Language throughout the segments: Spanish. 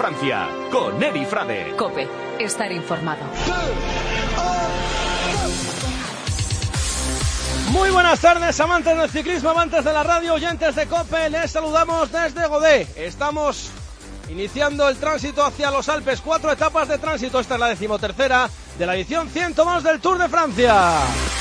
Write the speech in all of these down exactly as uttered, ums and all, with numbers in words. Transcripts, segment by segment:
Francia, con Edi Frade. COPE, estar informado. Muy buenas tardes, amantes del ciclismo, amantes de la radio, oyentes de COPE, les saludamos desde Godé. Estamos iniciando el tránsito hacia los Alpes, cuatro etapas de tránsito, esta es la decimotercera de la edición ciento dos del Tour de Francia.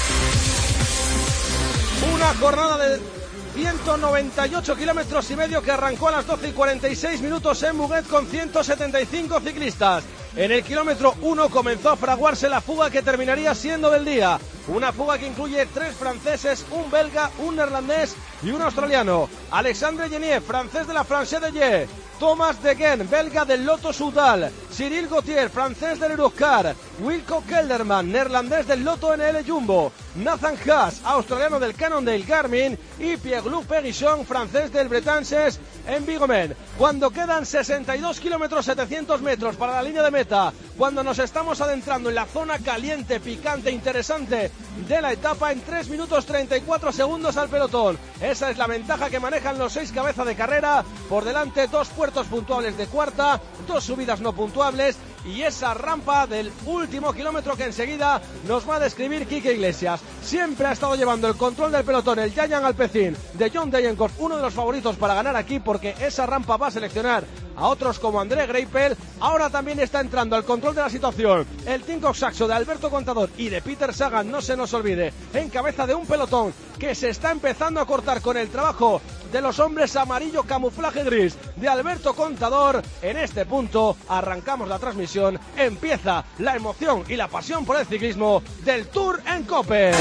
Una jornada de ciento noventa y ocho kilómetros y medio que arrancó a las doce y cuarenta y seis minutos en Muguet con ciento setenta y cinco ciclistas. En el kilómetro uno comenzó a fraguarse la fuga que terminaría siendo del día. Una fuga que incluye tres franceses, un belga, un neerlandés y un australiano. Alexandre Genier, francés de la Française de Ye. Thomas Degen, belga del Lotto Soudal. Cyril Gauthier, francés del Eurocar. Wilco Kelderman, neerlandés del Lotto N L Jumbo. Nathan Haas, australiano del Cannondale Garmin. Y Pierre-Luc Péguichon, francés del Bretances en Vigomen. Cuando quedan sesenta y dos kilómetros setecientos metros para la línea de meta, cuando nos estamos adentrando en la zona caliente, picante, interesante de la etapa, en tres minutos treinta y cuatro segundos al pelotón. Esa es la ventaja que manejan los seis cabezas de carrera. Por delante dos puertos puntuables de cuarta, dos subidas no puntuables y esa rampa del último kilómetro que enseguida nos va a describir Quique Iglesias. Siempre ha estado llevando el control del pelotón el Giant Alpecin de John Degenkolb, uno de los favoritos para ganar aquí, porque esa rampa va a seleccionar a otros como André Greipel. Ahora también está entrando al control de la situación el Tinkoff Saxo de Alberto Contador y de Peter Sagan, no se nos olvide, en cabeza de un pelotón que se está empezando a cortar con el trabajo de los hombres amarillo camuflaje gris de Alberto Contador. En este punto arrancamos la transmisión, empieza la emoción y la pasión por el ciclismo del Tour en COPE.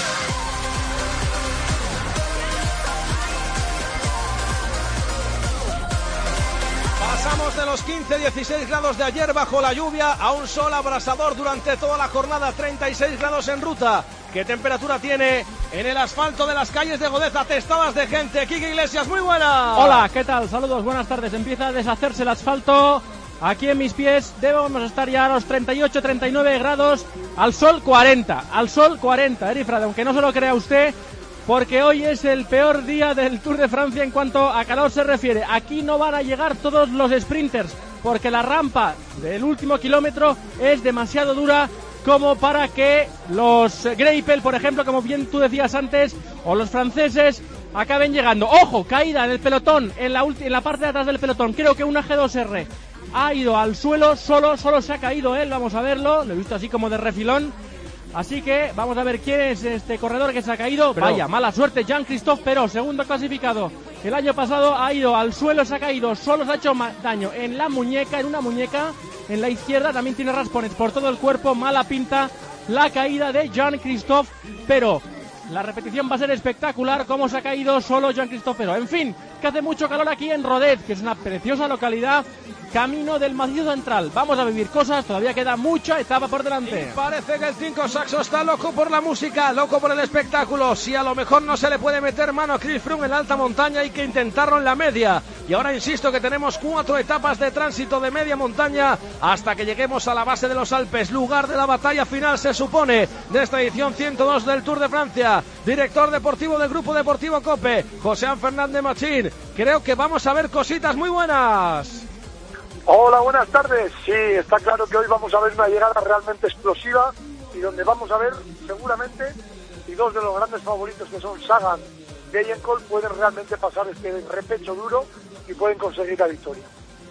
Pasamos de los quince a dieciséis grados de ayer bajo la lluvia a un sol abrasador durante toda la jornada, treinta y seis grados en ruta. ¿Qué temperatura tiene en el asfalto de las calles de Godez? Atestadas de gente. Quique Iglesias, muy buena. Hola, ¿qué tal? Saludos, buenas tardes. Empieza a deshacerse el asfalto. Aquí en mis pies debemos estar ya a los treinta y ocho, treinta y nueve grados. Al sol cuarenta, al sol cuarenta, Edi Frade, aunque no se lo crea usted, porque hoy es el peor día del Tour de Francia en cuanto a calor se refiere. Aquí no van a llegar todos los sprinters, porque la rampa del último kilómetro es demasiado dura como para que los Greipel, por ejemplo, como bien tú decías antes, o los franceses acaben llegando. ¡Ojo! Caída en el pelotón, en la, ulti- en la parte de atrás del pelotón. Creo que una G dos R ha ido al suelo, solo, solo se ha caído él, vamos a verlo, lo he visto así como de refilón. Así que vamos a ver quién es este corredor que se ha caído. Pero... Vaya, mala suerte, Jean-Christophe Perrault, segundo clasificado. El año pasado ha ido al suelo, se ha caído, solo se ha hecho daño en la muñeca, en una muñeca, en la izquierda, también tiene raspones por todo el cuerpo, mala pinta la caída de Jean-Christophe Perrault. La repetición va a ser espectacular, cómo se ha caído solo Jean-Christophe Perrault. En fin, que hace mucho calor aquí en Rodez, que es una preciosa localidad, camino del Macizo Central. Vamos a vivir cosas, todavía queda mucha etapa por delante. Y parece que el Tinkoff Saxo está loco por la música, loco por el espectáculo. Si a lo mejor no se le puede meter mano a Chris Froome en la alta montaña, hay que intentarlo en la media. Y ahora insisto que tenemos cuatro etapas de tránsito de media montaña hasta que lleguemos a la base de los Alpes, lugar de la batalla final, se supone, de esta edición ciento dos del Tour de Francia. Director deportivo del Grupo Deportivo COPE, José Fernández Machín. Creo que vamos a ver cositas muy buenas. Hola, buenas tardes. Sí, está claro que hoy vamos a ver una llegada realmente explosiva y donde vamos a ver seguramente y dos de los grandes favoritos que son Sagan y Degenkolb pueden realmente pasar este repecho duro y pueden conseguir la victoria.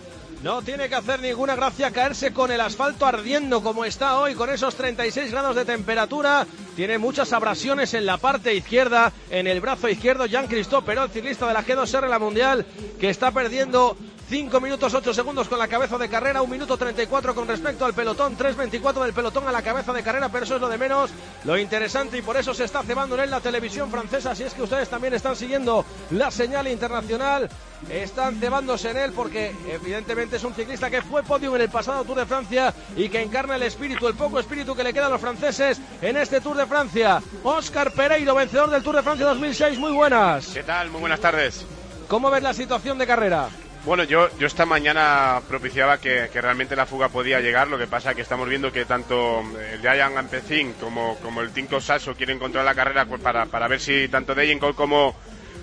No tiene que hacer ninguna gracia caerse con el asfalto ardiendo como está hoy, con esos treinta y seis grados de temperatura. Tiene muchas abrasiones en la parte izquierda, en el brazo izquierdo. Jean-Christophe Perrault, ciclista de la G dos R, la Mundial, que está perdiendo cinco minutos ocho segundos con la cabeza de carrera, un minuto treinta y cuatro con respecto al pelotón, tres veinticuatro del pelotón a la cabeza de carrera, pero eso es lo de menos. Lo interesante, y por eso se está cebando en él la televisión francesa, si es que ustedes también están siguiendo la señal internacional, están cebándose en él porque evidentemente es un ciclista que fue podium en el pasado Tour de Francia y que encarna el espíritu, el poco espíritu que le queda a los franceses en este Tour de Francia. Óscar Pereiro, vencedor del Tour de Francia dos mil seis, muy buenas. ¿Qué tal? Muy buenas tardes. ¿Cómo ves la situación de carrera? Bueno, yo, yo esta mañana propiciaba que, que realmente la fuga podía llegar. Lo que pasa es que estamos viendo que tanto el Giant Alpecin como, como el Tinkoff Saxo quieren controlar la carrera pues para, para ver si tanto Degenkolb como,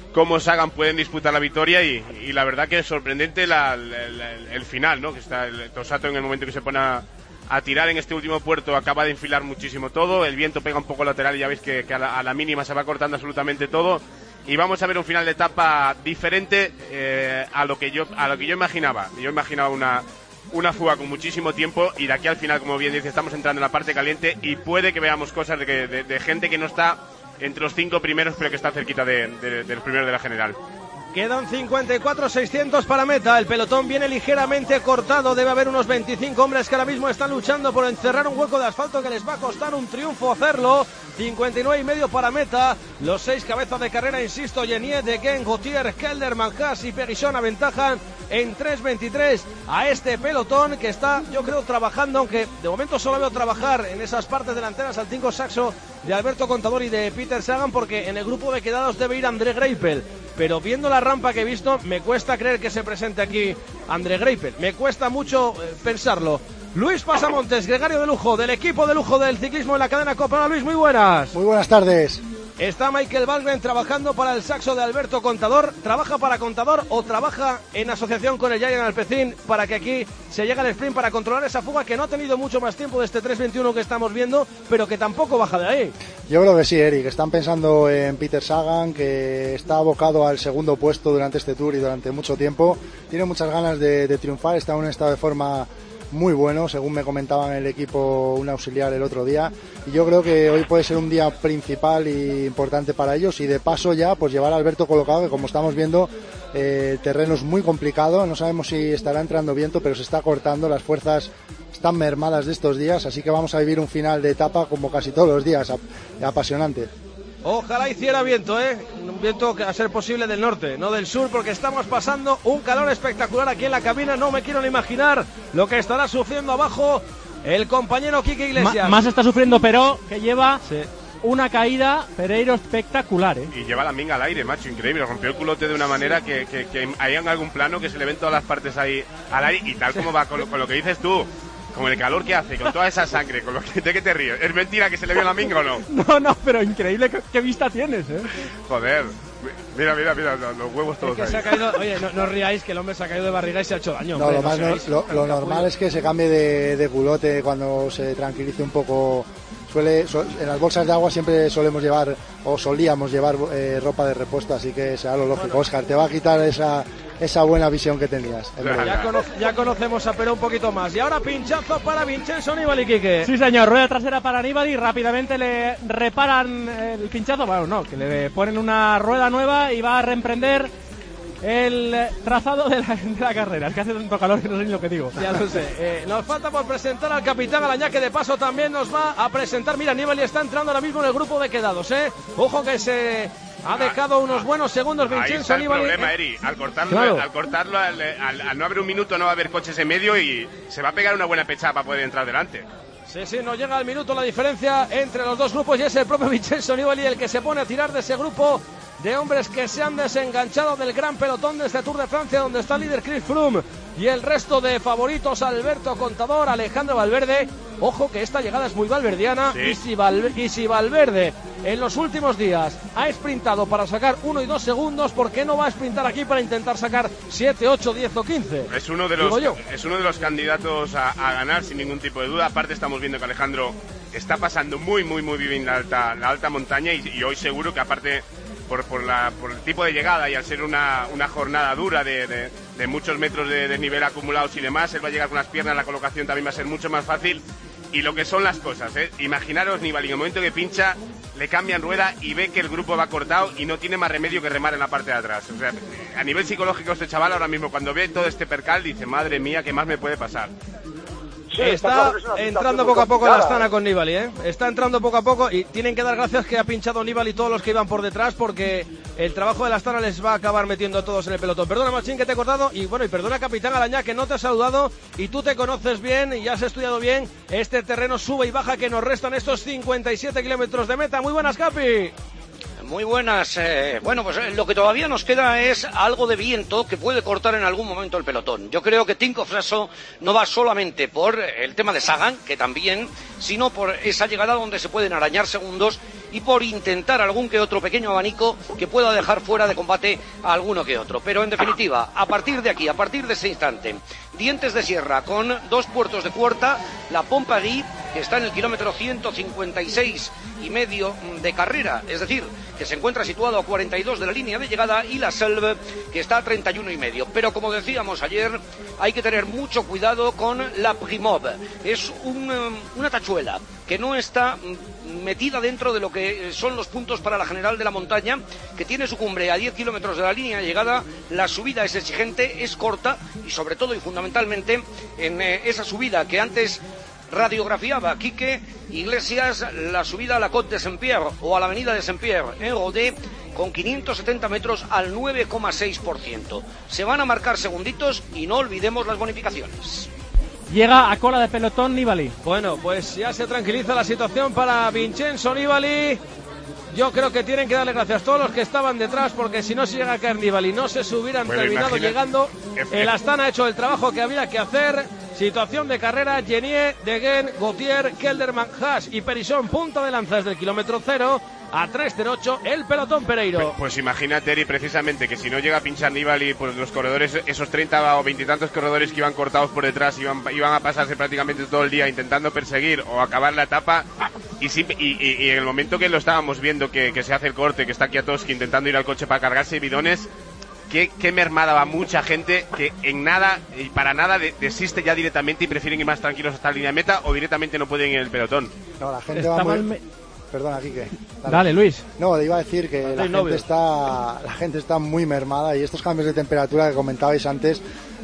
cómo Sagan pueden disputar la victoria y, y la verdad que es sorprendente la, la, la, el final, ¿no? Que está el Tosato en el momento que se pone a, a tirar en este último puerto, acaba de enfilar muchísimo todo, el viento pega un poco lateral y ya veis que, que a, la, a la mínima se va cortando absolutamente todo y vamos a ver un final de etapa diferente eh, a lo que yo a lo que yo imaginaba. Yo imaginaba una una fuga con muchísimo tiempo y de aquí al final, como bien dice, estamos entrando en la parte caliente y puede que veamos cosas de, que, de, de gente que no está entre los cinco primeros, pero que está cerquita de, de, de los primeros de la general. Quedan cincuenta y cuatro seiscientos para meta, el pelotón viene ligeramente cortado, debe haber unos veinticinco hombres que ahora mismo están luchando por encerrar un hueco de asfalto que les va a costar un triunfo hacerlo. cincuenta y nueve y medio para meta, los seis cabezas de carrera, insisto, Genier, De Gendt, Gautier, Kelderman, Haas y Peguichon aventajan en tres veintitrés a este pelotón que está, yo creo, trabajando, aunque de momento solo veo trabajar en esas partes delanteras al cinco Saxo de Alberto Contador y de Peter Sagan, porque en el grupo de quedados debe ir André Greipel, pero viendo la rampa que he visto me cuesta creer que se presente aquí André Greipel, me cuesta mucho eh, pensarlo. Luis Pasamontes, gregario de lujo del equipo de lujo del ciclismo en la cadena Copa. Luis, muy buenas. Muy buenas tardes. Está Michael Valgren trabajando para el Saxo de Alberto Contador. ¿Trabaja para Contador o trabaja en asociación con el Giant Alpecin para que aquí se llegue al sprint para controlar esa fuga que no ha tenido mucho más tiempo de este tres veintiuno que estamos viendo, pero que tampoco baja de ahí? Yo creo que sí, Eric. Están pensando en Peter Sagan, que está abocado al segundo puesto durante este Tour y durante mucho tiempo. Tiene muchas ganas de, de triunfar, está en un estado de forma muy bueno, según me comentaban el equipo, un auxiliar el otro día, y yo creo que hoy puede ser un día principal y importante para ellos, y de paso ya pues llevar a Alberto colocado, que como estamos viendo eh, el terreno es muy complicado, no sabemos si estará entrando viento, pero se está cortando, las fuerzas están mermadas de estos días, así que vamos a vivir un final de etapa como casi todos los días, ap- apasionante. Ojalá hiciera viento, ¿eh? Un viento que a ser posible del norte, no del sur, porque estamos pasando un calor espectacular aquí en la cabina. No me quiero ni imaginar lo que estará sufriendo abajo el compañero Quique Iglesias. Ma- más está sufriendo Peró, que lleva sí. una caída, Pereiro, espectacular, ¿eh? Y lleva la minga al aire, macho, increíble. Rompió el culote de una manera que, que, que hay en algún plano que se le ven todas las partes ahí al aire. Y tal como va con lo, con lo que dices tú, con el calor que hace, con toda esa sangre, con lo que, ¿de qué te ríes? ¿Es mentira que se le vio la minga o no? No, no, pero increíble qué, qué vista tienes, ¿eh? Joder, mira, mira, mira, los huevos todos es que ahí. Se ha caído, oye, no, no os riáis, que el hombre se ha caído de barriga y se ha hecho daño. No, hombre, lo, no más seáis, no, lo, lo normal es que se cambie de, de culote cuando se tranquilice un poco. Suele, so, en las bolsas de agua siempre solemos llevar, o solíamos llevar eh, ropa de repuesto, así que será lo lógico. Bueno, Óscar, te va a quitar esa, esa buena visión que tenías. Ya, cono- ya conocemos a Peró un poquito más. Y ahora pinchazo para Vincenzo Nibali, Quique. Sí, señor, rueda trasera para Nibali, rápidamente le reparan el pinchazo, bueno, no, que le ponen una rueda nueva y va a reemprender el trazado de la, de la carrera. Es que hace tanto calor que no sé ni lo que digo. Ya lo sé. Eh, nos falta por presentar al capitán Alañá, que de paso también nos va a presentar. Mira, Nibali está entrando ahora mismo en el grupo de quedados, ¿eh? Ojo que se ha dejado unos buenos segundos Vincenzo Nibali. Ahí está el problema, Eri. Al cortarlo, claro. al, cortarlo al, al, al no haber un minuto no va a haber coches en medio y se va a pegar una buena pechada para poder entrar delante. Sí, sí, no llega al minuto la diferencia entre los dos grupos y es el propio Vincenzo Nibali el que se pone a tirar de ese grupo de hombres que se han desenganchado del gran pelotón de este Tour de Francia, donde está el líder Chris Froome y el resto de favoritos, Alberto Contador, Alejandro Valverde. Ojo que esta llegada es muy valverdiana. Sí. y, si Val- y si Valverde en los últimos días ha sprintado para sacar uno y dos segundos, ¿por qué no va a sprintar aquí para intentar sacar siete, ocho, diez o quince? Es uno de los, es uno de los candidatos a, a ganar sin ningún tipo de duda. Aparte estamos viendo que Alejandro está pasando muy, muy, muy bien la alta, la alta montaña y, y hoy seguro que aparte Por, por, la, por el tipo de llegada y al ser una, una jornada dura de, de, de muchos metros de desnivel acumulados y demás, él va a llegar con las piernas, la colocación también va a ser mucho más fácil. Y lo que son las cosas, ¿eh? Imaginaros, Nibali, en el momento que pincha, le cambian rueda y ve que el grupo va cortado y no tiene más remedio que remar en la parte de atrás. O sea, a nivel psicológico este chaval ahora mismo, cuando ve todo este percal, dice, madre mía, ¿qué más me puede pasar? Sí, está claro, es entrando poco a poco en la astana con Nibali, ¿eh? Está entrando poco a poco y tienen que dar gracias que ha pinchado Nibali todos los que iban por detrás, porque el trabajo de la astana les va a acabar metiendo a todos en el pelotón. Perdona, Machín, que te he cortado y bueno, y perdona, capitán Alañá, que no te ha saludado y tú te conoces bien y ya has estudiado bien este terreno sube y baja que nos restan estos cincuenta y siete kilómetros de meta. Muy buenas, Capi. Muy buenas. Eh, bueno, pues eh, lo que todavía nos queda es algo de viento que puede cortar en algún momento el pelotón. Yo creo que Tinko Freso no va solamente por el tema de Sagan, que también, sino por esa llegada donde se pueden arañar segundos y por intentar algún que otro pequeño abanico que pueda dejar fuera de combate a alguno que otro. Pero en definitiva, a partir de aquí, a partir de ese instante, dientes de sierra con dos puertos de puerta, la Pompagui, que está en el kilómetro ciento cincuenta y seis y medio de carrera, es decir, que se encuentra situado a cuarenta y dos de la línea de llegada, y la Selve, que está a treinta y uno y medio. Pero como decíamos ayer, hay que tener mucho cuidado con la Primov. Es un, una tachuela que no está metida dentro de lo que son los puntos para la general de la montaña, que tiene su cumbre a diez kilómetros de la línea de llegada. La subida es exigente, es corta, y sobre todo y fundamentalmente en eh, esa subida que antes radiografiaba Quique Iglesias, la subida a la Côte de Saint-Pierre o a la avenida de Saint-Pierre en Rodé, con quinientos setenta metros al nueve coma seis por ciento. Se van a marcar segunditos y no olvidemos las bonificaciones. Llega a cola de pelotón Nibali. Bueno, pues ya se tranquiliza la situación para Vincenzo Nibali. Yo creo que tienen que darle gracias a todos los que estaban detrás, porque si no se llega a caer Nibali, no se hubieran bueno, terminado imagina... llegando. El Astana ha hecho el trabajo que había que hacer. Situación de carrera: Genier, Degen, Gautier, Kelderman, Haas y Perisson, punta de lanza desde el kilómetro cero. A tres cero ocho el pelotón Pereiro. Pues, pues imagínate, Eri, precisamente que si no llega a pinchar Nibali, pues los corredores, esos treinta o veintitantos corredores que iban cortados por detrás, iban, iban a pasarse prácticamente todo el día intentando perseguir o acabar la etapa. Y, y, y, y en el momento que lo estábamos viendo, que, que se hace el corte, que está Kwiatkowski intentando ir al coche para cargarse bidones, qué, qué mermada va mucha gente que en nada y para nada de, desiste ya directamente y prefieren ir más tranquilos hasta la línea de meta, o directamente no pueden ir en el pelotón. No, la gente va muy... Me... Perdona, Quique. Dale. Dale, Luis. No, iba a decir que la gente, está, la gente está muy mermada, y estos cambios de temperatura que comentabais antes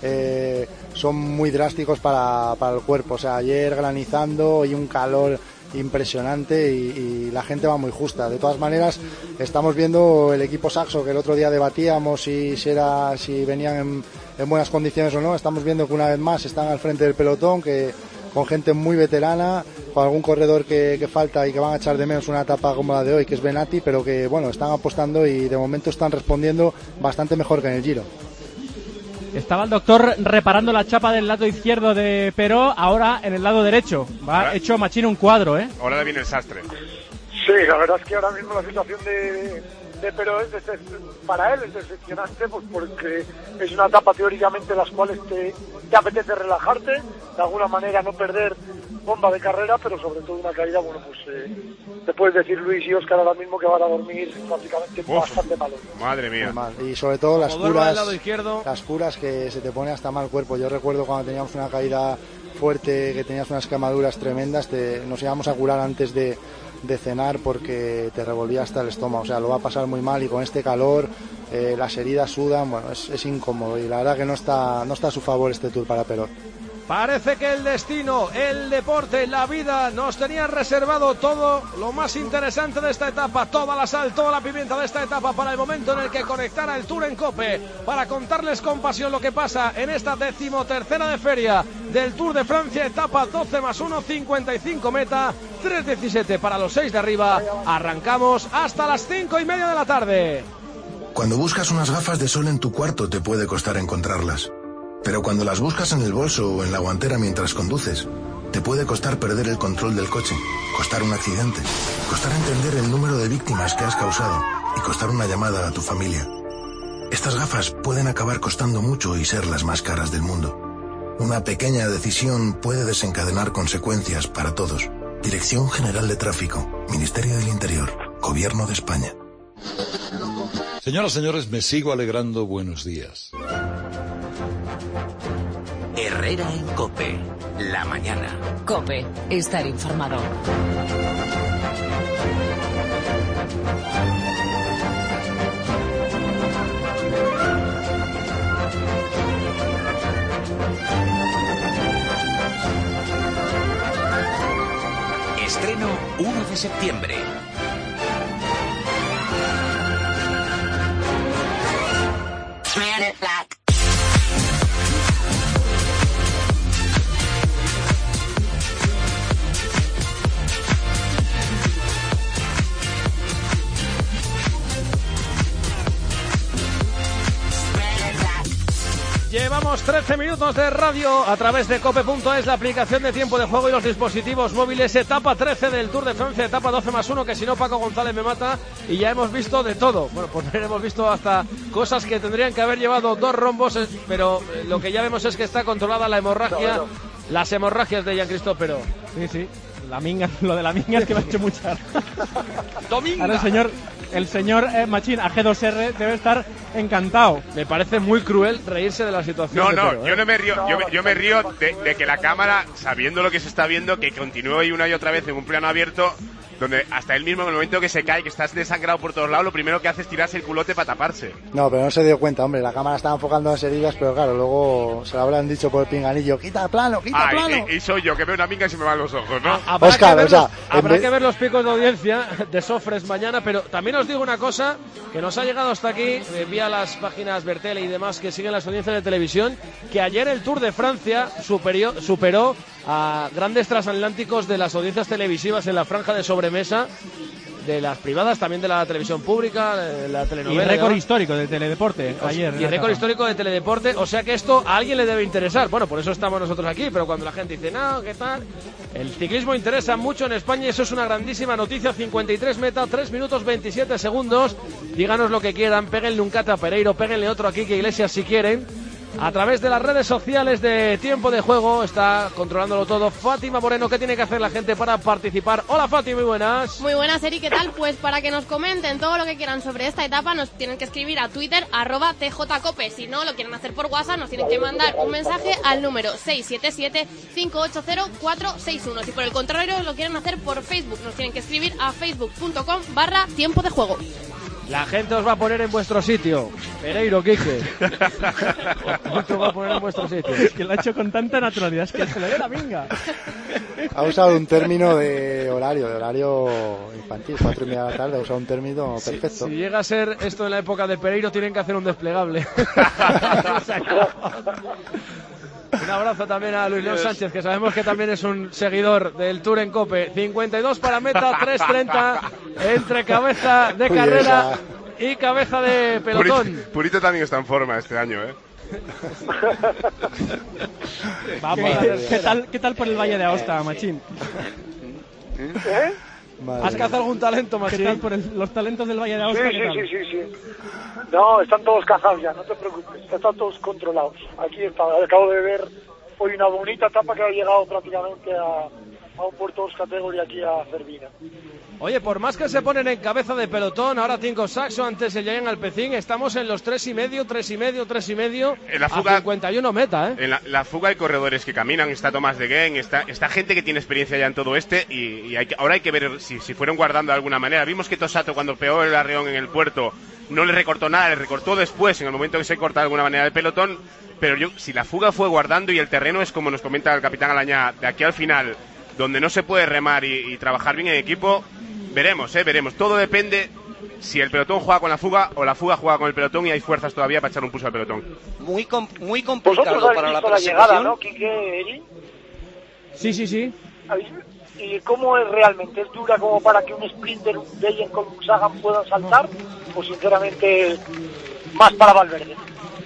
eh, son muy drásticos para, para el cuerpo. O sea, ayer granizando y un calor impresionante, y, y la gente va muy justa. De todas maneras, estamos viendo el equipo saxo, que el otro día debatíamos si, si, era, si venían en, en buenas condiciones o no. Estamos viendo que una vez más están al frente del pelotón, que con gente muy veterana, con algún corredor que, que falta y que van a echar de menos una etapa como la de hoy, que es Benati, pero que bueno, están apostando y de momento están respondiendo bastante mejor que en el Giro. Estaba el doctor reparando la chapa del lado izquierdo de Peró, ahora en el lado derecho. Va ahora, hecho Machín un cuadro, ¿eh? Ahora le viene el sastre. Sí, la verdad es que ahora mismo la situación de, de Peró es para él es decepcionante, pues porque es una etapa teóricamente en las cuales te, te apetece relajarte, de alguna manera no perder bomba de carrera, pero sobre todo una caída, bueno, pues eh, te puedes decir, Luis y Óscar, ahora mismo que van a dormir prácticamente Uf, bastante malos. Madre mía. Y sobre todo las curas, las curas que se te pone hasta mal cuerpo. Yo recuerdo cuando teníamos una caída fuerte, que tenías unas quemaduras tremendas, te, nos íbamos a curar antes de, de cenar porque te revolvía hasta el estómago. O sea, lo va a pasar muy mal, y con este calor eh, las heridas sudan, bueno, es, es incómodo, y la verdad que no está, no está a su favor este Tour para Peró. Parece que el destino, el deporte, la vida nos tenían reservado todo lo más interesante de esta etapa, toda la sal, toda la pimienta de esta etapa para el momento en el que conectara el Tour en COPE, para contarles con pasión lo que pasa en esta decimotercera de feria del Tour de Francia, etapa doce más uno, cincuenta y cinco meta, tres diecisiete para los seis de arriba. Arrancamos hasta las cinco y media de la tarde. Cuando buscas unas gafas de sol en tu cuarto te puede costar encontrarlas. Pero cuando las buscas en el bolso o en la guantera mientras conduces, te puede costar perder el control del coche, costar un accidente, costar entender el número de víctimas que has causado y costar una llamada a tu familia. Estas gafas pueden acabar costando mucho y ser las más caras del mundo. Una pequeña decisión puede desencadenar consecuencias para todos. Dirección General de Tráfico, Ministerio del Interior, Gobierno de España. Señoras y señores, me sigo alegrando. Buenos días. Herrera en COPE, la mañana. COPE, estar informado. Estreno uno de septiembre. Llevamos trece minutos de radio a través de cope punto es, la aplicación de tiempo de juego y los dispositivos móviles. Etapa trece del Tour de Francia, etapa doce más uno, que si no Paco González me mata. Y ya hemos visto de todo. Bueno, pues hemos visto hasta cosas que tendrían que haber llevado dos rombos, pero lo que ya vemos es que está controlada la hemorragia, no, no. las hemorragias de Jean-Christophe Perot. Sí, sí, la minga, lo de la minga es que me ha hecho mucha. Dominga. Ahora el señor... El señor eh, Machín, A G dos R, debe estar encantado. Me parece muy cruel reírse de la situación. No, de no, Pero, ¿eh? yo no me río, yo me, yo me río de, de que la cámara, sabiendo lo que se está viendo, que continúe ahí una y otra vez en un plano abierto, donde hasta él mismo en el momento que se cae, que estás desangrado por todos lados, lo primero que hace es tirarse el culote para taparse. No, pero no se dio cuenta, hombre, la cámara estaba enfocando las heridas, pero claro, luego se lo habrán dicho por el pinganillo, quita plano, quita ah, plano. Y, y soy yo, que veo una minga y se me van los ojos, ¿no? Habrá, Oscar, que, ver o sea, los, habrá vez... que ver los picos de audiencia de Sofres mañana, pero también os digo una cosa que nos ha llegado hasta aquí, eh, vía las páginas Bertele y demás que siguen las audiencias de televisión, que ayer el Tour de Francia superió, superó a grandes transatlánticos de las audiencias televisivas en la franja de sobremesa, de las privadas, también de la televisión pública, de la telenovela. Y récord ¿no? histórico de Teledeporte ayer. Y récord histórico de Teledeporte, o sea que esto a alguien le debe interesar. Bueno, por eso estamos nosotros aquí, pero cuando la gente dice, no, ¿qué tal? El ciclismo interesa mucho en España y eso es una grandísima noticia. cincuenta y tres meta, tres minutos veintisiete segundos. Díganos lo que quieran, péguenle un cata a Pereiro, péguenle otro aquí que Iglesias si quieren. A través de las redes sociales de Tiempo de Juego está controlándolo todo Fátima Moreno. ¿Qué tiene que hacer la gente para participar? Hola Fátima, muy buenas. Muy buenas, Eri, ¿qué tal? Pues para que nos comenten todo lo que quieran sobre esta etapa nos tienen que escribir a Twitter, arroba tjcope. Si no lo quieren hacer por WhatsApp nos tienen que mandar un mensaje al número seis siete siete, cinco ocho cero, cuatro seis uno. Si por el contrario lo quieren hacer por Facebook nos tienen que escribir a facebook.com barra Tiempo de Juego. La gente os va a poner en vuestro sitio. Pereiro, Quique. Os va a poner en vuestro sitio. Es que lo ha hecho con tanta naturalidad, es que se le ve la minga. Ha usado un término de horario, de horario infantil, cuatro y media de la tarde, ha usado un término perfecto. Si, si llega a ser esto en la época de Pereiro, tienen que hacer un desplegable. Un abrazo también a Luis León Sánchez, que sabemos que también es un seguidor del Tour en Cope. cincuenta y dos para meta, tres treinta entre cabeza de carrera y cabeza de pelotón. Purito, Purito también está en forma este año, ¿eh? Vamos, ¿Qué, ¿qué, tal, ¿qué tal por el Valle de Aosta, Machín? ¿Eh? Madre ¿Has cazado algún talento, Machín? ¿Qué tal por el, los talentos del Valle de Aosta? Sí, sí, sí, sí, sí. No, están todos cazados ya, no te preocupes, están todos controlados. Aquí está, acabo de ver hoy una bonita etapa que ha llegado prácticamente a, a un puerto dos category aquí a Cervina. Oye, por más que se ponen en cabeza de pelotón, ahora cinco Saxo, antes se llegan al Pecín, estamos en los tres y medio, tres y medio, tres y medio, en la fuga, a cincuenta y uno meta, ¿eh? En la, la fuga hay corredores que caminan, está Tomás de Guén, está, está gente que tiene experiencia ya en todo este y, y hay que, ahora hay que ver si, si fueron guardando de alguna manera. Vimos que Tosato cuando pegó el arreón en el puerto no le recortó nada, le recortó después, en el momento que se corta de alguna manera el pelotón, pero yo, si la fuga fue guardando y el terreno es como nos comenta el capitán Alañá, de aquí al final, donde no se puede remar y, y trabajar bien en equipo, veremos, eh, veremos. Todo depende si el pelotón juega con la fuga o la fuga juega con el pelotón y hay fuerzas todavía para echar un pulso al pelotón. Muy, com muy complicado para la persecución. La llegada, ¿no, Quique, Eri? Sí, sí, sí. ¿Y cómo es realmente? ¿Es dura como para que un sprinter, un Dejen con un Sagan puedan saltar? ¿O sinceramente más para Valverde?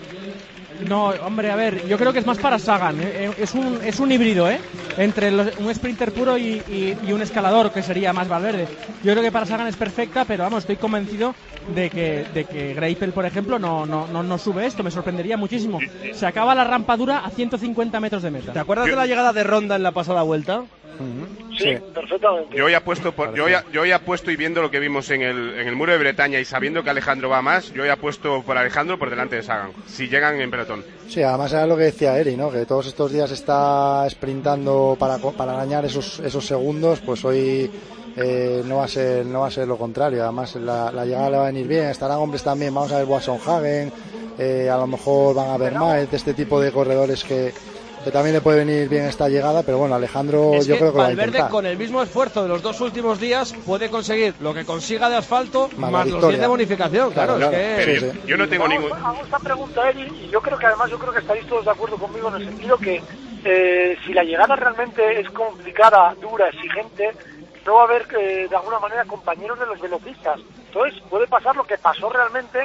No, hombre, a ver, yo creo que es más para Sagan, ¿eh? es un es un híbrido, ¿eh? Entre los, un sprinter puro y, y, y un escalador, que sería más Valverde. Yo creo que para Sagan es perfecta, pero vamos, estoy convencido de que de que Greipel, por ejemplo, no, no, no, no sube esto, me sorprendería muchísimo. Se acaba la rampa dura a ciento cincuenta metros de meta. ¿Te acuerdas de la llegada de Ronda en la pasada vuelta? Uh-huh. Sí, sí, perfectamente. Yo ya apuesto por, yo ya, yo ya apuesto y viendo lo que vimos en el, en el Muro de Bretaña y sabiendo que Alejandro va más, yo ya apuesto por Alejandro por delante de Sagan, si llegan en pelotón. Sí, además era lo que decía Eri, ¿no? Que todos estos días está sprintando para, para arañar esos, esos segundos, pues hoy eh, no va a ser no va a ser lo contrario. Además la, la llegada le va a venir bien, estarán hombres también, vamos a ver Boasson Hagen, eh, a lo mejor van a ver más de este tipo de corredores que que también le puede venir bien esta llegada, pero bueno, Alejandro es yo que creo que Valverde, va a intentar. Con el mismo esfuerzo de los dos últimos días puede conseguir lo que consiga de asfalto más, más los diez de bonificación, claro, claro, claro. Es que... Pero yo, yo no tengo Vamos, ningún... Hago esta pregunta, Eri, y yo creo que además yo creo que estaréis todos de acuerdo conmigo en el sentido que eh, si la llegada realmente es complicada, dura, exigente, no va a haber eh, de alguna manera compañeros de los velocistas. Entonces puede pasar lo que pasó realmente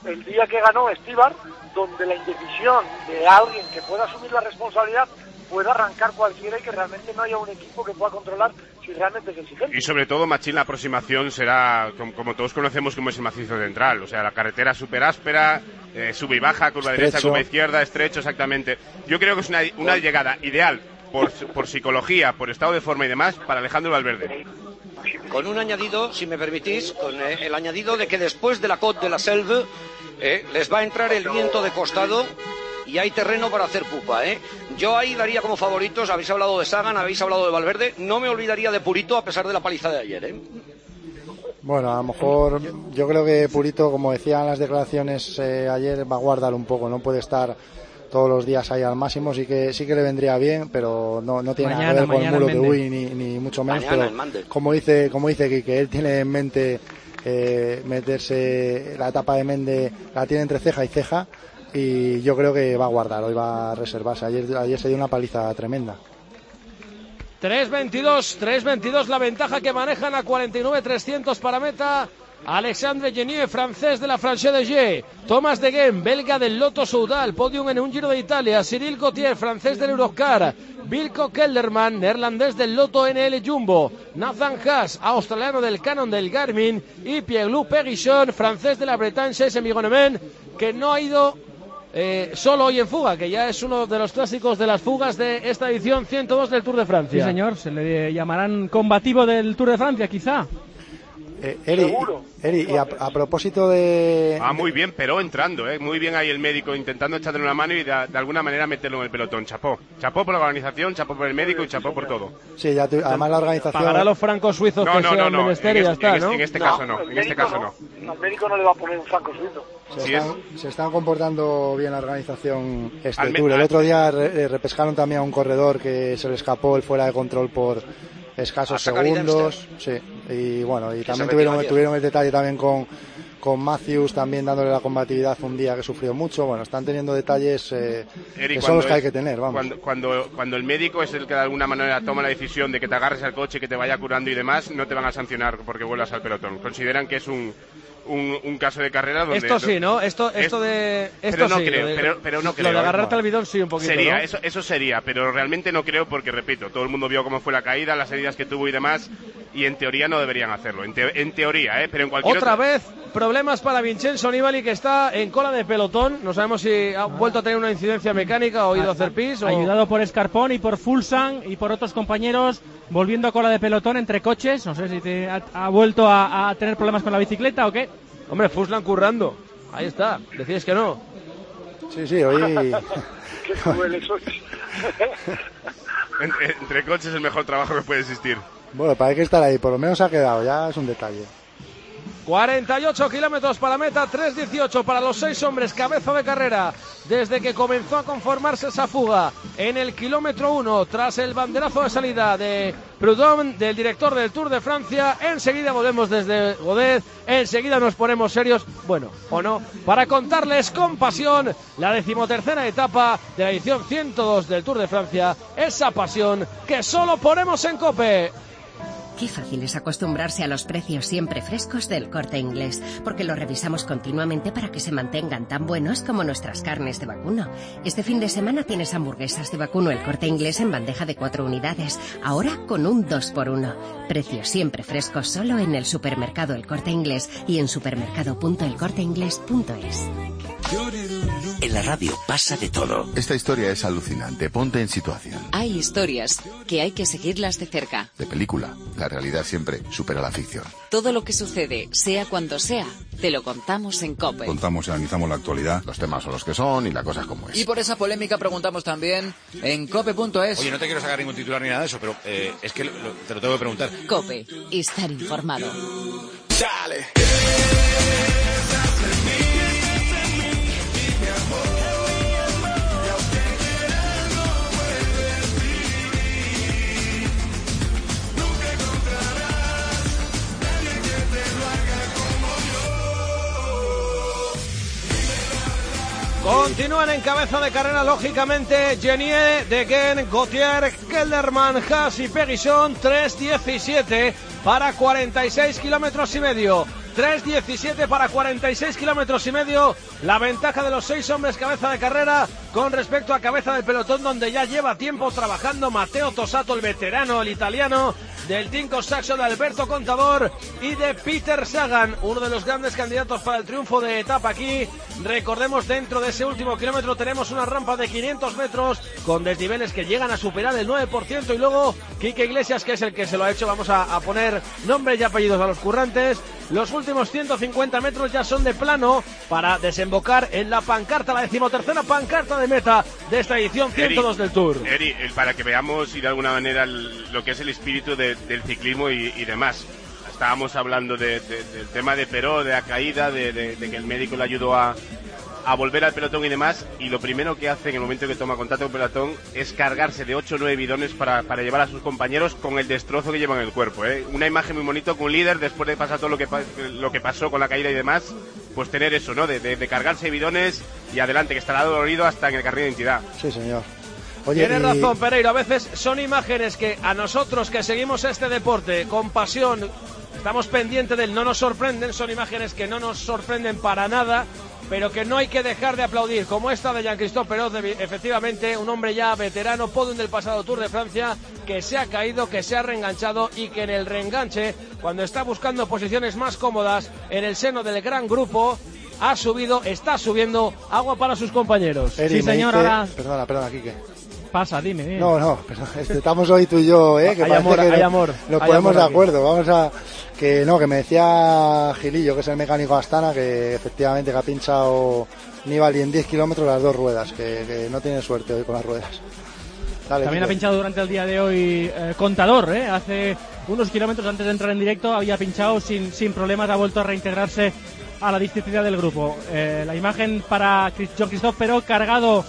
el día que ganó Estíbar, donde la indecisión de alguien que pueda asumir la responsabilidad pueda arrancar cualquiera y que realmente no haya un equipo que pueda controlar si realmente es exigente. Y sobre todo, Machín, la aproximación será, como, como todos conocemos, como es el macizo central. O sea, la carretera súper áspera, eh, sube y baja, curva estrecho. Derecha, curva izquierda, estrecho, exactamente. Yo creo que es una, una llegada ideal por, por psicología, por estado de forma y demás, para Alejandro Valverde. Con un añadido, si me permitís, con eh, el añadido de que después de la Côte de la Selve eh, les va a entrar el viento de costado y hay terreno para hacer pupa, ¿eh? Yo ahí daría como favoritos, habéis hablado de Sagan, habéis hablado de Valverde, no me olvidaría de Purito a pesar de la paliza de ayer, ¿eh? Bueno, a lo mejor yo creo que Purito, como decían las declaraciones eh, ayer, va a guardar un poco, no puede estar todos los días ahí al máximo, sí que sí que le vendría bien, pero no, no tiene mañana, nada que ver con el mulo de Uy ni, ni mucho menos, mañana, pero como dice como dice Quique, él tiene en mente eh, meterse la etapa de Mende, la tiene entre ceja y ceja, y yo creo que va a guardar, hoy va a reservarse. Ayer, ayer se dio una paliza tremenda. tres veintidós, tres veintidós la ventaja que manejan a cuarenta y nueve trescientos para meta. Alexandre Genier, francés de la Franche de G. Thomas de Gem, belga del Lotto Soudal, podium en un Giro de Italia. Cyril Gauthier, francés del Eurocar. Wilco Kelderman, neerlandés del Lotto N L Jumbo. Nathan Haas, australiano del Canon del Garmin. Y Pierre-Loup Péguichon, francés de la Bretagne Chase Migonemen, que no ha ido eh, solo hoy en fuga, que ya es uno de los clásicos de las fugas de esta edición ciento dos del Tour de Francia. Sí, señor, se le llamarán combativo del Tour de Francia, quizá. Eh, Eri, Eri, y a, a propósito de... Ah, muy bien, pero entrando, ¿eh? Muy bien ahí el médico intentando echarle una mano y de, de alguna manera meterlo en el pelotón. Chapó. Chapó por la organización, chapó por el médico y chapó por todo. Sí, ya tu, además la organización... Pagará los francos suizos no, que no, sean no, no. menester y ya está, ¿no? En este no, caso no, en este caso no. no. Al médico no le va a poner un franco suizo. Se, sí están, es... se están comportando bien la organización este al Tour. El al... otro día re, repescaron también a un corredor que se le escapó el fuera de control por escasos segundos, sí, y bueno, y también tuvieron, tuvieron el detalle también con, con Matthews, también dándole la combatividad un día que sufrió mucho. Bueno, están teniendo detalles eh, Eric, que son los que es, hay que tener, vamos. Cuando, cuando, cuando el médico es el que de alguna manera toma la decisión de que te agarres al coche, que te vaya curando y demás, no te van a sancionar porque vuelvas al pelotón. Consideran que es un... Un, un caso de carrera donde... Esto sí, ¿no? Esto, esto de... Esto pero no sí, creo, de, pero, pero no creo. Lo de agarrarte al bidón sí un poquito, sería, ¿no? eso, eso sería, pero realmente no creo porque, repito, todo el mundo vio cómo fue la caída, las heridas que tuvo y demás, y en teoría no deberían hacerlo. En, te, en teoría, ¿eh? Pero en cualquier Otra otro... vez, problemas para Vincenzo Nibali, que está en cola de pelotón. No sabemos si ha vuelto a tener una incidencia mecánica o ha ido a hacer pis. O... Ayudado por Escarpón y por Fulsan y por otros compañeros, volviendo a cola de pelotón entre coches. No sé si te ha, ha vuelto a, a tener problemas con la bicicleta o qué. Hombre, Fuslan currando. Ahí está. Decías que no. Sí, sí, hoy... Qué crueles sois. entre, entre coches es el mejor trabajo que puede existir. Bueno, para hay que estar ahí. Por lo menos ha quedado. Ya es un detalle. cuarenta y ocho kilómetros para meta, tres dieciocho para los seis hombres, cabeza de carrera, desde que comenzó a conformarse esa fuga en el kilómetro uno, tras el banderazo de salida de Prudhomme, del director del Tour de Francia. Enseguida volvemos desde Godet, enseguida nos ponemos serios, bueno, o no, para contarles con pasión la decimotercera etapa de la edición ciento dos del Tour de Francia, esa pasión que solo ponemos en COPE. Qué fácil es acostumbrarse a los precios siempre frescos del Corte Inglés, porque los revisamos continuamente para que se mantengan tan buenos como nuestras carnes de vacuno. Este fin de semana tienes hamburguesas de vacuno El Corte Inglés en bandeja de cuatro unidades, ahora con un dos por uno. Precios siempre frescos solo en el supermercado El Corte Inglés y en supermercado punto el corte inglés punto es. En la radio pasa de todo. Esta historia es alucinante, ponte en situación. Hay historias que hay que seguirlas de cerca. De película, la realidad siempre supera la ficción. Todo lo que sucede, sea cuando sea, te lo contamos en COPE. Contamos y analizamos la actualidad, los temas son los que son y la cosa es como es. Y por esa polémica preguntamos también en cope punto es. Oye, no te quiero sacar ningún titular ni nada de eso, pero eh, es que lo, lo, te lo tengo que preguntar. COPE, estar informado. ¡Dale! Continúan en cabeza de carrera, lógicamente, Genier, Degen, Gauthier, Kelderman, Haas y Péguichon. Tres diecisiete para cuarenta y seis kilómetros y medio. tres diecisiete para cuarenta y seis kilómetros y medio. La ventaja de los seis hombres cabeza de carrera con respecto a cabeza del pelotón, donde ya lleva tiempo trabajando Matteo Tosato, el veterano, el italiano, del Team Saxo de Alberto Contador y de Peter Sagan, uno de los grandes candidatos para el triunfo de etapa aquí. Recordemos, dentro de ese último kilómetro tenemos una rampa de quinientos metros con desniveles que llegan a superar el nueve por ciento, y luego Quique Iglesias, que es el que se lo ha hecho, vamos a, a poner nombres y apellidos a los currantes. Los últimos ciento cincuenta metros ya son de plano para desembocar en la pancarta, la decimotercera pancarta de meta de esta edición ciento dos del Tour. Eri, el, para que veamos y de alguna manera el, lo que es el espíritu de, del ciclismo y, y demás. Estábamos hablando de, de, del tema de Peró, de la caída, de, de, de que el médico le ayudó a, a volver al pelotón y demás, y lo primero que hace en el momento que toma contacto con el pelotón es cargarse de ocho o nueve bidones para, para llevar a sus compañeros con el destrozo que llevan en el cuerpo, ¿eh? Una imagen muy bonita con un líder, después de pasar todo lo que, lo que pasó con la caída y demás, pues tener eso, ¿no? De, de, de cargarse de bidones y adelante, que estará dolorido hasta en el carnet de identidad. Sí, señor. Oye, Tienes y... razón, Pereiro, a veces son imágenes que a nosotros que seguimos este deporte con pasión, estamos pendientes del no nos sorprenden, son imágenes que no nos sorprenden para nada, pero que no hay que dejar de aplaudir, como esta de Jean-Christophe Perot, efectivamente un hombre ya veterano, podium del pasado Tour de Francia, que se ha caído, que se ha reenganchado y que en el reenganche, cuando está buscando posiciones más cómodas en el seno del gran grupo, ha subido, está subiendo agua para sus compañeros. Eri, sí, señor, dice... ahora... Perdona, perdona, Quique. Pasa, dime. dime. No, no, perdón, estamos hoy tú y yo, ¿eh? Que hay parece amor, que hay no, amor. Nos hay ponemos amor de aquí. acuerdo. Vamos a... Que no, que me decía Gilillo, que es el mecánico de Astana, que efectivamente que ha pinchado Nibali en diez kilómetros las dos ruedas, que, que no tiene suerte hoy con las ruedas. Dale, También Quique. ha pinchado durante el día de hoy eh, Contador, ¿eh? Hace unos kilómetros antes de entrar en directo había pinchado sin, sin problemas, ha vuelto a reintegrarse a la disciplina del grupo. Eh, la imagen para Jean-Christophe Perot cargado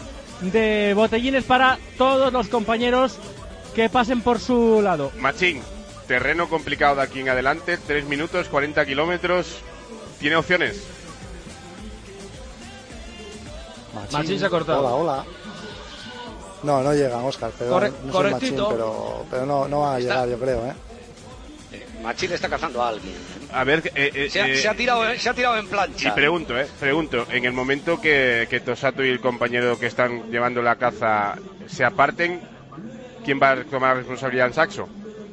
de botellines para todos los compañeros que pasen por su lado. Machín, terreno complicado de aquí en adelante, tres minutos, cuarenta kilómetros. ¿Tiene opciones? Machín, Machín se ha cortado. Hola, hola. No, no llegan, Óscar, pero Corre- no soy correctito. Machín, pero, pero no, no va a llegar, yo creo, ¿eh? Machín está cazando a alguien. A ver, eh, eh, Se ha, eh, se ha tirado, se ha tirado en plancha. y pregunto, eh, pregunto, en el momento que, que Tosato y el compañero que están llevando la caza se aparten, ¿quién va a tomar responsabilidad en Saxo?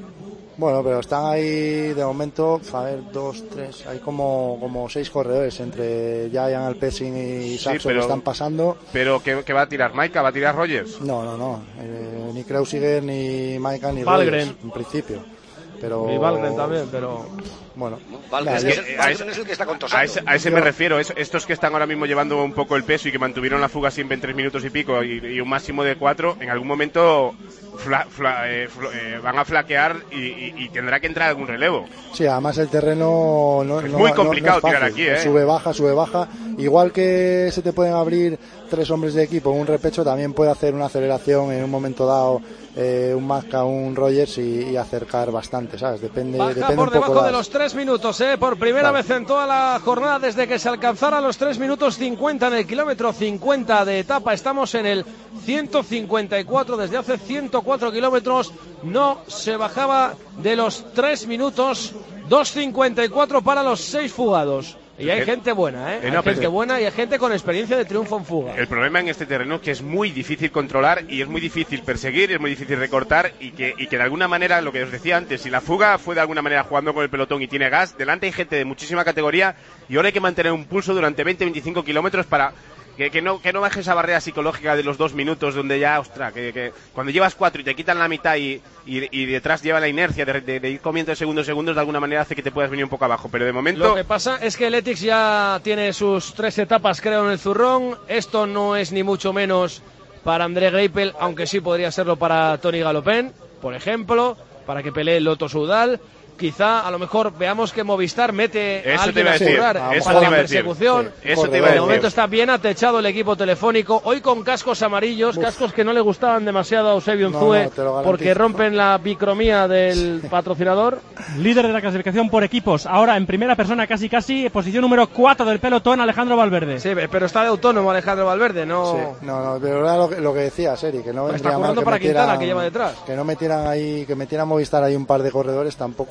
Bueno, pero están ahí de momento, a ver, dos, tres, hay como, como seis corredores entre Giant, Alpecin y Saxo, Sí, pero- que están pasando. ¿Pero qué, qué va a tirar? ¿Maika? ¿Va a tirar Rogers? No, no, no, eh, ni Kreuziger, ni Maika, ni Valgren. Rogers, en principio. Pero... Y Valgren también, pero... Bueno, Valgren nada, es, yo- el- a Valgren ese- es el que está con A Tosato. ese, a ese me refiero, es- estos que están ahora mismo llevando un poco el peso y que mantuvieron la fuga siempre en tres minutos y pico y, y un máximo de cuatro, en algún momento fla- fla- eh, flo- eh, van a flaquear y, y- y tendrá que entrar algún relevo. Sí, además el terreno no, Es no- muy no- complicado no es tirar fácil. aquí, ¿eh? Sube, baja, sube, baja. Igual que se te pueden abrir tres hombres de equipo en un repecho, también puede hacer una aceleración en un momento dado, eh, un Mazka, un Rogers y, y acercar bastante, ¿sabes? Depende, Baja depende por un poco debajo de las- los tres minutos, ¿eh? Por primera Claro. vez en toda la jornada desde que se alcanzara los tres minutos cincuenta en el kilómetro cincuenta de etapa. Estamos en el ciento cincuenta y cuatro, desde hace ciento cuatro kilómetros no se bajaba de los tres minutos, dos cincuenta y cuatro para los seis fugados. Y hay Eh, gente buena, ¿eh? eh, Hay no, pero- gente buena y hay gente con experiencia de triunfo en fuga. El problema en este terreno es que es muy difícil controlar y es muy difícil perseguir, es muy difícil recortar y que, y que de alguna manera, lo que os decía antes, si la fuga fue de alguna manera jugando con el pelotón y tiene gas, delante hay gente de muchísima categoría y ahora hay que mantener un pulso durante veinte a veinticinco kilómetros para que, que no que no baje esa barrera psicológica de los dos minutos donde ya, ostras, que, que cuando llevas cuatro y te quitan la mitad y, y, y detrás lleva la inercia de, de- de ir comiendo de segundos segundos, de alguna manera hace que te puedas venir un poco abajo, pero de momento... Lo que pasa es que el Etix ya tiene sus tres etapas, creo, en el zurrón. Esto no es ni mucho menos para André Greipel, aunque sí podría serlo para Tony Galopin, por ejemplo, para que pelee el Lotto Soudal. Quizá, a lo mejor, veamos que Movistar mete Eso a te alguien iba a a decir, currar eso para te la iba a decir. persecución. Sí, eso te iba a De decir. momento está bien atechado el equipo telefónico, hoy con cascos amarillos, cascos que no le gustaban demasiado a Eusebio No, Unzue, no, te lo garantizo. porque rompen la bicromía del patrocinador. Líder de la clasificación por equipos, ahora en primera persona casi casi, posición número cuatro del pelotón, Alejandro Valverde. Sí, pero está de autónomo Alejandro Valverde, no... Sí, no, no, pero era lo que, lo que decía Seri, que no Está vendría mal currando que para metieran, Quintana, que lleva detrás. que no metieran ahí, que metieran a Movistar ahí un par de corredores, tampoco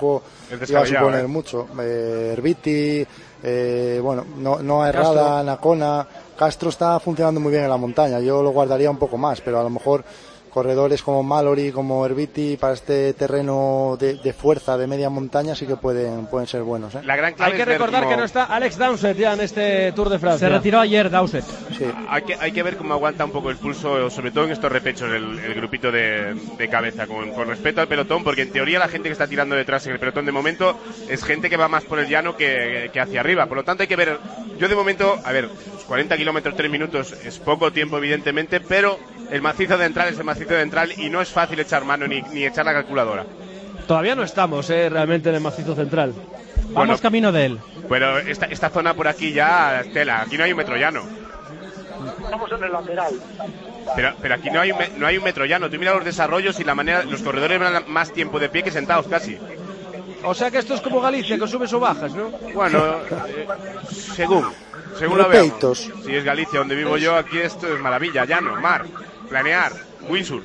tampoco iba a suponer eh. mucho. Eh, Herbiti, eh, bueno, no, no Herrada, Nacona, Castro está funcionando muy bien en la montaña, yo lo guardaría un poco más, pero a lo mejor corredores como Mallory, como Herbiti, para este terreno de, de fuerza, de media montaña, sí que pueden, pueden ser buenos, ¿eh? La gran clave Hay que recordar cómo... que no está Alex Dowsett ya en este Tour de Francia. Se retiró ayer Dowsett. Sí. Hay, que, hay que ver cómo aguanta un poco el pulso, sobre todo en estos repechos, el, el grupito de, de cabeza, con, con respecto al pelotón, porque en teoría la gente que está tirando detrás en el pelotón de momento es gente que va más por el llano que, que hacia arriba. Por lo tanto hay que ver, yo de momento, a ver, cuarenta kilómetros, tres minutos es poco tiempo evidentemente, pero el macizo de entral es el macizo de entral y no es fácil echar mano ni, ni echar la calculadora. Todavía no estamos eh, realmente en el macizo central. Vamos bueno, camino de él. Pero esta, esta zona por aquí ya, tela, aquí no hay un metro llano. Estamos en el lateral. Pero, pero aquí no hay, un, no hay un metro llano. Tú mira los desarrollos y la manera, los corredores van más tiempo de pie que sentados casi. O sea que esto es como Galicia, que subes o bajas, ¿no? Bueno, eh, según, según lo veamos. Si es Galicia donde vivo yo, aquí esto es maravilla, llano, mar, planear, windsurf.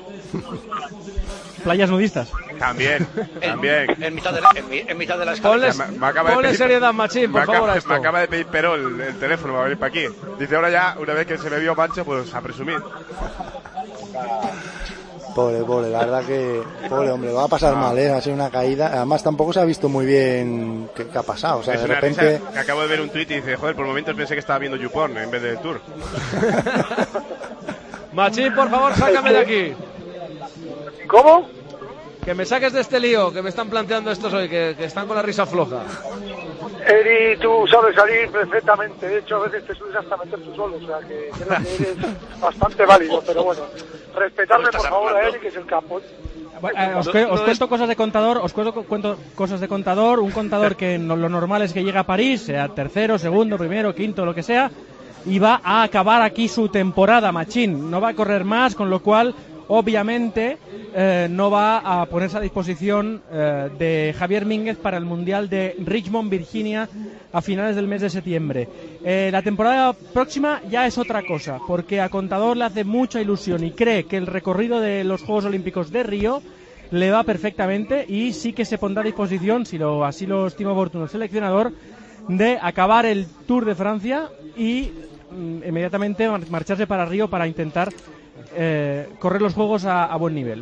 Playas nudistas. También, también. En, en, mitad, de la, en, en mitad de la escalera. Ponle, me, me acaba ponle de pedir, seriedad, Machín, por me favor. Acaba, a esto. Me acaba de pedir Perol el, el teléfono para venir para aquí. Dice ahora ya, una vez que se me vio mancha, pues a presumir. Pobre, pobre, la verdad que pobre hombre, lo va a pasar mal, ¿eh? Ha sido una caída. Además tampoco se ha visto muy bien qué, qué ha pasado. O sea, es de una repente. Risa, que acabo de ver un tuit y dice, joder, por momentos pensé que estaba viendo YouPorn en vez de Tour. Machín, por favor, sácame de aquí. ¿Cómo? Que me saques de este lío que me están planteando estos hoy, que, que están con la risa floja. Eri, tú sabes salir perfectamente. De hecho, a veces te subes hasta meter tú solo. O sea, que creo que eres bastante válido. Pero bueno, respetarme por favor a Eri, que es el capo. Eh, os, que, os cuento cosas de contador, os cuento, cuento cosas de contador. Un contador que no, lo normal es que llega a París, sea tercero, segundo, primero, quinto, lo que sea, y va a acabar aquí su temporada, Machín. No va a correr más, con lo cual, obviamente, eh, no va a ponerse a disposición eh, de Javier Mínguez para el Mundial de Richmond, Virginia, a finales del mes de septiembre. Eh, la temporada próxima ya es otra cosa, porque a Contador le hace mucha ilusión y cree que el recorrido de los Juegos Olímpicos de Río le va perfectamente y sí que se pondrá a disposición, si lo, así lo estima oportuno el seleccionador, de acabar el Tour de Francia y mm, inmediatamente marcharse para Río para intentar Eh, correr los juegos a, a buen nivel.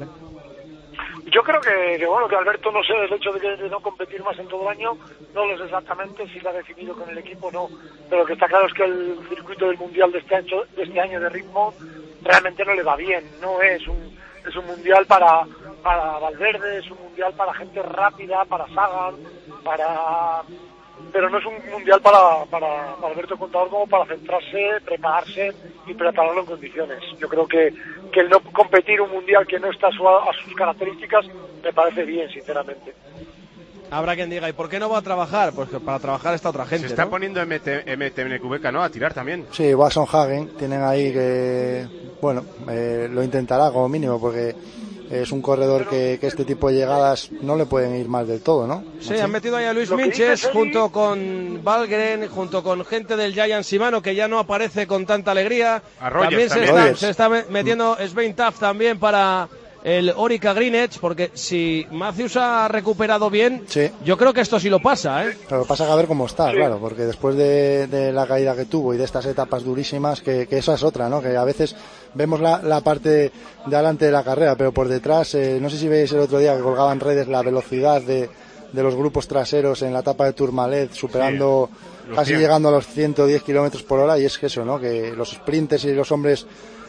Yo creo que, que bueno que Alberto, no sé, el hecho de, que, de no competir más en todo el año, no lo sé exactamente si lo ha definido con el equipo o no, pero lo que está claro es que el circuito del mundial de este año de, este año de ritmo realmente no le va bien. No es un es un mundial para para Valverde, es un mundial para gente rápida, para Sagan, para pero no es un mundial para, para, para Alberto Contador como para centrarse, prepararse y prepararlo en condiciones. Yo creo que, que el no competir un mundial que no está a, su, a sus características me parece bien, sinceramente. Habrá quien diga, ¿y por qué no va a trabajar? Pues que para trabajar está otra gente, Se está ¿no? poniendo M T N Q B K, ¿no? A tirar también. Sí, Wasson Hagen, tienen ahí que, bueno, eh, lo intentará como mínimo, porque es un corredor que, que este tipo de llegadas no le pueden ir mal del todo, ¿no? Sí, ¿Sí? Han metido ahí a Luis Minches junto con Valgren, junto con gente del Giant Shimano que ya no aparece con tanta alegría. A Rogers, también, también. Se, está, se está metiendo Svein Taft también para el Orica Greenwich, porque si Matthews ha recuperado bien, sí. Yo creo que esto sí lo pasa, ¿eh? Pero pasa que a ver cómo está, sí. Claro, porque después de, de la caída que tuvo y de estas etapas durísimas, que, que esa es otra, ¿no? Que a veces vemos la, la parte de adelante de la carrera, pero por detrás, eh, no sé si veis el otro día que colgaban redes la velocidad de, de los grupos traseros en la etapa de Tourmalet, superando, sí, casi cien. Llegando a los ciento diez kilómetros por hora, y es que eso, ¿no? Que los sprinters y los hombres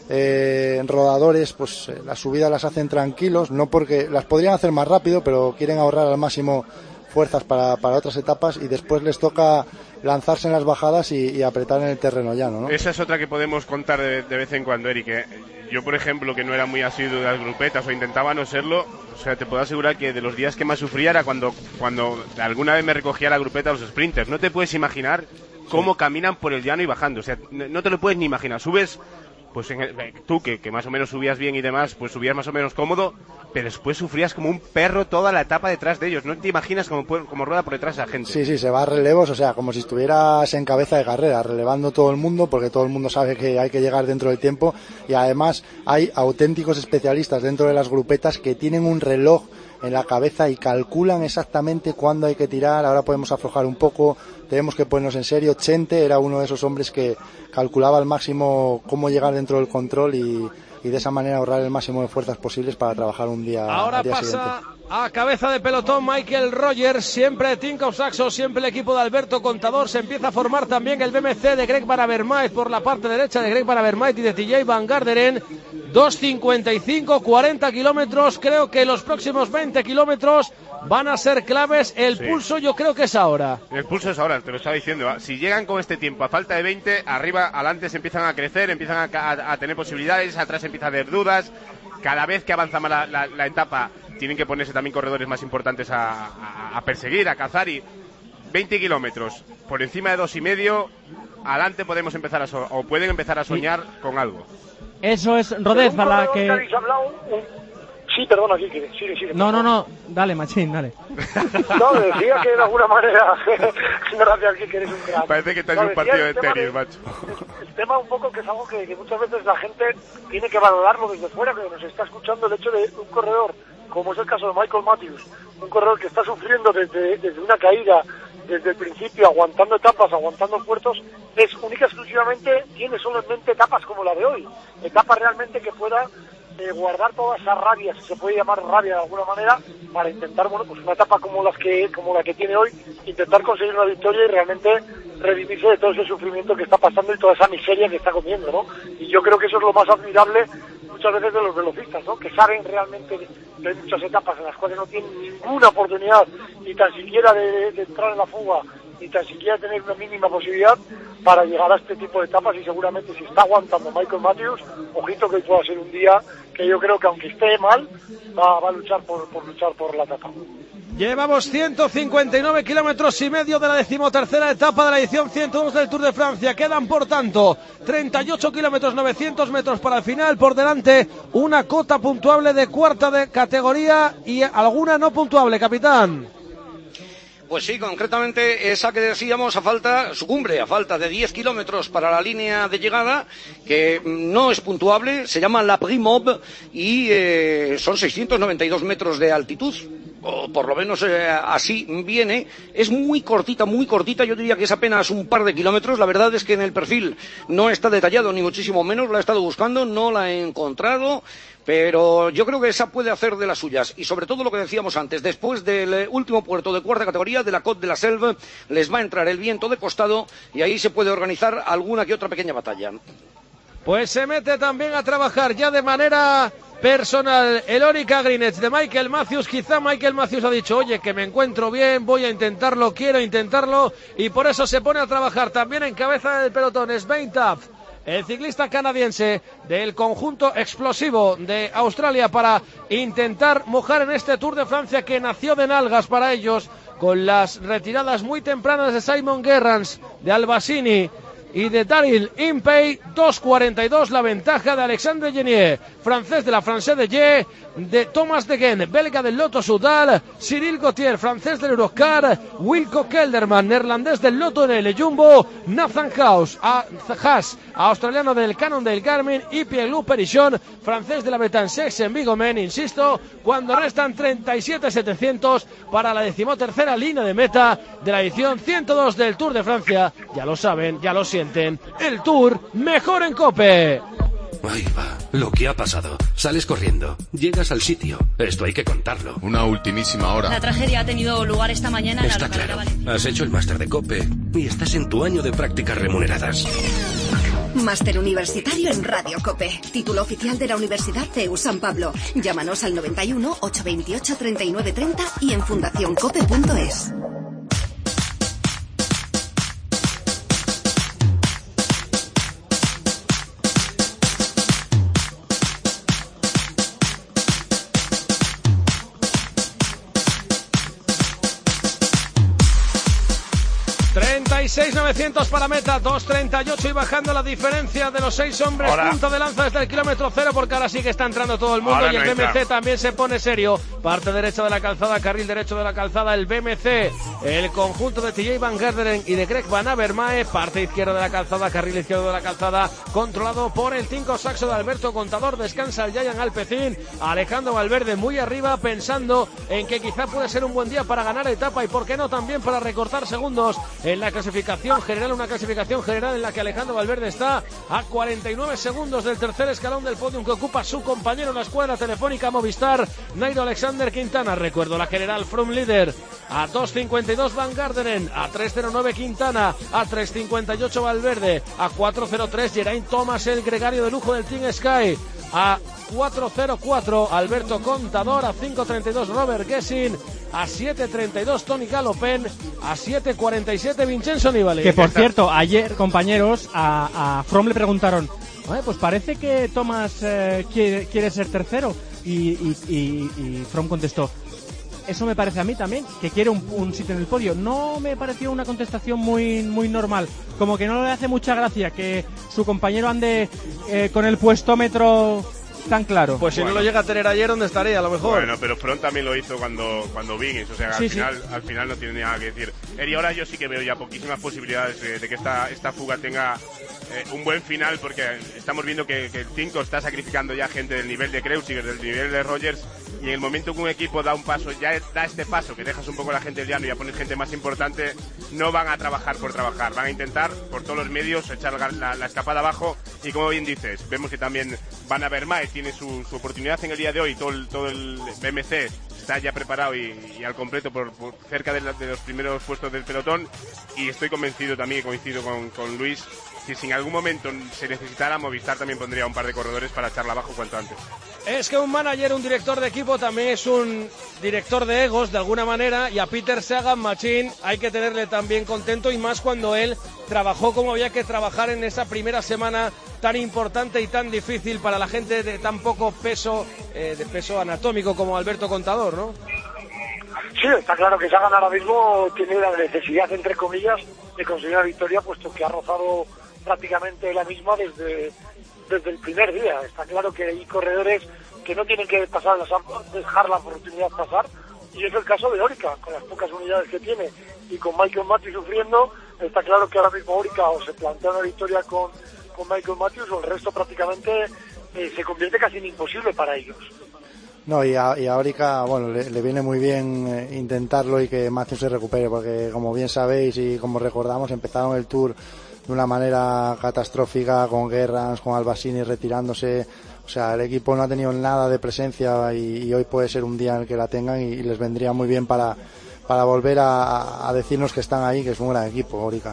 Eh, rodadores, pues eh, las subidas las hacen tranquilos, no porque las podrían hacer más rápido, pero quieren ahorrar al máximo fuerzas para, para otras etapas y después les toca lanzarse en las bajadas y, y apretar en el terreno llano, ¿no? Esa es otra que podemos contar de, de vez en cuando, Eric. ¿eh? Yo, por ejemplo, que no era muy asiduo de las grupetas o intentaba no serlo, o sea, te puedo asegurar que de los días que más sufría era cuando, cuando alguna vez me recogía la grupeta los sprinters. No te puedes imaginar cómo sí. Caminan por el llano y bajando, o sea, no te lo puedes ni imaginar. Subes pues en el, tú que, que más o menos subías bien y demás, pues subías más o menos cómodo, pero después sufrías como un perro toda la etapa detrás de ellos. No te imaginas cómo, cómo rueda por detrás la gente. Sí, sí, se va a relevos, o sea, como si estuvieras en cabeza de carrera, relevando todo el mundo, porque todo el mundo sabe que hay que llegar dentro del tiempo, y además hay auténticos especialistas dentro de las grupetas que tienen un reloj en la cabeza y calculan exactamente cuándo hay que tirar. Ahora podemos aflojar un poco, tenemos que ponernos en serio. Chente era uno de esos hombres que calculaba al máximo cómo llegar dentro del control y, y de esa manera ahorrar el máximo de fuerzas posibles para trabajar un día, Ahora al día pasa siguiente. A cabeza de pelotón Michael Rogers, siempre Tinkoff Saxo, siempre el equipo de Alberto Contador. Se empieza a formar también el B M C de Greg Van Avermaet por la parte derecha de Greg Van Avermaet y de T J Van Garderen. dos cincuenta y cinco, cuarenta kilómetros. Creo que los próximos veinte kilómetros van a ser claves. El Sí. pulso yo creo que es ahora. El pulso es ahora, te lo estaba diciendo. Si llegan con este tiempo a falta de veinte, arriba, adelante se empiezan a crecer, empiezan a, a, a tener posibilidades, atrás empieza a haber dudas. Cada vez que avanza más la, la, la etapa, tienen que ponerse también corredores más importantes a, a, a perseguir, a cazar. Y veinte kilómetros por encima de dos y medio, adelante podemos empezar a so o pueden empezar a soñar sí. con algo. Eso es Rodez para la que... Sí, perdona, aquí, sigue, sigue. No, no, no, dale, Machín, dale. No, decía que de alguna manera, gracias, aquí, que eres un crack. Parece que estás en no, un partido de tenis, de, macho. El, el tema un poco que es algo que, que muchas veces la gente tiene que valorarlo desde fuera, que nos está escuchando, el hecho de un corredor, como es el caso de Michael Matthews, un corredor que está sufriendo desde, desde una caída, desde el principio, aguantando etapas, aguantando puertos, es única y exclusivamente, tiene solo en mente etapas como la de hoy, etapas realmente que pueda eh, guardar toda esa rabia, si se puede llamar rabia de alguna manera, para intentar, bueno, pues una etapa como las que como la que tiene hoy, intentar conseguir una victoria y realmente redimirse de todo ese sufrimiento que está pasando y toda esa miseria que está comiendo, ¿no? Y yo creo que eso es lo más admirable muchas veces de los velocistas, ¿no? Que saben realmente que hay muchas etapas en las cuales no tienen ninguna oportunidad ni tan siquiera de, de entrar en la fuga, ni tan siquiera tener una mínima posibilidad para llegar a este tipo de etapas, y seguramente si está aguantando Michael Matthews, ojito que hoy pueda ser un día que yo creo que aunque esté mal, va, va a luchar por, por luchar por la etapa. Llevamos ciento cincuenta y nueve kilómetros y medio de la decimotercera etapa de la edición ciento dos del Tour de Francia. Quedan, por tanto, treinta y ocho kilómetros, novecientos metros para el final. Por delante, una cota puntuable de cuarta de categoría y alguna no puntuable, capitán. Pues sí, concretamente esa que decíamos a falta, su cumbre, a falta de diez kilómetros para la línea de llegada, que no es puntuable, se llama La Primob y eh, son seiscientos noventa y dos metros de altitud, o por lo menos eh, así viene. Es muy cortita, muy cortita, yo diría que es apenas un par de kilómetros. La verdad es que en el perfil no está detallado, ni muchísimo menos, la he estado buscando, no la he encontrado. Pero yo creo que esa puede hacer de las suyas. Y sobre todo lo que decíamos antes, después del último puerto de cuarta categoría, de la Côte de la Selve, les va a entrar el viento de costado y ahí se puede organizar alguna que otra pequeña batalla. Pues se mete también a trabajar ya de manera personal el Orica Greenwich de Michael Matthews. Quizá Michael Matthews ha dicho, oye, que me encuentro bien, voy a intentarlo, quiero intentarlo, y por eso se pone a trabajar también en cabeza del pelotón Svein Taft, el ciclista canadiense del conjunto explosivo de Australia, para intentar mojar en este Tour de Francia que nació de nalgas para ellos, con las retiradas muy tempranas de Simon Gerrans, de Albasini y de Daryl Impey. Dos cuarenta y dos la ventaja de Alexandre Genier, francés de la Française de Ye, de Thomas de Gen, belga del Lotto Soudal, Cyril Gauthier, francés del Eurocar, Wilco Kelderman, neerlandés del Lotto en el Jumbo, Nathan Haas, a, Haas, australiano del Cannondale Garmin, y Pierre-Loup Perichon, francés de la Betancex en Vigomen. Insisto, cuando restan treinta y siete setecientos para la decimotercera línea de meta de la edición ciento dos del Tour de Francia. Ya lo saben, ya lo sienten, el Tour mejor en COPE. Ahí va, lo que ha pasado. Sales corriendo, llegas al sitio. Esto hay que contarlo. Una ultimísima hora. La tragedia ha tenido lugar esta mañana en la Está claro. Has hecho el máster de COPE y estás en tu año de prácticas remuneradas. Máster universitario en Radio COPE. Título oficial de la Universidad C E U San Pablo. Llámanos al noventa y uno, ochocientos veintiocho, treinta y nueve treinta y en fundación cope punto es. treinta y seis novecientos para meta, dos treinta y ocho y bajando la diferencia de los seis hombres. Ahora. Punto de lanza desde el kilómetro cero, porque ahora sí que está entrando todo el mundo. Ahora y el no B M C entra. también se pone serio. Parte derecha de la calzada, carril derecho de la calzada, el B M C, el conjunto de T J Van Garderen y de Greg Van Avermaet. Parte izquierda de la calzada, carril izquierdo de la calzada, controlado por el Tinko Saxo de Alberto Contador. Descansa el Giant Alpecin. Alejandro Valverde muy arriba, pensando en que quizá puede ser un buen día para ganar etapa y por qué no también para recortar segundos en la clasificación general, una clasificación general en la que Alejandro Valverde está a cuarenta y nueve segundos del tercer escalón del podium que ocupa su compañero en la escuadra telefónica Movistar, Nairo Alexander Quintana. Recuerdo la general Froome líder a dos cincuenta y dos Van Garderen, a tres cero nueve Quintana, a tres cincuenta y ocho Valverde, a cuatro cero tres Geraint Thomas, el gregario de lujo del Team Sky, a cuatro cero cuatro Alberto Contador, a cinco treinta y dos Robert Gessin, a siete treinta y dos Tony Galopin, a siete cuarenta y siete Vincenzo Nibali. Que por cierto, ayer, compañeros, a, a Froome le preguntaron, "Oye, pues parece que Thomas eh, quiere, quiere ser tercero", y, y, y, y Froome contestó, "Eso me parece a mí también, que quiere un, un sitio en el podio". No me pareció una contestación muy, muy normal, como que no le hace mucha gracia que su compañero ande eh, con el puestómetro tan claro. Pues si Bueno. no lo llega a tener ayer, ¿dónde estaría? A lo mejor. Bueno, pero Froome también lo hizo cuando cuando Wiggins, o sea, Sí, al sí. final al final no tiene nada que decir. Eri, ahora yo sí que veo ya poquísimas posibilidades de, de que esta esta fuga tenga eh, un buen final, porque estamos viendo que, que el Tinko está sacrificando ya gente del nivel de Kreuziger, del nivel de Rogers, y en el momento que un equipo da un paso, ya da este paso, que dejas un poco la gente del llano y a poner gente más importante, no van a trabajar por trabajar, van a intentar por todos los medios echar la, la, la escapada abajo, y como bien dices, vemos que también Van Avermaet tiene su, su oportunidad en el día de hoy, todo el, todo el B M C está ya preparado y, y al completo por, por cerca de, la, de los primeros puestos del pelotón, y estoy convencido también, coincido con, con Luis, que si en algún momento se necesitara, Movistar también pondría un par de corredores para echarla abajo cuanto antes. Es que un manager, un director de equipo también es un director de egos de alguna manera, y a Peter Sagan Machín hay que tenerle también contento, y más cuando él trabajó como había que trabajar en esa primera semana tan importante y tan difícil para la gente de tan poco peso, eh, de peso anatómico como Alberto Contador, ¿no? Sí, está claro que Sagan ahora mismo tiene la necesidad, entre comillas, de conseguir la victoria, puesto que ha rozado prácticamente la misma desde, desde el primer día. Está claro que hay corredores que no tienen que pasar, dejar la oportunidad pasar, y es el caso de Orica, con las pocas unidades que tiene, y con Michael Matthews sufriendo. Está claro que ahora mismo Orica o se plantea una victoria con, con Michael Matthews, o el resto prácticamente eh, se convierte casi en imposible para ellos. No, y a, y a Orica, bueno, le, le viene muy bien eh, intentarlo y que Matthews se recupere, porque como bien sabéis y como recordamos, empezaron el Tour de una manera catastrófica, con Gerrans, con Albasini retirándose. O sea, el equipo no ha tenido nada de presencia, y, y hoy puede ser un día en el que la tengan, y, y les vendría muy bien para, para volver a, a decirnos que están ahí, que es un gran equipo, Orica.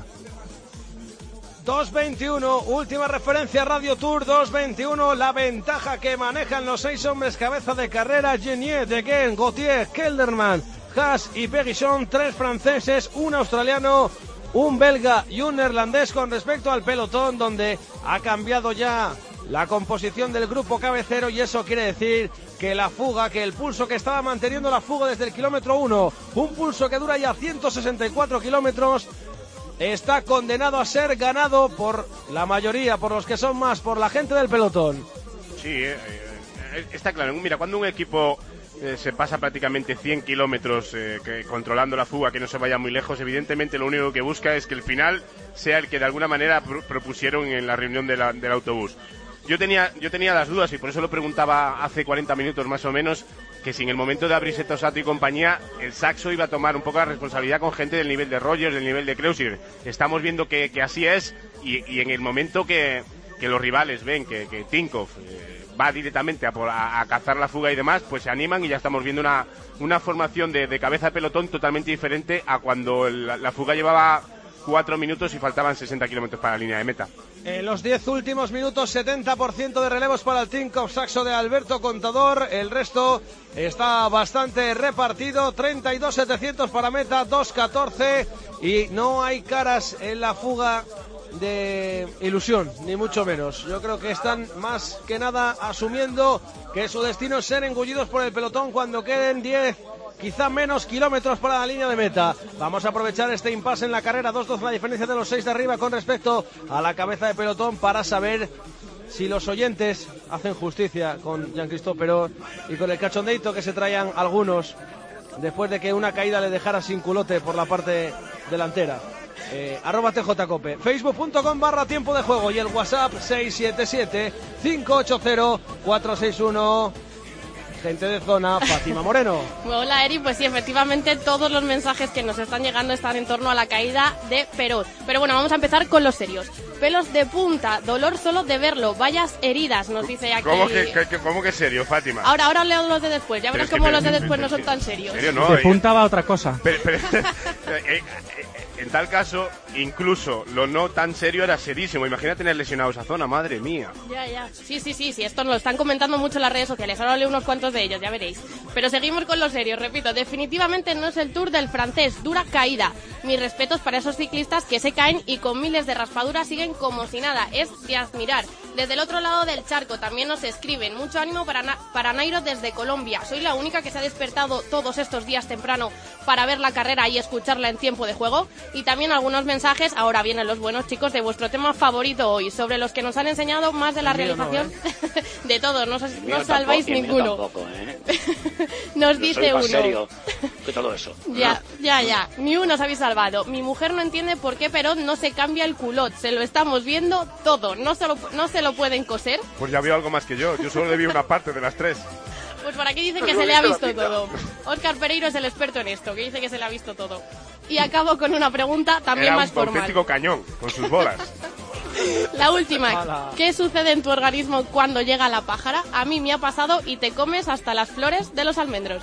dos veintiuno, última referencia Radio Tour, dos veintiuno, la ventaja que manejan los seis hombres cabeza de carrera: Genier, Degen, Gautier, Kelderman, Haas y Péguisson, tres franceses, un australiano, un belga y un neerlandés con respecto al pelotón, donde ha cambiado ya la composición del grupo cabecero, y eso quiere decir que la fuga, que el pulso que estaba manteniendo la fuga desde el kilómetro uno, un pulso que dura ya ciento sesenta y cuatro kilómetros, está condenado a ser ganado por la mayoría, por los que son más, por la gente del pelotón. Sí, eh, eh, está claro. Mira, cuando un equipo eh, se pasa prácticamente cien kilómetros eh, que, controlando la fuga, que no se vaya muy lejos, evidentemente lo único que busca es que el final sea el que de alguna manera pr- propusieron en la reunión de la, del autobús. Yo tenía, yo tenía las dudas, y por eso lo preguntaba hace cuarenta minutos más o menos, que si en el momento de abrirse Tosato y compañía, el Saxo iba a tomar un poco la responsabilidad con gente del nivel de Rogers, del nivel de Kreuziger. Estamos viendo que, que así es, y, y en el momento que, que los rivales ven que, que Tinkoff eh, va directamente a, por, a, a cazar la fuga y demás, pues se animan, y ya estamos viendo una, una formación de, de cabeza de pelotón totalmente diferente a cuando el, la fuga llevaba cuatro minutos y faltaban sesenta kilómetros para la línea de meta. En los diez últimos minutos, setenta por ciento de relevos para el Tinkoff Saxo de Alberto Contador. El resto está bastante repartido. treinta y dos setecientos para meta, dos catorce. Y no hay caras en la fuga de ilusión, ni mucho menos. Yo creo que están más que nada asumiendo que su destino es ser engullidos por el pelotón cuando queden diez, quizá menos kilómetros para la línea de meta. Vamos a aprovechar este impasse en la carrera, dos dos la diferencia de los seis de arriba con respecto a la cabeza de pelotón, para saber si los oyentes hacen justicia con Jean-Christophe Péraud y con el cachondeito que se traían algunos después de que una caída le dejara sin culote por la parte delantera. Eh, arroba tjcope, facebook.com barra tiempo de juego y el WhatsApp seis siete siete, cinco ocho cero, cuatro seis uno. Gente de zona, Fátima Moreno. Hola, Eri, pues sí, efectivamente todos los mensajes que nos están llegando están en torno a la caída de Péraud. Pero bueno, vamos a empezar con los serios. Pelos de punta, dolor solo de verlo, vallas heridas, nos dice aquí. ¿Cómo que, que, cómo que serio, Fátima? Ahora, ahora leo los de después, ya verás cómo los de después no son tan serios. ¿Serio? No, de punta va otra cosa. Pero, pero, eh, eh, en tal caso, incluso lo no tan serio era serísimo. Imagina tener lesionado esa zona, madre mía. Ya, ya. Sí, sí, sí, sí, esto nos lo están comentando mucho en las redes sociales. Ahora leo unos cuantos de ellos, ya veréis. Pero seguimos con los serios, repito. Definitivamente no es el Tour del francés. Dura caída. Mis respetos para esos ciclistas que se caen y con miles de raspaduras siguen como si nada. Es de admirar. Desde el otro lado del charco también nos escriben. Mucho ánimo para, Na- para Nairo desde Colombia. Soy la única que se ha despertado todos estos días temprano para ver la carrera y escucharla en tiempo de juego. Y también algunos mensajes, ahora vienen los buenos, chicos, de vuestro tema favorito hoy, sobre los que nos han enseñado más de la El mío realización no, ¿eh? de todos, no, os- El no mío os salváis tampoco, y el mío ninguno. tampoco, ¿eh? Nos Yo dice soy más uno. serio que todo eso. Ya, ya, ya, ni uno os habéis salvado. Mi mujer no entiende por qué Péraud no se cambia el culot, se lo estamos viendo todo, no se lo, no se lo pueden coser. Pues ya veo algo más que yo. Yo solo le vi una parte de las tres. Pues por aquí dice que se le ha visto todo. Óscar Pereiro es el experto en esto, que dice que se le ha visto todo. Y acabo con una pregunta también Era más un formal. auténtico cañón, con sus bolas. La última, ¿qué sucede en tu organismo cuando llega la pájara? A mí me ha pasado y te comes hasta las flores de los almendros.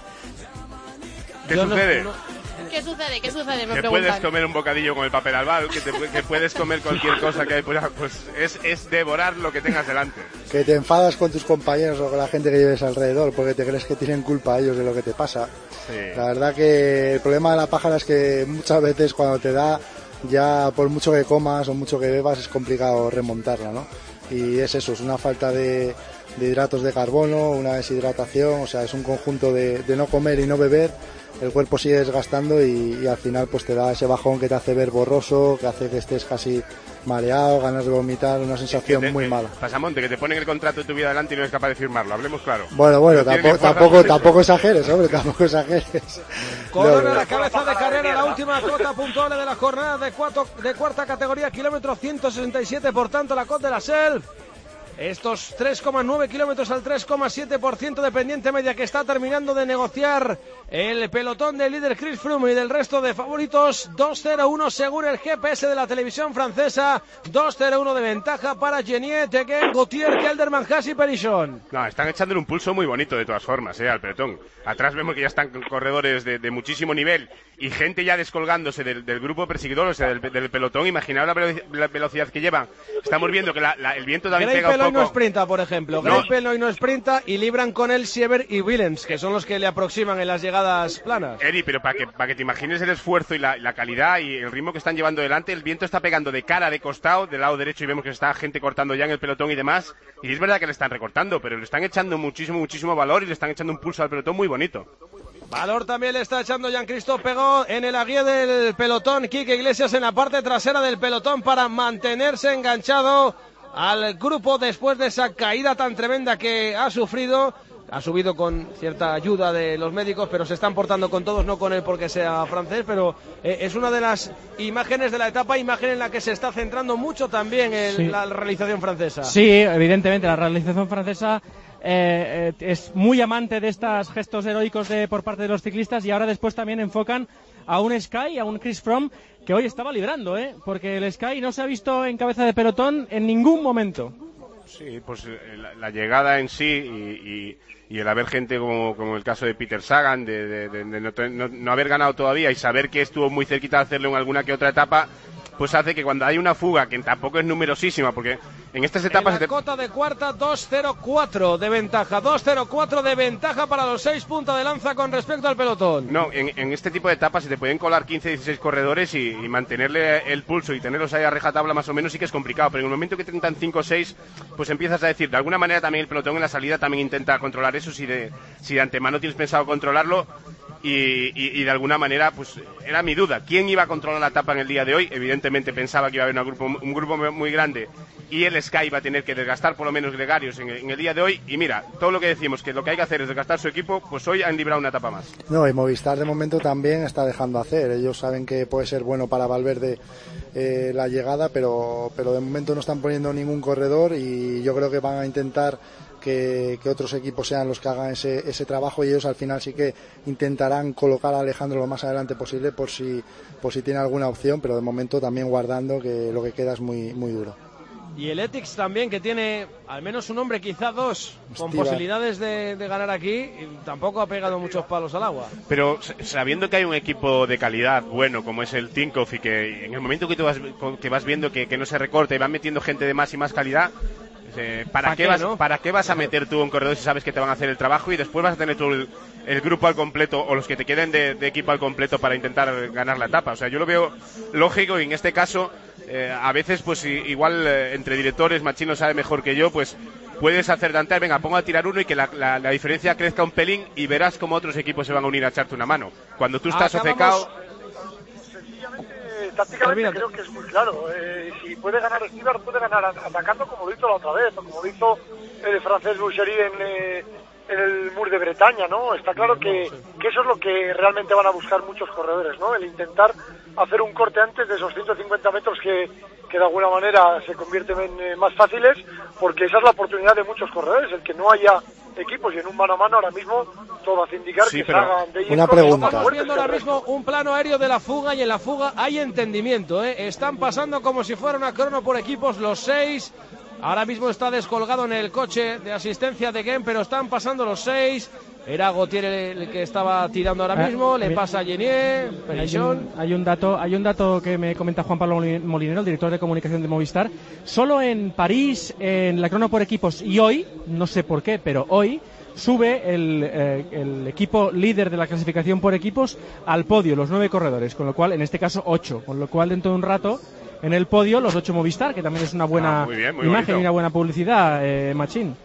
¿Qué Yo no- sucede? no- ¿Qué sucede? ¿Qué sucede? Me Que preguntan. puedes comer un bocadillo con el papel albal, que, te, que puedes comer cualquier cosa que hay, pues, pues es, es devorar lo que tengas delante. Que te enfadas con tus compañeros o con la gente que lleves alrededor porque te crees que tienen culpa ellos de lo que te pasa. Sí. La verdad que el problema de la pájara es que muchas veces cuando te da, ya por mucho que comas o mucho que bebas es complicado remontarla, ¿no? Y es eso, es una falta de, de hidratos de carbono, una deshidratación, o sea, es un conjunto de, de no comer y no beber. El cuerpo sigue desgastando y, y al final pues te da ese bajón que te hace ver borroso, que hace que estés casi mareado, ganas de vomitar, una sensación Que te- muy que- mala. Pasamonte, que te ponen el contrato de tu vida delante y no eres capaz de firmarlo, hablemos claro. Bueno, bueno, No tiene tampoco, ni fuerza tampoco, por eso. tampoco exageres, hombre, tampoco exageres. Corona No, la cabeza de carrera, la última cota puntual de la jornada de, cuatro, de cuarta categoría, kilómetro ciento sesenta y siete, por tanto la Côte de la Selve. Estos tres coma nueve kilómetros al tres coma siete por ciento de pendiente media que está terminando de negociar el pelotón del líder Chris Froome y del resto de favoritos. Dos cero uno según el G P S de la televisión francesa, dos cero uno de ventaja para Geniet, Teguin, Gautier, Kelderman, Haas y Perichon. No, están echándole un pulso muy bonito de todas formas, eh, al pelotón. Atrás vemos que ya están corredores de, de muchísimo nivel y gente ya descolgándose del, del grupo perseguidor, o sea, del, del pelotón. Imaginaos la, velo- la velocidad que llevan. Estamos viendo que la, la, el viento también pega un Greipel hoy no poco. sprinta, por ejemplo. No. Greipel hoy no sprinta y libran con él Sieber y Willems, que son los que le aproximan en las llegadas planas. Eri, pero para que, para que te imagines el esfuerzo y la, la calidad y el ritmo que están llevando delante, el viento está pegando de cara, de costado, del lado derecho, y vemos que está gente cortando ya en el pelotón y demás. Y es verdad que le están recortando, pero le están echando muchísimo, muchísimo valor y le están echando un pulso al pelotón muy bonito. Valor también le está echando Jean-Christophe Péraud en el aguía del pelotón. Quique Iglesias en la parte trasera del pelotón para mantenerse enganchado al grupo después de esa caída tan tremenda que ha sufrido. Ha subido con cierta ayuda de los médicos, pero se están portando con todos, no con él porque sea francés, pero eh, es una de las imágenes de la etapa, imagen en la que se está centrando mucho también el, Sí. la realización francesa. Sí, evidentemente, la realización francesa eh, eh, es muy amante de estos gestos heroicos de, por parte de los ciclistas, y ahora después también enfocan a un Sky, a un Chris Froome, que hoy estaba librando, ¿eh? Porque el Sky no se ha visto en cabeza de pelotón en ningún momento. Sí, pues eh, la, la llegada en sí y, y, y el haber gente como, como el caso de Peter Sagan, de, de, de, de no, no, no haber ganado todavía y saber que estuvo muy cerquita de hacerlo en alguna que otra etapa, pues hace que cuando hay una fuga, que tampoco es numerosísima, porque en estas etapas... En la cota de cuarta, dos cero cuatro de ventaja, dos cero cuatro de ventaja para los seis punta de lanza con respecto al pelotón. No, en, en este tipo de etapas se te pueden colar quince, dieciséis corredores y, y mantenerle el pulso y tenerlos ahí a rajatabla más o menos sí que es complicado, pero en el momento que te intentan cinco o seis, pues empiezas a decir, de alguna manera también el pelotón en la salida también intenta controlar eso, si de, si de antemano tienes pensado controlarlo. Y, y, y de alguna manera, pues era mi duda. ¿Quién iba a controlar la etapa en el día de hoy? Evidentemente pensaba que iba a haber un grupo, un grupo muy grande y el Sky iba a tener que desgastar por lo menos gregarios en, en el día de hoy. Y mira, todo lo que decimos, que lo que hay que hacer es desgastar su equipo, pues hoy han librado una etapa más. No, y Movistar de momento también está dejando hacer. Ellos saben que puede ser bueno para Valverde eh, la llegada, pero, pero de momento no están poniendo ningún corredor y yo creo que van a intentar Que, que otros equipos sean los que hagan ese, ese trabajo y ellos al final sí que intentarán colocar a Alejandro lo más adelante posible por si, por si tiene alguna opción, pero de momento también guardando que lo que queda es muy, muy duro. Y el Ethics también, que tiene al menos un hombre, quizá dos, con Hostia. posibilidades de, de ganar aquí, y tampoco ha pegado muchos palos al agua. Pero sabiendo que hay un equipo de calidad bueno, como es el Tinkoff, y que en el momento que tú vas, que vas viendo que, que no se recorta y van metiendo gente de más y más calidad, Eh, ¿para, ¿Para, qué qué, vas, ¿no? ¿Para qué vas a meter tú un corredor si sabes que te van a hacer el trabajo y después vas a tener tú el, el grupo al completo o los que te queden de, de equipo al completo para intentar ganar la etapa? O sea, yo lo veo lógico y en este caso eh, a veces pues igual eh, entre directores, Machín lo sabe mejor que yo, pues puedes hacer tantear, venga, pongo a tirar uno y que la, la, la diferencia crezca un pelín y verás cómo otros equipos se van a unir a echarte una mano. Cuando tú estás obcecado... Tácticamente creo que es muy claro. Eh, si puede ganar Stibar, puede ganar atacando como lo hizo la otra vez, o como lo hizo el francés Boucherie en, eh, en el Mur de Bretaña, ¿no? Está claro que, que eso es lo que realmente van a buscar muchos corredores, ¿no? El intentar hacer un corte antes de esos ciento cincuenta metros que, que de alguna manera se convierten en eh, más fáciles, porque esa es la oportunidad de muchos corredores, el que no haya equipos y en un mano a mano ahora mismo todo hace indicar sí, que pero... Sagan de una pregunta. Estamos viendo ahora mismo un plano aéreo de la fuga y en la fuga hay entendimiento, ¿eh? Están pasando como si fuera una crono por equipos los seis. Ahora mismo está descolgado en el coche de asistencia de Gen, pero están pasando los seis. Era Gautier el que estaba tirando ahora mismo, le pasa a Genier, hay un, hay un dato, hay un dato que me comenta Juan Pablo Molinero, el director de comunicación de Movistar. Solo en París, en la crono por equipos, y hoy, no sé por qué, pero hoy sube el, eh, el equipo líder de la clasificación por equipos al podio, los nueve corredores, con lo cual, en este caso, ocho, con lo cual dentro de un rato en el podio los ocho Movistar, que también es una buena ah, muy bien, muy imagen bonito. y una buena publicidad, eh, Machín.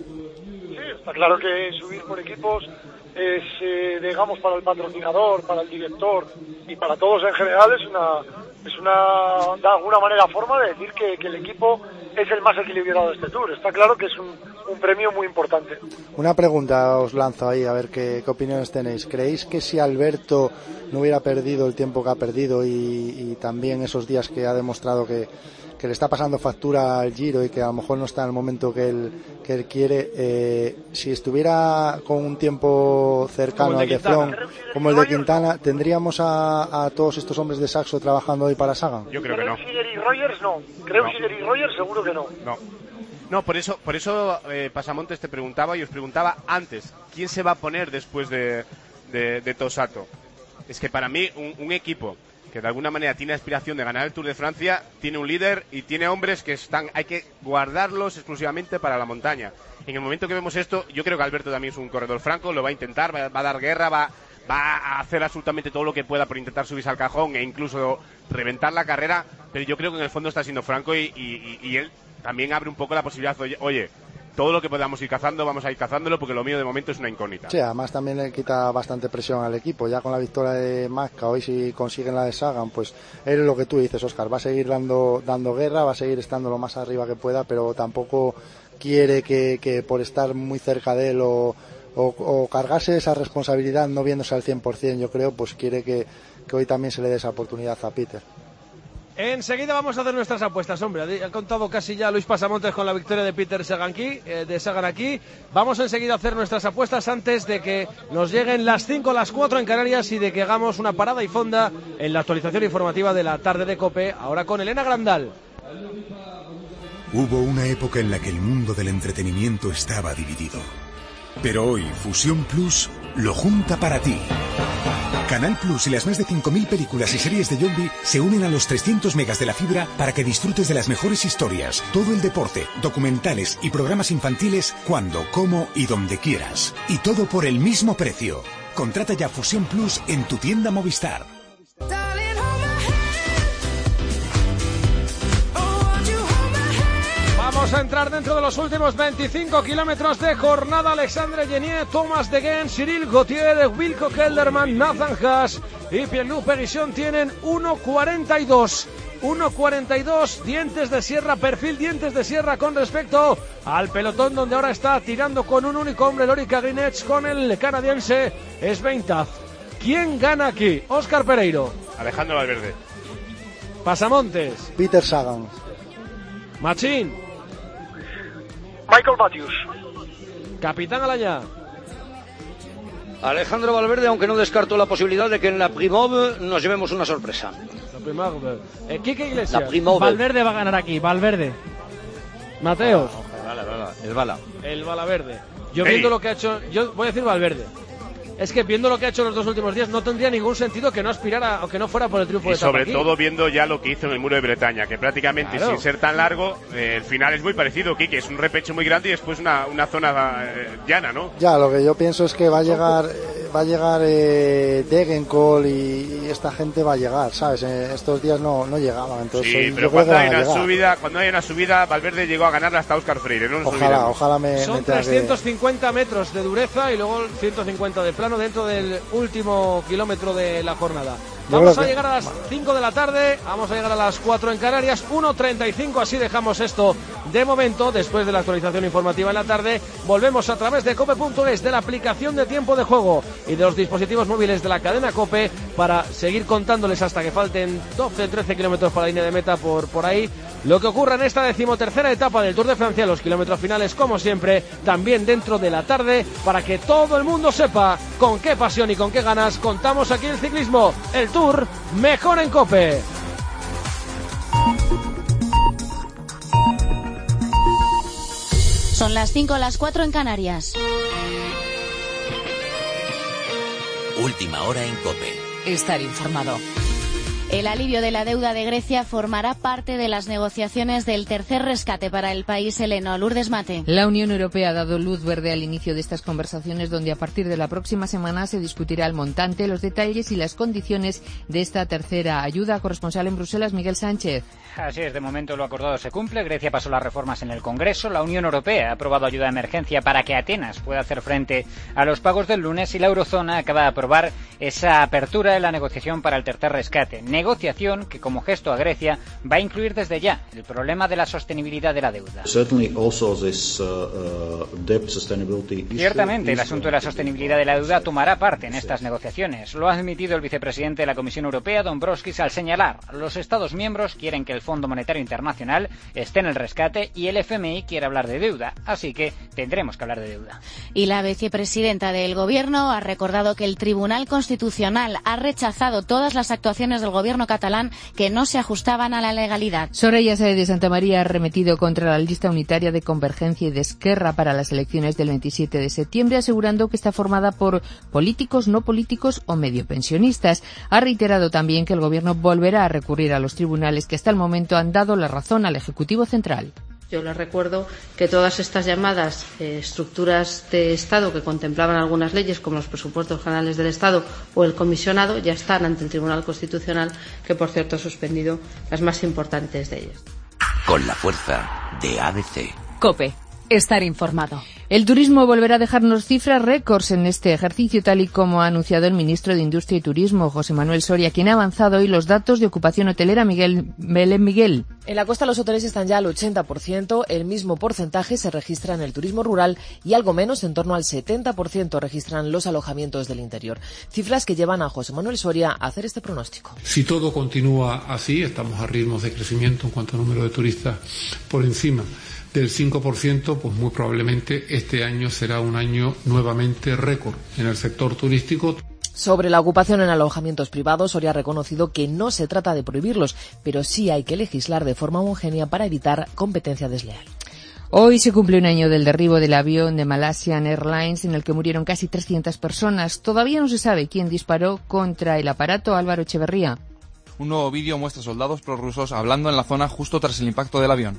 Está claro que subir por equipos es, eh, digamos, para el patrocinador, para el director y para todos en general es una, es una, de alguna manera, forma de decir que, que el equipo es el más equilibrado de este Tour. Está claro que es un, un premio muy importante. Una pregunta os lanzo ahí, a ver qué, qué opiniones tenéis. ¿Creéis que si Alberto no hubiera perdido el tiempo que ha perdido y, y también esos días que ha demostrado que que le está pasando factura al Giro y que a lo mejor no está en el momento que él, que él quiere, eh, si estuviera con un tiempo cercano al de Froome, como el de Quintana, ¿tendríamos a, a todos estos hombres de Saxo trabajando hoy para Sagan? Yo creo que no. Kreuziger y Rogers no. Kreuziger y Rogers seguro que no. No. No, por eso, por eso eh, Pasamontes te preguntaba y os preguntaba antes, ¿quién se va a poner después de, de, de Tosato? Es que para mí un, un equipo que de alguna manera tiene aspiración de ganar el Tour de Francia, tiene un líder y tiene hombres que están, hay que guardarlos exclusivamente para la montaña. En el momento que vemos esto, yo creo que Alberto también es un corredor franco, lo va a intentar, va, va a dar guerra, va, va a hacer absolutamente todo lo que pueda por intentar subirse al cajón e incluso reventar la carrera, pero yo creo que en el fondo está siendo franco y, y, y él también abre un poco la posibilidad, oye, oye todo lo que podamos ir cazando, vamos a ir cazándolo, porque lo mío de momento es una incógnita. Sí, además también le quita bastante presión al equipo. Ya con la victoria de Mazca, hoy si consiguen la de Sagan, pues es lo que tú dices, Óscar, va a seguir dando dando guerra, va a seguir estando lo más arriba que pueda, pero tampoco quiere que, que por estar muy cerca de él o, o, o cargarse esa responsabilidad no viéndose al cien por ciento, yo creo, pues quiere que, que hoy también se le dé esa oportunidad a Peter. Enseguida vamos a hacer nuestras apuestas, hombre. Ha contado casi ya Luis Pasamontes con la victoria de Peter Sagan aquí, eh, de Sagan aquí. Vamos enseguida a hacer nuestras apuestas antes de que nos lleguen las cinco, las cuatro en Canarias y de que hagamos una parada y fonda en la actualización informativa de la tarde de COPE, ahora con Elena Grandal. Hubo una época en la que el mundo del entretenimiento estaba dividido. Pero hoy Fusión Plus lo junta para ti. Canal Plus y las más de cinco mil películas y series de Yolbi se unen a los trescientos megas de la fibra para que disfrutes de las mejores historias, todo el deporte, documentales y programas infantiles cuando, cómo y donde quieras. Y todo por el mismo precio. Contrata ya Fusión Plus en tu tienda Movistar. Vamos Vamos a entrar dentro de los últimos veinticinco kilómetros de jornada. Alexandre Genier, Thomas Degen, Cyril Gautier, Wilco Kelderman, Nathan Haas y Pierre-Luc Péguisson tienen uno cuarenta y dos. uno cuarenta y dos, dientes de sierra, perfil dientes de sierra con respecto al pelotón, donde ahora está tirando con un único hombre Lorica Greenedge con el canadiense Sveintaz. ¿Quién gana aquí? Óscar Pereiro. Alejandro Valverde. Pasamontes. Peter Sagan. Machín. Michael Matthews. Capitán Alaya. Alejandro Valverde, aunque no descarto la posibilidad de que en la Primov nos llevemos una sorpresa. La Primov. Eh, Quique Iglesias. La Primov. Valverde va a ganar aquí, Valverde. Mateos. Ah, Bala, bala, el Bala. El Valaverde. Yo Hey. viendo lo que ha hecho, yo voy a decir Valverde. Es que viendo lo que ha hecho los dos últimos días no tendría ningún sentido que no aspirara o que no fuera por el triunfo Y de etapa sobre aquí. todo viendo ya lo que hizo en el Muro de Bretaña, que prácticamente Claro. sin ser tan largo, eh, el final es muy parecido, Kike, es un repecho muy grande y después una, una zona eh, llana, ¿no? Ya, lo que yo pienso es que va a llegar eh, va a llegar eh, Degenkolb y, y esta gente va a llegar, ¿sabes? Eh, estos días no, no llegaban, entonces Sí, eh, yo pero creo cuando que hay van a una llegar. subida, cuando hay una subida, Valverde llegó a ganar hasta Óscar Freire, no nos Ojalá, olvidemos. ojalá me, me Son tenga que- trescientos cincuenta metros de dureza y luego ciento cincuenta de plano dentro del último kilómetro de la jornada. Yo Vamos creo a que- llegar a las cinco de la tarde, vamos a llegar a las cuatro en Canarias, uno treinta y cinco, así dejamos esto de momento. Después de la actualización informativa en la tarde, volvemos a través de cope punto es, de la aplicación de tiempo de juego y de los dispositivos móviles de la cadena COPE para seguir contándoles hasta que falten doce, trece kilómetros para la línea de meta por, por ahí, lo que ocurra en esta decimotercera etapa del Tour de Francia, los kilómetros finales como siempre, también dentro de la tarde, para que todo el mundo sepa con qué pasión y con qué ganas contamos aquí el ciclismo, el Tour mejor en COPE. Son las cinco, las cuatro en Canarias. Última hora en COPE. Estar informado. El alivio de la deuda de Grecia formará parte de las negociaciones del tercer rescate para el país heleno. Lourdes Mate. La Unión Europea ha dado luz verde al inicio de estas conversaciones, donde a partir de la próxima semana se discutirá el montante, los detalles y las condiciones de esta tercera ayuda. Corresponsal en Bruselas, Miguel Sánchez. Así es, de momento lo acordado se cumple. Grecia pasó las reformas en el Congreso. La Unión Europea ha aprobado ayuda de emergencia para que Atenas pueda hacer frente a los pagos del lunes y la Eurozona acaba de aprobar esa apertura de la negociación para el tercer rescate. Negociación que, como gesto a Grecia, va a incluir desde ya el problema de la sostenibilidad de la deuda. Ciertamente, el asunto de la sostenibilidad de la deuda tomará parte en estas negociaciones. Lo ha admitido el vicepresidente de la Comisión Europea, Dombrovskis, al señalar: los Estados miembros quieren que el Fondo Monetario Internacional esté en el rescate y el F M I quiere hablar de deuda, así que tendremos que hablar de deuda. Y la vicepresidenta del Gobierno ha recordado que el Tribunal Constitucional ha rechazado todas las actuaciones del Gobierno catalán que no se ajustaban a la legalidad. Soraya Sáez de Santamaría ha arremetido contra la lista unitaria de Convergencia y de Esquerra para las elecciones del veintisiete de septiembre, asegurando que está formada por políticos, no políticos o medio pensionistas. Ha reiterado también que el Gobierno volverá a recurrir a los tribunales que hasta el momento han dado la razón al Ejecutivo Central. Yo les recuerdo que todas estas llamadas eh, estructuras de Estado que contemplaban algunas leyes, como los presupuestos generales del Estado o el comisionado, ya están ante el Tribunal Constitucional, que por cierto ha suspendido las más importantes de ellas. Con la fuerza de A B C. COPE. Estar informado. El turismo volverá a dejarnos cifras récords en este ejercicio, tal y como ha anunciado el ministro de Industria y Turismo, José Manuel Soria, quien ha avanzado hoy los datos de ocupación hotelera. Miguel Belén Miguel. En la costa los hoteles están ya al ochenta por ciento, el mismo porcentaje se registra en el turismo rural y algo menos, en torno al setenta por ciento, registran los alojamientos del interior. Cifras que llevan a José Manuel Soria a hacer este pronóstico. Si todo continúa así, estamos a ritmos de crecimiento en cuanto a número de turistas por encima del cinco por ciento, pues muy probablemente este año será un año nuevamente récord en el sector turístico. Sobre la ocupación en alojamientos privados, Soria ha reconocido que no se trata de prohibirlos, pero sí hay que legislar de forma homogénea para evitar competencia desleal. Hoy se cumple un año del derribo del avión de Malaysian Airlines en el que murieron casi trescientas personas. Todavía no se sabe quién disparó contra el aparato. Álvaro Echeverría. Un nuevo vídeo muestra soldados prorrusos hablando en la zona justo tras el impacto del avión.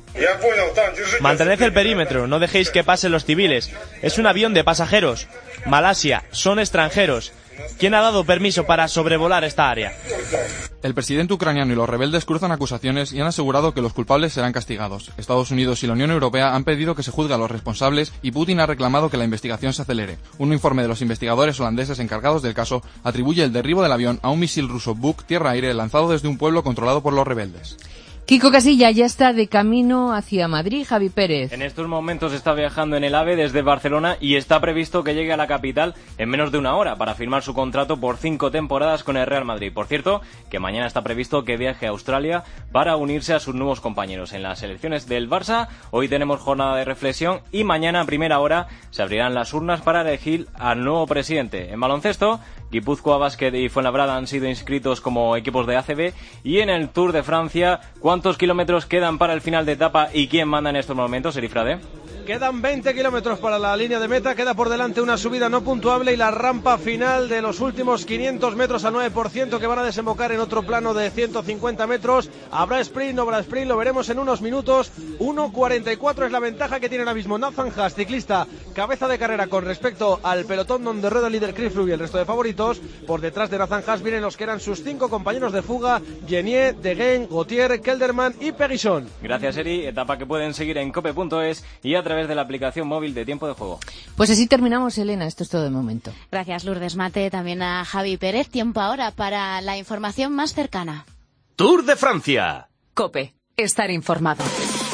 Mantened el perímetro, no dejéis que pasen los civiles. Es un avión de pasajeros. Malasia, son extranjeros. ¿Quién ha dado permiso para sobrevolar esta área? El presidente ucraniano y los rebeldes cruzan acusaciones y han asegurado que los culpables serán castigados. Estados Unidos y la Unión Europea han pedido que se juzgue a los responsables y Putin ha reclamado que la investigación se acelere. Un informe de los investigadores holandeses encargados del caso atribuye el derribo del avión a un misil ruso Buk tierra-aire lanzado desde un pueblo controlado por los rebeldes. Kiko Casilla ya está de camino hacia Madrid. Javi Pérez. En estos momentos está viajando en el AVE desde Barcelona y está previsto que llegue a la capital en menos de una hora para firmar su contrato por cinco temporadas con el Real Madrid. Por cierto, que mañana está previsto que viaje a Australia para unirse a sus nuevos compañeros en las elecciones del Barça. Hoy tenemos jornada de reflexión y mañana a primera hora se abrirán las urnas para elegir al nuevo presidente. En baloncesto, Guipúzcoa Basket y Fuenlabrada han sido inscritos como equipos de A C B. Y en el Tour de Francia, ¿cuántos kilómetros quedan para el final de etapa y quién manda en estos momentos, Erifrade? Quedan veinte kilómetros para la línea de meta, queda por delante una subida no puntuable y la rampa final de los últimos quinientos metros al nueve por ciento que van a desembocar en otro plano de ciento cincuenta metros. Habrá sprint, no habrá sprint, lo veremos en unos minutos. uno cuarenta y cuatro es la ventaja que tiene ahora mismo Nathan Haas, ciclista cabeza de carrera con respecto al pelotón donde rueda el líder Chris Froome y el resto de favoritos. Por detrás de Nathan Haas vienen los que eran sus cinco compañeros de fuga: Genier, Degen, Gautier, Kelderman y Peguisson. Gracias, Eri. Etapa que pueden seguir en cope punto es y a través de la aplicación móvil de Tiempo de Juego. Pues así terminamos, Elena. Esto es todo de momento. Gracias, Lourdes Mate. También a Javi Pérez. Tiempo ahora para la información más cercana. Tour de Francia. COPE. Estar informado.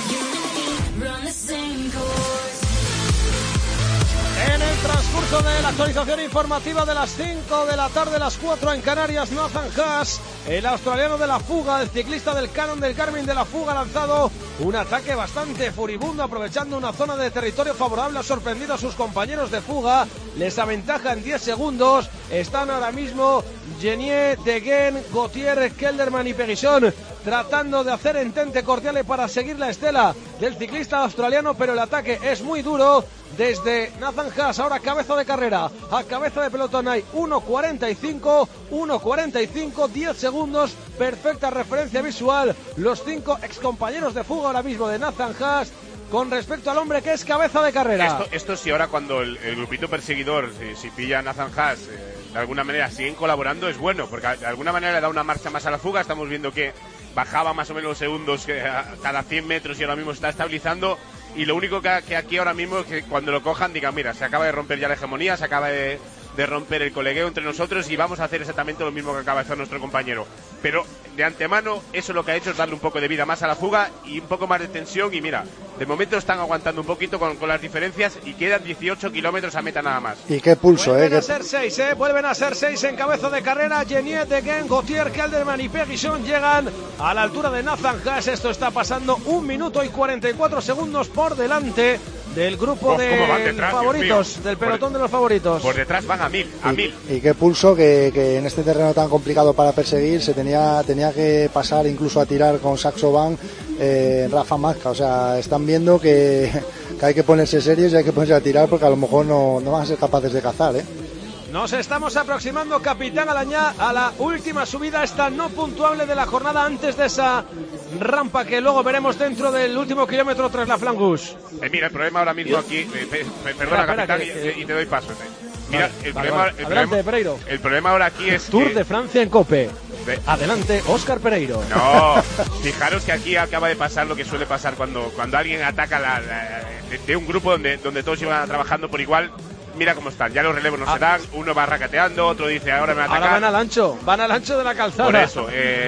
En el transcurso de la actualización informativa de las cinco de la tarde, las cuatro en Canarias, Nathan Haas, el australiano de la fuga, el ciclista del Canon del Garmin de la fuga, ha lanzado un ataque bastante furibundo, aprovechando una zona de territorio favorable, ha sorprendido a sus compañeros de fuga, les aventaja en diez segundos, están ahora mismo Genier, Degen, Gautier, Kelderman y Peguisson tratando de hacer entente cordial para seguir la estela del ciclista australiano, pero el ataque es muy duro desde Nathan Haas. Ahora cabeza de carrera, a cabeza de pelotón hay uno cuarenta y cinco, uno cuarenta y cinco, diez segundos, perfecta referencia visual, los cinco excompañeros de fuga ahora mismo de Nathan Haas con respecto al hombre que es cabeza de carrera. Esto, esto sí, ahora cuando el, el grupito perseguidor, si, si pilla a Nathan Haas, eh, de alguna manera siguen colaborando, es bueno, porque de alguna manera le da una marcha más a la fuga. Estamos viendo que bajaba más o menos segundos que a, cada cien metros y ahora mismo está estabilizando. Y lo único que, que aquí ahora mismo es que cuando lo cojan digan, mira, se acaba de romper ya la hegemonía, se acaba de, de romper el colegueo entre nosotros y vamos a hacer exactamente lo mismo que acaba de hacer nuestro compañero. Pero de antemano eso lo que ha hecho es darle un poco de vida más a la fuga y un poco más de tensión. Y mira, de momento están aguantando un poquito con, con las diferencias y quedan dieciocho kilómetros a meta nada más. Y qué pulso, vuelven eh. a ser seis, eh. Vuelven a ser seis en cabeza de carrera. Genier, Degen, Gautier, Kelderman y Peguisson llegan a la altura de Nathan Haas. Esto está pasando un minuto y cuarenta y cuatro segundos por delante del grupo oh, de detrás, favoritos, del pelotón por, de los favoritos. Por detrás van a mil, a y, mil. Y qué pulso que, que en este terreno tan complicado para perseguir se tenía tenía que pasar incluso a tirar con Saxo Bank, eh, Rafa Mazca. O sea, están viendo que, que hay que ponerse serios y hay que ponerse a tirar porque a lo mejor no, no van a ser capaces de cazar, ¿eh? Nos estamos aproximando, capitán Alañá, a la última subida, esta no puntuable de la jornada, antes de esa rampa que luego veremos dentro del último kilómetro tras la Flangus. Eh, mira, el problema ahora mismo aquí, eh, pe, pe, perdona, espera, capitán, que, que... Y, y te doy paso. Eh. Mira, vale, el, vale, problema, vale. el, Adelante, problema, Pereiro. El problema ahora aquí es Tour que... de Francia en COPE. De... Adelante, Óscar Pereiro. No, fijaros que aquí acaba de pasar lo que suele pasar cuando, cuando alguien ataca la, la, de, de un grupo donde, donde todos iban trabajando por igual. Mira cómo están, ya los relevos no ah. se dan, uno va racateando, otro dice ahora me atacan. Ahora van al ancho, van al ancho de la calzada. Por eso,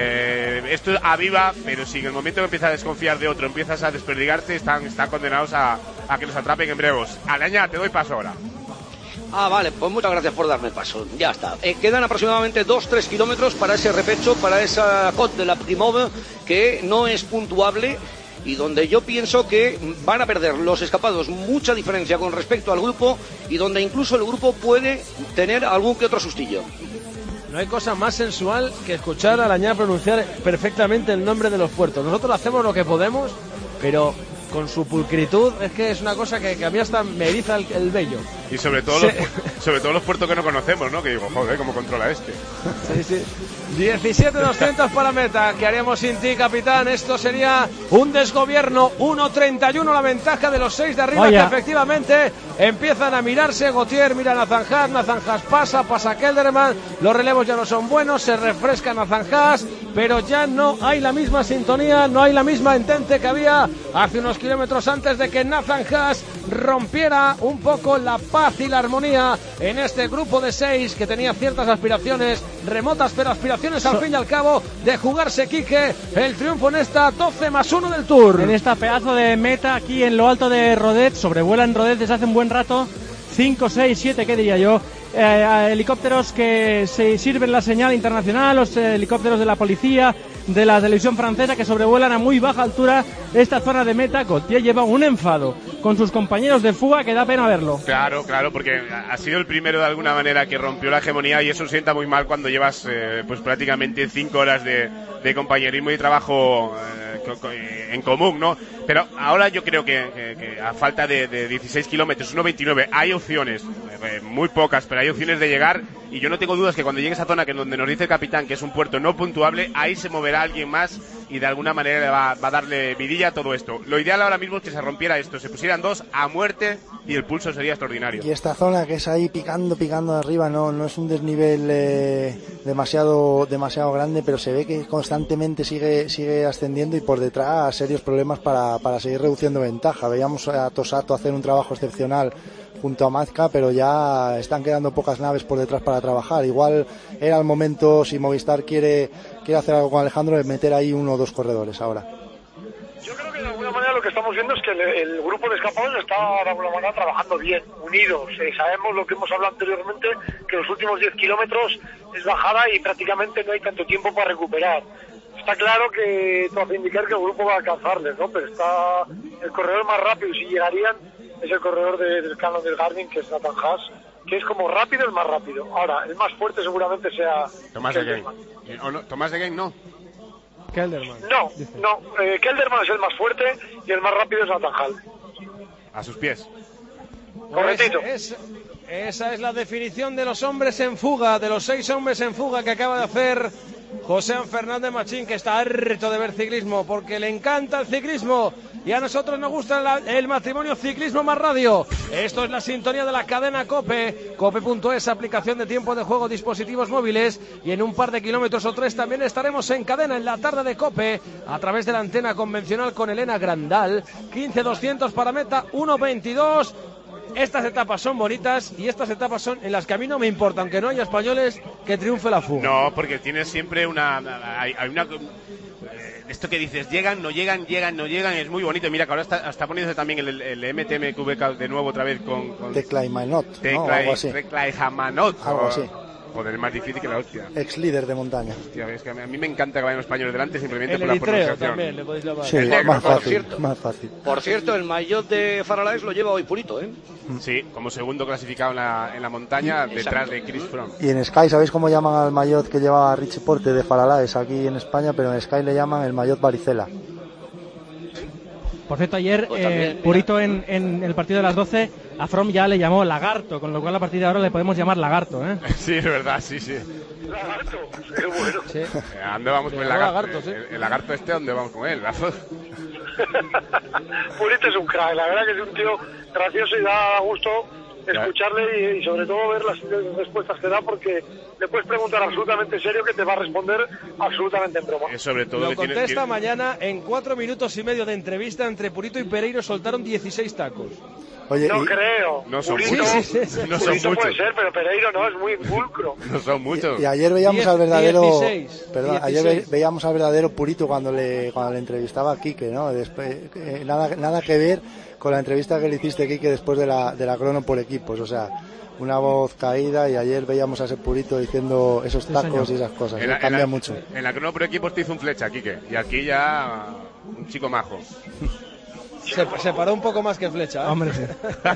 eh, esto aviva, pero si en el momento que empiezas a desconfiar de otro, empiezas a desperdigarte, están, están condenados a, a que los atrapen en brevos. Alaña, te doy paso ahora. Ah, vale, pues muchas gracias por darme paso, ya está. Eh, quedan aproximadamente dos tres kilómetros para ese repecho, para esa Côte de la Primauve, que no es puntuable y donde yo pienso que van a perder los escapados mucha diferencia con respecto al grupo y donde incluso el grupo puede tener algún que otro sustillo. No hay cosa más sensual que escuchar a Alañá pronunciar perfectamente el nombre de los puertos. Nosotros hacemos lo que podemos, pero con su pulcritud es que es una cosa que, que a mí hasta me eriza el, el vello. Y sobre todo, Sí. los, sobre todo los puertos que no conocemos, ¿no? Que digo, joder, ¿cómo controla este? Sí, sí. diecisiete doscientos para meta. ¿Qué haríamos sin ti, capitán? Esto sería un desgobierno. uno treinta y uno la ventaja de los seis de arriba. Vaya. Que efectivamente empiezan a mirarse. Gautier mira a Nathan Haas. Nathan Haas pasa, pasa Kelderman. Los relevos ya no son buenos. Se refresca Nathan Haas. Pero ya no hay la misma sintonía. No hay la misma entente que había hace unos kilómetros antes de que Nathan Haas rompiera un poco la paz y la armonía en este grupo de seis que tenía ciertas aspiraciones remotas, pero aspiraciones al So- fin y al cabo de jugarse, Quique, el triunfo en esta doce más uno del Tour. En esta pedazo de meta aquí en lo alto de Rodet, sobrevuelan Rodet desde hace un buen rato, cinco, seis, siete, ¿qué diría yo? Eh, helicópteros que se sirven la señal internacional, los eh, helicópteros de la policía, de la televisión francesa, que sobrevuelan a muy baja altura esta zona de meta. Gautier lleva un enfado con sus compañeros de fuga que da pena verlo. Claro, claro, porque ha sido el primero de alguna manera que rompió la hegemonía y eso sienta muy mal cuando llevas eh, pues prácticamente cinco horas de, de compañerismo y trabajo eh, co- co- en común, ¿no? Pero ahora yo creo que, que- que a falta de, de dieciséis kilómetros, uno veintinueve, hay opciones, eh, muy pocas, pero hay opciones de llegar y yo no tengo dudas que cuando llegue a esa zona que donde nos dice el capitán que es un puerto no puntuable, ahí se moverá alguien más y de alguna manera le va, va a darle vidilla a todo esto. Lo ideal ahora mismo es que se rompiera esto, se pusieran dos a muerte y el pulso sería extraordinario. Y esta zona que es ahí picando, picando de arriba, no, no es un desnivel eh, demasiado, demasiado grande, pero se ve que constantemente sigue, sigue ascendiendo y por detrás serios problemas para, para seguir reduciendo ventaja. Veíamos a Tosato hacer un trabajo excepcional junto a Mazka, pero ya están quedando pocas naves por detrás para trabajar. Igual era el momento, si Movistar quiere, quiere hacer algo con Alejandro, de meter ahí uno o dos corredores ahora. Yo creo que de alguna manera lo que estamos viendo es que el, el grupo de escapados está de alguna manera trabajando bien, unidos. Eh, sabemos lo que hemos hablado anteriormente, que los últimos diez kilómetros es bajada y prácticamente no hay tanto tiempo para recuperar. Está claro que todo hace indicar que el grupo va a alcanzarles, ¿no? Pero está el corredor más rápido, si llegarían, es el corredor de, del Canon del Garmin, que es Nathan Haas, que es como rápido el más rápido. Ahora, el más fuerte seguramente sea Tomás de Gain. Kelderman. ¿O no? Tomás de Gain no. Kelderman. No, no, eh, Kelderman es el más fuerte y el más rápido es Nathan Haas. A sus pies. Correctito. Pues es- esa es la definición de los hombres en fuga, de los seis hombres en fuga que acaba de hacer José Fernández Machín, que está harto de ver ciclismo porque le encanta el ciclismo y a nosotros nos gusta la- el matrimonio ciclismo más radio. Esto es la sintonía de la cadena COPE, cope.es, aplicación de tiempo de juego, dispositivos móviles, y en un par de kilómetros o tres también estaremos en cadena en la tarde de COPE a través de la antena convencional con Elena Grandal. quince doscientos para meta, uno veintidós. Estas etapas son bonitas y estas etapas son en las que a mí no me importa, aunque no haya españoles, que triunfe la fuga. No, porque tienes siempre una... Hay, hay una eh, esto que dices, llegan, no llegan, llegan, no llegan, es muy bonito. Mira que ahora está, está poniéndose también el, el M T M Q B K de nuevo otra vez con... con Tecla y Manot, ¿no? Tecla, Algo así. Tecla y Hamanot. Algo o- así. Joder, es más difícil que la hostia. Ex líder de montaña. Hostia, es que a mí me encanta que vayan los españoles delante simplemente El por la eritreo pronunciación. también, le podéis llamar. Sí, El negro, más por fácil, cierto. más fácil. Por cierto, el maillot de Faralaes lo lleva hoy Purito, ¿eh? Sí, como segundo clasificado en la, en la montaña, Exacto. detrás de Chris Froome. Y en Sky, ¿sabéis cómo llaman al maillot que lleva Richie Porte de Faralaes aquí en España? Pero en Sky le llaman el maillot varicela. Por cierto, ayer Pues eh, también, mira. Purito en, en el partido de las doce a From ya le llamó lagarto, con lo cual a partir de ahora le podemos llamar lagarto, ¿eh? Sí, es verdad, sí, sí. Lagarto, qué bueno. Sí. Eh, ¿A dónde vamos con el Llegó lagarto? lagarto, sí. el, el lagarto este, ¿a dónde vamos con él? Purito es un crack, la verdad que es un tío gracioso y da gusto escucharle y, y sobre todo ver las respuestas que da, porque le puedes preguntar absolutamente serio que te va a responder absolutamente en broma. Es sobre todo Lo que tiene- contesta tiene- mañana. En cuatro minutos y medio de entrevista entre Purito y Pereiro soltaron dieciséis tacos. Oye, No y- creo. No son Purito, muchos. Sí, sí, sí. No son Purito puede muchos. ser, pero Pereiro no, es muy pulcro. No son muchos. Y ayer veíamos Diez- al verdadero, dieciséis, perdón, ayer dieciséis. ve- veíamos al verdadero Purito cuando le cuando le entrevistaba a Quique, ¿no? Después, eh, nada nada que ver con la entrevista que le hiciste, Quique, después de la de la crono por equipos, o sea, una voz caída, y ayer veíamos a ese Purito diciendo esos Sí, tacos señor. y esas cosas, En ¿eh? la, Cambia en la- mucho. En la crono por equipos te hizo un flecha, Quique. Y aquí ya un chico majo. Se, se paró un poco más que flecha, ¿eh? Hombre, sí.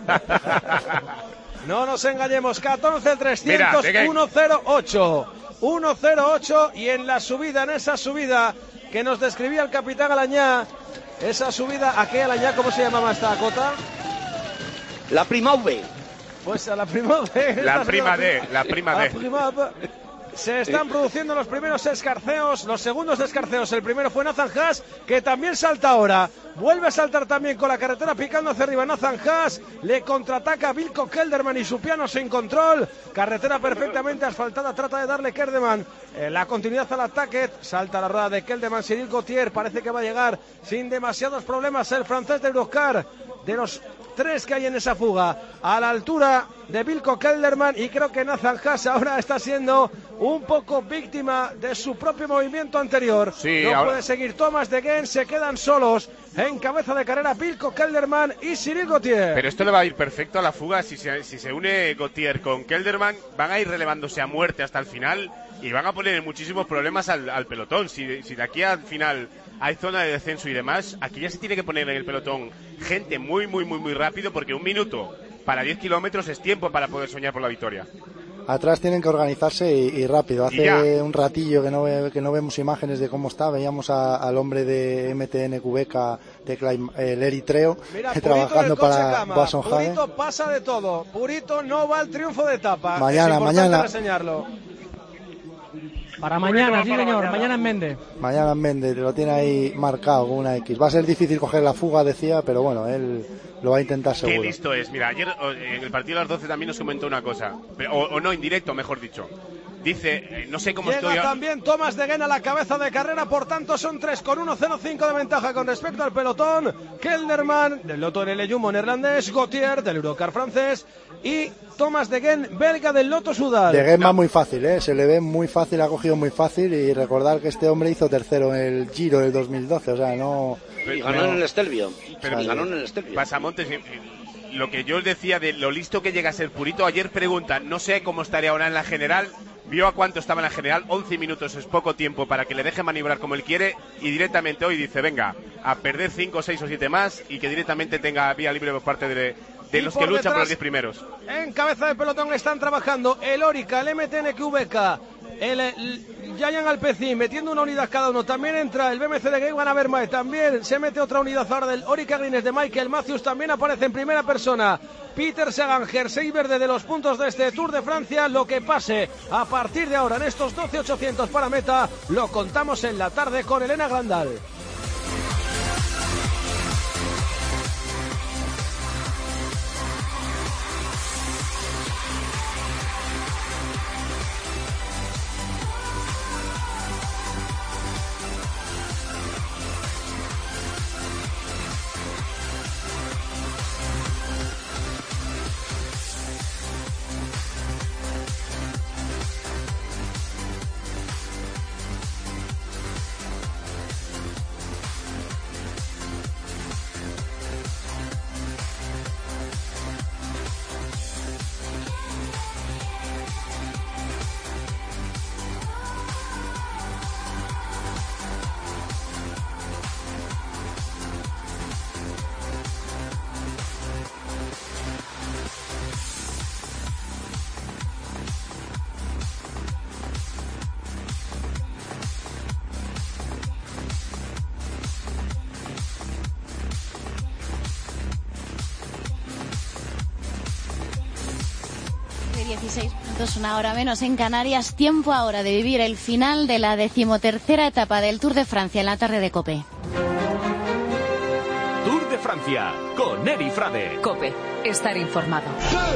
No nos engañemos, catorce trescientos, Mira, Teguén. ciento ocho. ciento ocho, y en la subida, en esa subida que nos describía el capitán Alañá, esa subida, ¿a qué Alañá? ¿Cómo se llamaba esta cota? La Prima V. Pues a la prima D. La prima D, la prima D. La prima D. Se están produciendo los primeros escarceos, los segundos escarceos. El primero fue Nathan Haas, que también salta ahora. Vuelve a saltar también con la carretera picando hacia arriba Nathan Haas. Le contraataca Vilko Kelderman y su piano sin control. Carretera perfectamente asfaltada. Trata de darle Kelderman eh, la continuidad al ataque. Salta la rueda de Kelderman. Cyril Gauthier parece que va a llegar sin demasiados problemas el francés de Eurocar. De los tres que hay en esa fuga, a la altura de Vilko Kelderman, y creo que Nathan Haas ahora está siendo un poco víctima de su propio movimiento anterior. Sí, no ahora... puede seguir Thomas de Gendt, se quedan solos en cabeza de carrera Vilko Kelderman y Cyril Gauthier. Pero esto le va a ir perfecto a la fuga. Si se, si se une Gauthier con Kelderman, van a ir relevándose a muerte hasta el final y van a poner muchísimos problemas al, al pelotón. Si, si de aquí al final hay zona de descenso y demás, aquí ya se tiene que poner en el pelotón gente muy, muy, muy, muy rápido, porque un minuto para diez kilómetros es tiempo para poder soñar por la victoria. Atrás tienen que organizarse y, y rápido. Hace un ratillo que no, ve, que no vemos imágenes de cómo está. Veíamos a, al hombre de M T N Quebec, de Klein, el eritreo, Mira, trabajando para Boasson Hagen. Purito pasa de todo. Purito no va al triunfo de etapa. Mañana, es mañana. reseñarlo. Para mañana, sí señor, mañana. mañana en Mende. Mañana en Mende, lo tiene ahí marcado con una X. Va a ser difícil coger la fuga, decía, pero bueno, él lo va a intentar seguro. Qué listo es. Mira, ayer en el partido de las doce también nos comentó una cosa, o, o no, en directo, mejor dicho. Dice, eh, no sé cómo Llega estoy... también Thomas de Gendt a la cabeza de carrera, por tanto son tres con uno cero cinco de ventaja con respecto al pelotón. Kelderman, del Lotto N L Jumbo neerlandés, Gauthier, del Eurocar francés, y Thomas de Gendt, belga, del Lotto Soudal. De Gendt va muy fácil, ¿eh? Se le ve muy fácil, ha cogido muy fácil, y recordar que este hombre hizo tercero en el Giro del dos mil doce, o sea, no... Y ganó no, en el Stelvio. Pero y ganó en el Stelvio. Pasamontes, lo que yo os decía de lo listo que llega a ser Purito, ayer pregunta, no sé cómo estaría ahora en la general, vio a cuánto estaba en la general, once minutos es poco tiempo para que le deje maniobrar como él quiere, y directamente hoy dice, venga, a perder cinco, seis o siete más, y que directamente tenga vía libre por parte de, de los que luchan por los diez primeros. En cabeza de pelotón están trabajando el Orica, el M T N Q B K, el, el Giant Alpecin, metiendo una unidad cada uno. También entra el B M C de Greg Van Avermaet, también se mete otra unidad ahora del Orica Greens de Michael Matthews, también aparece en primera persona Peter Sagan, jersey verde de los puntos de este Tour de Francia. Lo que pase a partir de ahora en estos doce ochocientos para meta, lo contamos en la tarde con Elena Grandal. dieciséis minutos, una hora menos en Canarias. Tiempo ahora de vivir el final de la decimotercera etapa del Tour de Francia en la tarde de COPE. Tour de Francia con Eri Frade. COPE, estar informado.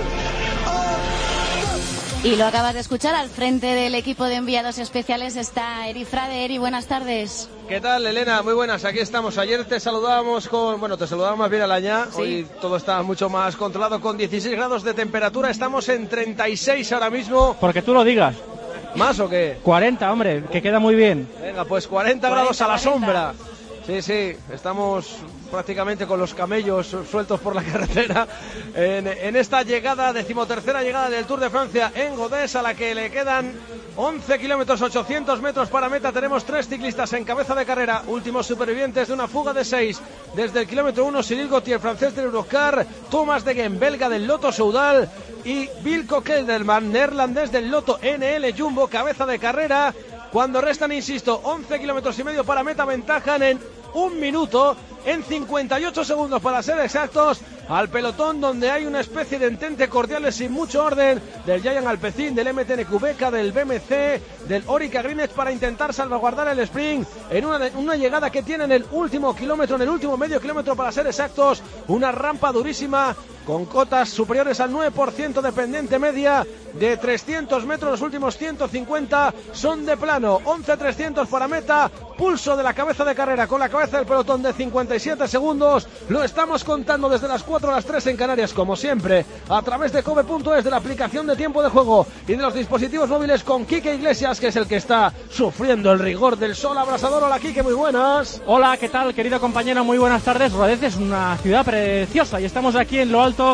Y lo acabas de escuchar, al frente del equipo de enviados especiales está Eri Frade. Eri, buenas tardes. ¿Qué tal, Elena? Muy buenas, aquí estamos. Ayer te saludábamos con, bueno, te saludábamos más bien a la ña. ¿Sí? Hoy todo está mucho más controlado con dieciséis grados de temperatura. Estamos en treinta y seis ahora mismo. Porque tú lo digas. ¿Más o qué? cuarenta, hombre, que queda muy bien. Venga, pues cuarenta, cuarenta grados a la cuarenta. Sombra. Sí, sí, estamos prácticamente con los camellos sueltos por la carretera en, en esta llegada, decimotercera llegada del Tour de Francia en Godés, a la que le quedan once kilómetros, ochocientos metros para meta. Tenemos tres ciclistas en cabeza de carrera, últimos supervivientes de una fuga de seis. Desde el kilómetro uno, Cyril Gauthier, francés del Eurocar, Thomas de Gendt, belga del Lotto Soudal, y Vilko Kelderman, neerlandés del Lotto N L Jumbo, cabeza de carrera. Cuando restan, insisto, once kilómetros y medio para meta, ventajan en un minuto, en cincuenta y ocho segundos para ser exactos, al pelotón, donde hay una especie de entente cordiales sin mucho orden del Giant Alpecin, del M T N Quebec, del B M C, del Orica Greenedge, para intentar salvaguardar el sprint en una, una llegada que tiene en el último kilómetro, en el último medio kilómetro para ser exactos, una rampa durísima con cotas superiores al nueve por ciento de pendiente media de trescientos metros. Los últimos ciento cincuenta son de plano, once trescientos para meta. Pulso de la cabeza de carrera con la cabeza del pelotón de cincuenta y siete segundos. Lo estamos contando desde las cuatro a las tres en Canarias, como siempre, a través de cobe punto es, de la aplicación de tiempo de juego y de los dispositivos móviles, con Quique Iglesias, que es el que está sufriendo el rigor del sol abrasador. Hola, Quique, muy buenas. Hola, ¿qué tal, querido compañero? Muy buenas tardes. Rodez es una ciudad preciosa y estamos aquí en lo alto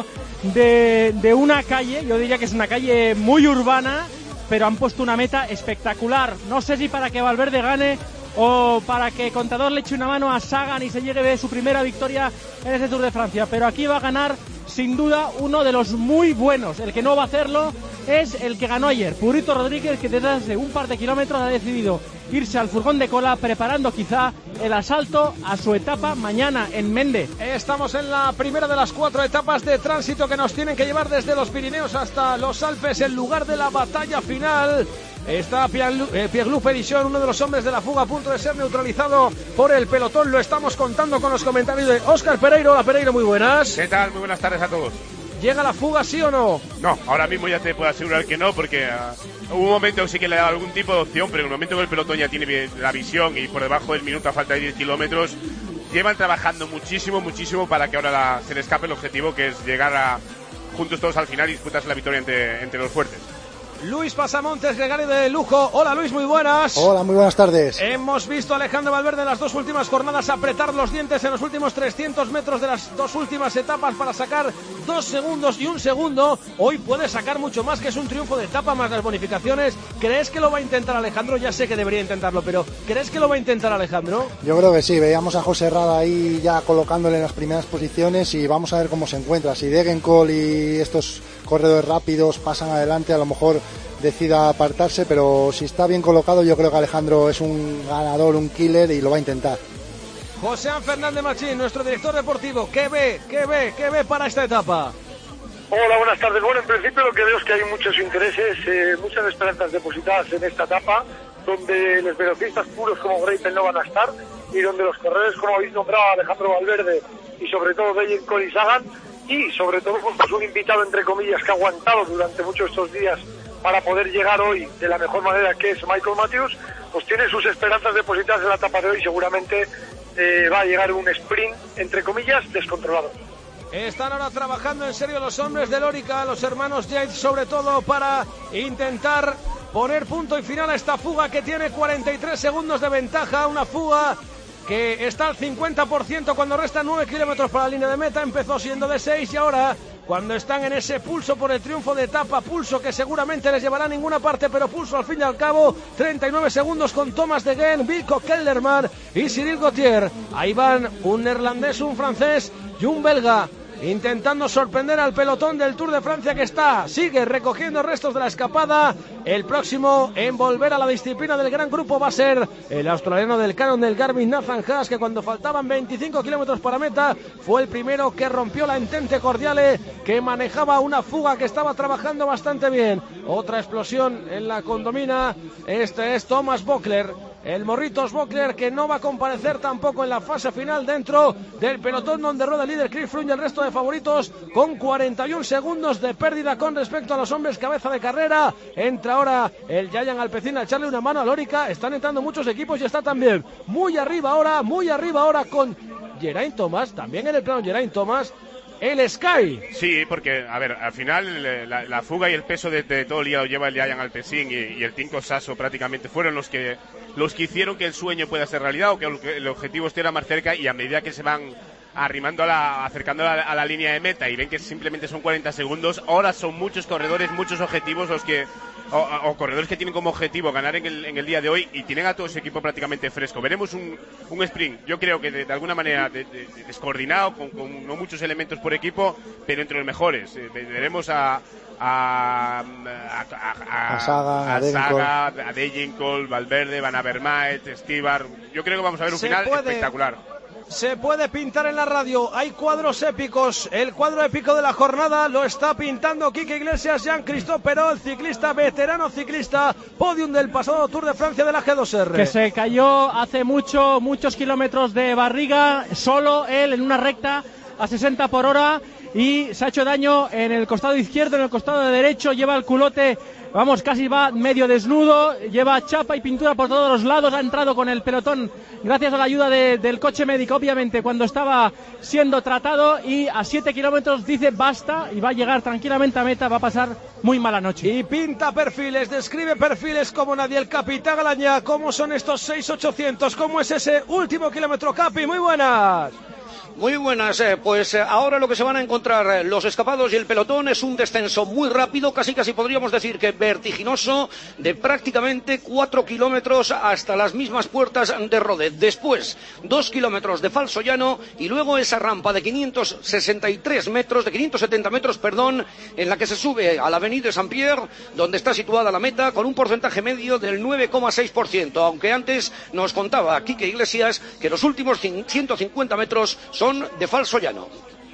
de, de una calle, yo diría que es una calle muy urbana, pero han puesto una meta espectacular. No sé si para que Valverde gane o para que Contador le eche una mano a Sagan y se llegue de su primera victoria en este Tour de Francia, pero aquí va a ganar sin duda uno de los muy buenos. El que no va a hacerlo es el que ganó ayer, Purito Rodríguez, que desde un par de kilómetros ha decidido irse al furgón de cola, preparando quizá el asalto a su etapa mañana en Mende. Estamos en la primera de las cuatro etapas de tránsito que nos tienen que llevar desde los Pirineos hasta los Alpes, el lugar de la batalla final. Está Pierre-Loup Pélission, uno de los hombres de la fuga, a punto de ser neutralizado por el pelotón. Lo estamos contando con los comentarios de Óscar Pereiro. Hola, Pereiro, muy buenas. ¿Qué tal? Muy buenas tardes a todos. ¿Llega la fuga, sí o no? No, ahora mismo ya te puedo asegurar que no, porque uh, hubo un momento que sí que le daba algún tipo de opción, pero en el momento que el pelotón ya tiene la visión y por debajo del minuto a falta de diez kilómetros, llevan trabajando muchísimo, muchísimo para que ahora la, se le escape el objetivo, que es llegar a, juntos todos al final y disputarse la victoria entre, entre los fuertes. Luis Pasamontes, gregario de lujo. Hola, Luis, muy buenas. Hola, muy buenas tardes. Hemos visto a Alejandro Valverde en las dos últimas jornadas apretar los dientes en los últimos trescientos metros de las dos últimas etapas para sacar dos segundos y un segundo. Hoy puede sacar mucho más, que es un triunfo de etapa más las bonificaciones. ¿Crees que lo va a intentar Alejandro? Ya sé que debería intentarlo, pero ¿crees que lo va a intentar Alejandro? Yo creo que sí. Veíamos a José Rada ahí ya colocándole en las primeras posiciones y vamos a ver cómo se encuentra. Si Degenkolb y estos corredores rápidos pasan adelante, a lo mejor decida apartarse, pero si está bien colocado, yo creo que Alejandro es un ganador, un killer, y lo va a intentar. José Fernández Machín, nuestro director deportivo, ¿qué ve, qué ve, qué ve para esta etapa? Hola, buenas tardes. Bueno, en principio lo que veo es que hay muchos intereses, eh, muchas esperanzas depositadas en esta etapa, donde los velocistas puros como Greipel no van a estar, y donde los corredores, como habéis nombrado, Alejandro Valverde y sobre todo Degenkolb y Sagan, y sobre todo pues, un invitado entre comillas que ha aguantado durante muchos estos días para poder llegar hoy de la mejor manera, que es Michael Matthews, pues tiene sus esperanzas depositadas en la etapa de hoy. Seguramente eh, va a llegar un sprint, entre comillas, descontrolado. Están ahora trabajando en serio los hombres del Orica, los hermanos Yates, sobre todo para intentar poner punto y final a esta fuga que tiene cuarenta y tres segundos de ventaja, una fuga que está al cincuenta por ciento cuando restan nueve kilómetros para la línea de meta. Empezó siendo de seis y ahora, cuando están en ese pulso por el triunfo de etapa, pulso que seguramente les llevará a ninguna parte, pero pulso al fin y al cabo, treinta y nueve segundos con Thomas de Gendt, Wilco Kelderman y Cyril Gauthier. Ahí van un neerlandés, un francés y un belga, intentando sorprender al pelotón del Tour de Francia, que está, sigue recogiendo restos de la escapada. El próximo en volver a la disciplina del gran grupo va a ser el australiano del canon del Garmin, Nathan Haas, que cuando faltaban veinticinco kilómetros para meta fue el primero que rompió la entente cordiale, que manejaba una fuga que estaba trabajando bastante bien. Otra explosión en la condomina, este es Thomas Voeckler, el Morritos Voeckler, que no va a comparecer tampoco en la fase final dentro del pelotón donde rueda el líder Chris Froome y el resto de favoritos, con cuarenta y un segundos de pérdida con respecto a los hombres cabeza de carrera. Entra ahora el Giant Alpecin a echarle una mano al Orica. Están entrando muchos equipos y está también muy arriba ahora, muy arriba ahora con Geraint Thomas, también en el plano Geraint Thomas, el Sky. Sí, porque, a ver, al final la, la fuga y el peso de, de todo el día lo lleva el Giant Alpecin y, y el Tinko Sasso prácticamente fueron los que los que hicieron que el sueño pueda ser realidad, o que el, el objetivo esté más cerca, y a medida que se van arrimando a la, acercando a la, a la línea de meta y ven que simplemente son cuarenta segundos, ahora son muchos corredores, muchos objetivos los que o, o corredores que tienen como objetivo ganar en el, en el día de hoy, y tienen a todo ese equipo prácticamente fresco. Veremos un, un sprint, yo creo que de, de alguna manera de, de, de descoordinado, con, con no muchos elementos por equipo, pero entre los mejores. Eh, veremos a a a, a, a Sagan, a, a Saga, a Degenkolb, Valverde, Van Avermaet, Stibar. Yo creo que vamos a ver un se final puede, espectacular. se puede pintar en la radio. Hay cuadros épicos. El cuadro épico de la jornada lo está pintando Quique Iglesias, Jean-Christophe Perol, ciclista, veterano ciclista, podium del pasado Tour de Francia de la G dos R. Que se cayó hace mucho, muchos kilómetros de barriga, solo él en una recta a sesenta por hora, y se ha hecho daño en el costado izquierdo, en el costado de derecho, lleva el culote, vamos, casi va medio desnudo, lleva chapa y pintura por todos los lados, ha entrado con el pelotón gracias a la ayuda de, del coche médico, obviamente, cuando estaba siendo tratado, y a siete kilómetros dice basta y va a llegar tranquilamente a meta, va a pasar muy mala noche. Y pinta perfiles, describe perfiles como nadie el Capitán Galaña. ¿Cómo son estos seis ochocientos? ¿Cómo es ese último kilómetro, Capi? Muy buenas. Muy buenas, eh, pues eh, ahora lo que se van a encontrar eh, los escapados y el pelotón es un descenso muy rápido, casi casi podríamos decir que vertiginoso, de prácticamente cuatro kilómetros hasta las mismas puertas de Rodet. Después, dos kilómetros de falso llano y luego esa rampa de quinientos sesenta y tres metros, de quinientos setenta metros, perdón, en la que se sube a la Avenida de Saint-Pierre, donde está situada la meta, con un porcentaje medio del nueve coma seis por ciento, aunque antes nos contaba Quique Iglesias que los últimos ciento cincuenta metros son Son de falso llano.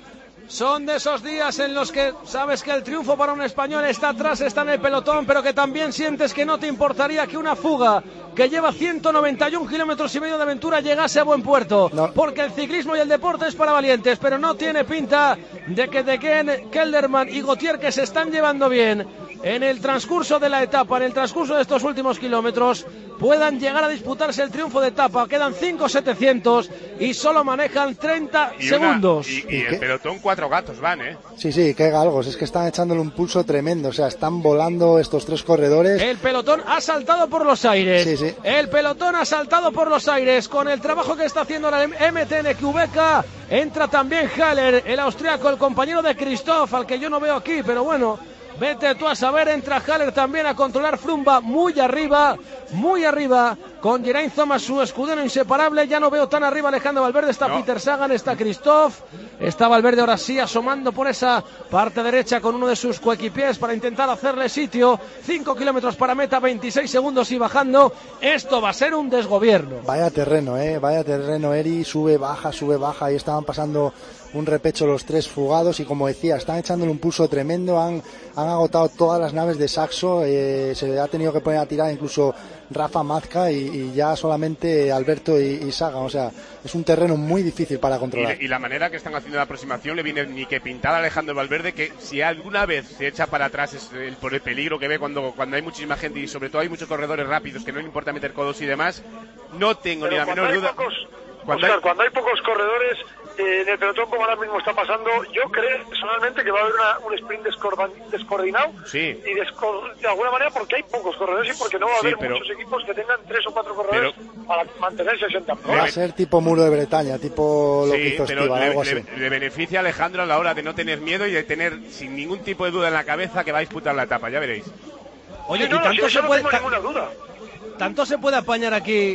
Son de esos días en los que sabes que el triunfo para un español está atrás, está en el pelotón, pero que también sientes que no te importaría que una fuga que lleva ciento noventa y un kilómetros y medio de aventura llegase a buen puerto, no. Porque el ciclismo y el deporte es para valientes, pero no tiene pinta de que De Gen, Kelderman y Gautier, que se están llevando bien en el transcurso de la etapa, en el transcurso de estos últimos kilómetros, puedan llegar a disputarse el triunfo de etapa. Quedan cinco setecientos y solo manejan treinta y segundos. Una, y, y el pelotón cuatro gatos van, ¿eh? Sí, sí, qué galgos, es que están echándole un pulso tremendo, o sea, están volando estos tres corredores. El pelotón ha saltado por los aires. Sí, sí. El pelotón ha saltado por los aires con el trabajo que está haciendo la M T N Quebec. Entra también Haller, el austriaco, el compañero de Christophe, al que yo no veo aquí, pero bueno, vete tú a saber. Entra Haller también a controlar Frumba muy arriba, muy arriba, con Geraint Thomas, su escudero inseparable. Ya no veo tan arriba Alejandro Valverde, está no. Peter Sagan, está Christophe, está Valverde ahora sí asomando por esa parte derecha con uno de sus coequipiers para intentar hacerle sitio. cinco kilómetros para meta, veintiséis segundos y bajando. Esto va a ser un desgobierno. Vaya terreno, eh, vaya terreno, Eri, sube, baja, sube, baja, y estaban pasando un repecho los tres fugados y, como decía, están echándole un pulso tremendo, han, han agotado todas las naves de Saxo, eh, se ha tenido que poner a tirar incluso Rafa Mazca y, y ya solamente Alberto y, y Sagan, o sea, es un terreno muy difícil para controlar. Y, y la manera que están haciendo la aproximación le viene ni que pintar a Alejandro Valverde, que si alguna vez se echa para atrás es el, por el peligro que ve cuando, cuando hay muchísima gente y sobre todo hay muchos corredores rápidos que no le importa meter codos y demás. No tengo Pero ni la menor duda. Pocos, cuando, Oscar, hay... cuando hay pocos corredores eh, en el pelotón, como ahora mismo está pasando, yo creo personalmente que va a haber una, un sprint descoordinado sí. y desco de alguna manera porque hay pocos corredores y porque no va a sí, haber pero... muchos equipos que tengan tres o cuatro corredores pero... para mantener sesenta. Va a ser tipo Muro de Bretaña, tipo lo sí, que hizo pero Estiva, le, algo así. Le, le beneficia a Alejandro a la hora de no tener miedo y de tener sin ningún tipo de duda en la cabeza que va a disputar la etapa, ya veréis. Oye, sí, no, y tanto sí, se no puede tengo ninguna duda. Tanto se puede apañar aquí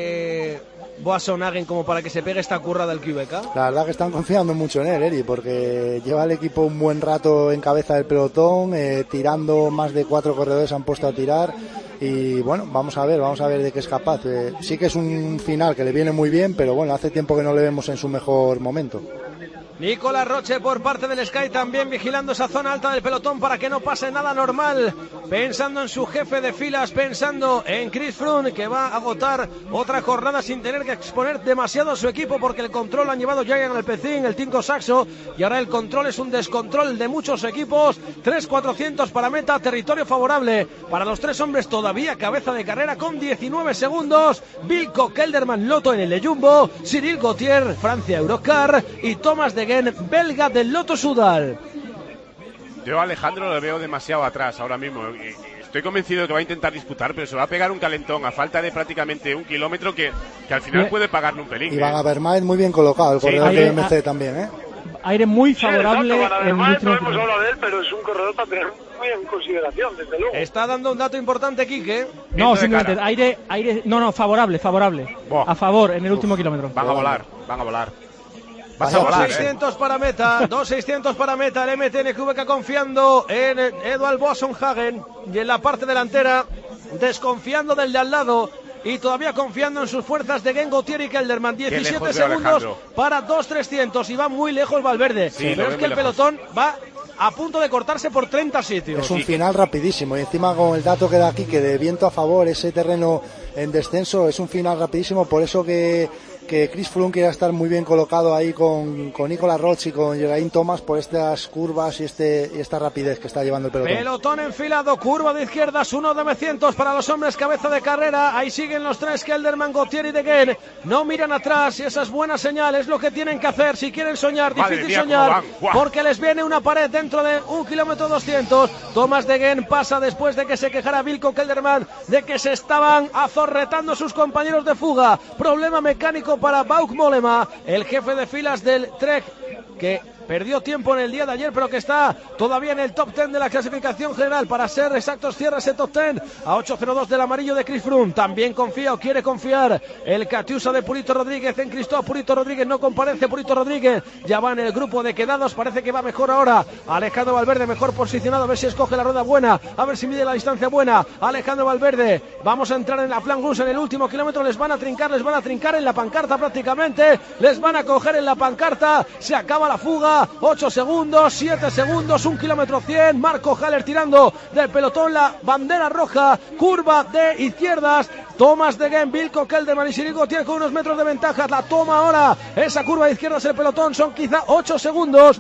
eh, Boasson-Hagen como para que se pegue esta curra del Quebec. La verdad que están confiando mucho en él, Eri, porque lleva el equipo un buen rato en cabeza del pelotón, eh, tirando más de cuatro corredores han puesto a tirar y bueno, vamos a ver, vamos a ver de qué es capaz. Eh, sí que es un final que le viene muy bien, pero bueno, hace tiempo que no le vemos en su mejor momento. Nicolás Roche por parte del Sky también vigilando esa zona alta del pelotón para que no pase nada normal, pensando en su jefe de filas, pensando en Chris Froome, que va a agotar otra jornada sin tener que exponer demasiado a su equipo porque el control lo han llevado ya en el Pecín, el Tinko Saxo, y ahora el control es un descontrol de muchos equipos. Tres cuatrocientos para meta, territorio favorable para los tres hombres todavía cabeza de carrera con diecinueve segundos. Vilko Kelderman Lotto en el Jumbo, Cyril Gautier Francia Eurocar y Thomas de belga del Lotto Soudal. Yo a Alejandro lo veo demasiado atrás ahora mismo. Estoy convencido de que va a intentar disputar, pero se va a pegar un calentón a falta de prácticamente un kilómetro que, que al final puede pagarle un pelín. Y Van Avermaet muy bien colocado, el corredor sí, de M C a... también, ¿eh? Aire muy favorable. Sí, exacto, en no hemos hablado de él, pero es un corredor para tener muy en consideración, desde luego. Está dando un dato importante, Quique. No, simplemente aire, aire, no, no, favorable, favorable. Boh. A favor en el Uf. último kilómetro. Van a volar, van a volar. dos seiscientos para meta, dos seiscientos para meta, el M T N Quebec confiando en Edvald Boasson-Hagen y en la parte delantera desconfiando del de al lado, y todavía confiando en sus fuerzas de Gen, Gautier y Kelderman. diecisiete segundos para dos trescientos y va muy lejos Valverde. Sí, pero es que el lejos. pelotón va a punto de cortarse por treinta sitios. Es un final rapidísimo y encima con el dato que da aquí, que de viento a favor, ese terreno en descenso, es un final rapidísimo, por eso que que Chris Froome quiera estar muy bien colocado ahí con, con Nicolas Roche y con Geraint Thomas por estas curvas y este y esta rapidez que está llevando el pelotón. Pelotón enfilado, curva de izquierdas, uno de novecientos para los hombres, cabeza de carrera. Ahí siguen los tres, Kelderman, Gautier y De Gendt. No miran atrás y esa es buena señal, es lo que tienen que hacer si quieren soñar. Madre difícil mía, soñar, porque les viene una pared dentro de un kilómetro doscientos. Thomas De Gendt pasa después de que se quejara Wilco Kelderman de que se estaban azorretando sus compañeros de fuga. Problema mecánico para Bauke Mollema, el jefe de filas del Trek, que perdió tiempo en el día de ayer, pero que está todavía en el top diez de la clasificación general. Para ser exactos, cierra ese top diez a ocho cero dos del amarillo de Chris Froome. También confía o quiere confiar el Catiusa de Purito Rodríguez en Cristóbal. Purito Rodríguez no comparece, Purito Rodríguez ya va en el grupo de quedados, parece que va mejor ahora. Alejandro Valverde mejor posicionado, a ver si escoge la rueda buena, a ver si mide la distancia buena. Alejandro Valverde, vamos a entrar en la Flandre Rouge en el último kilómetro, les van a trincar, les van a trincar en la pancarta prácticamente, les van a coger en la pancarta, se acaba la fuga. ocho segundos, siete segundos, un kilómetro cien. Marco Haller tirando del pelotón, la bandera roja, curva de izquierdas. Thomas De Gendt, Wilco Kelderman y Cyril Gautier con unos metros de ventaja. La toma ahora esa curva de izquierdas el pelotón, son quizá ocho segundos.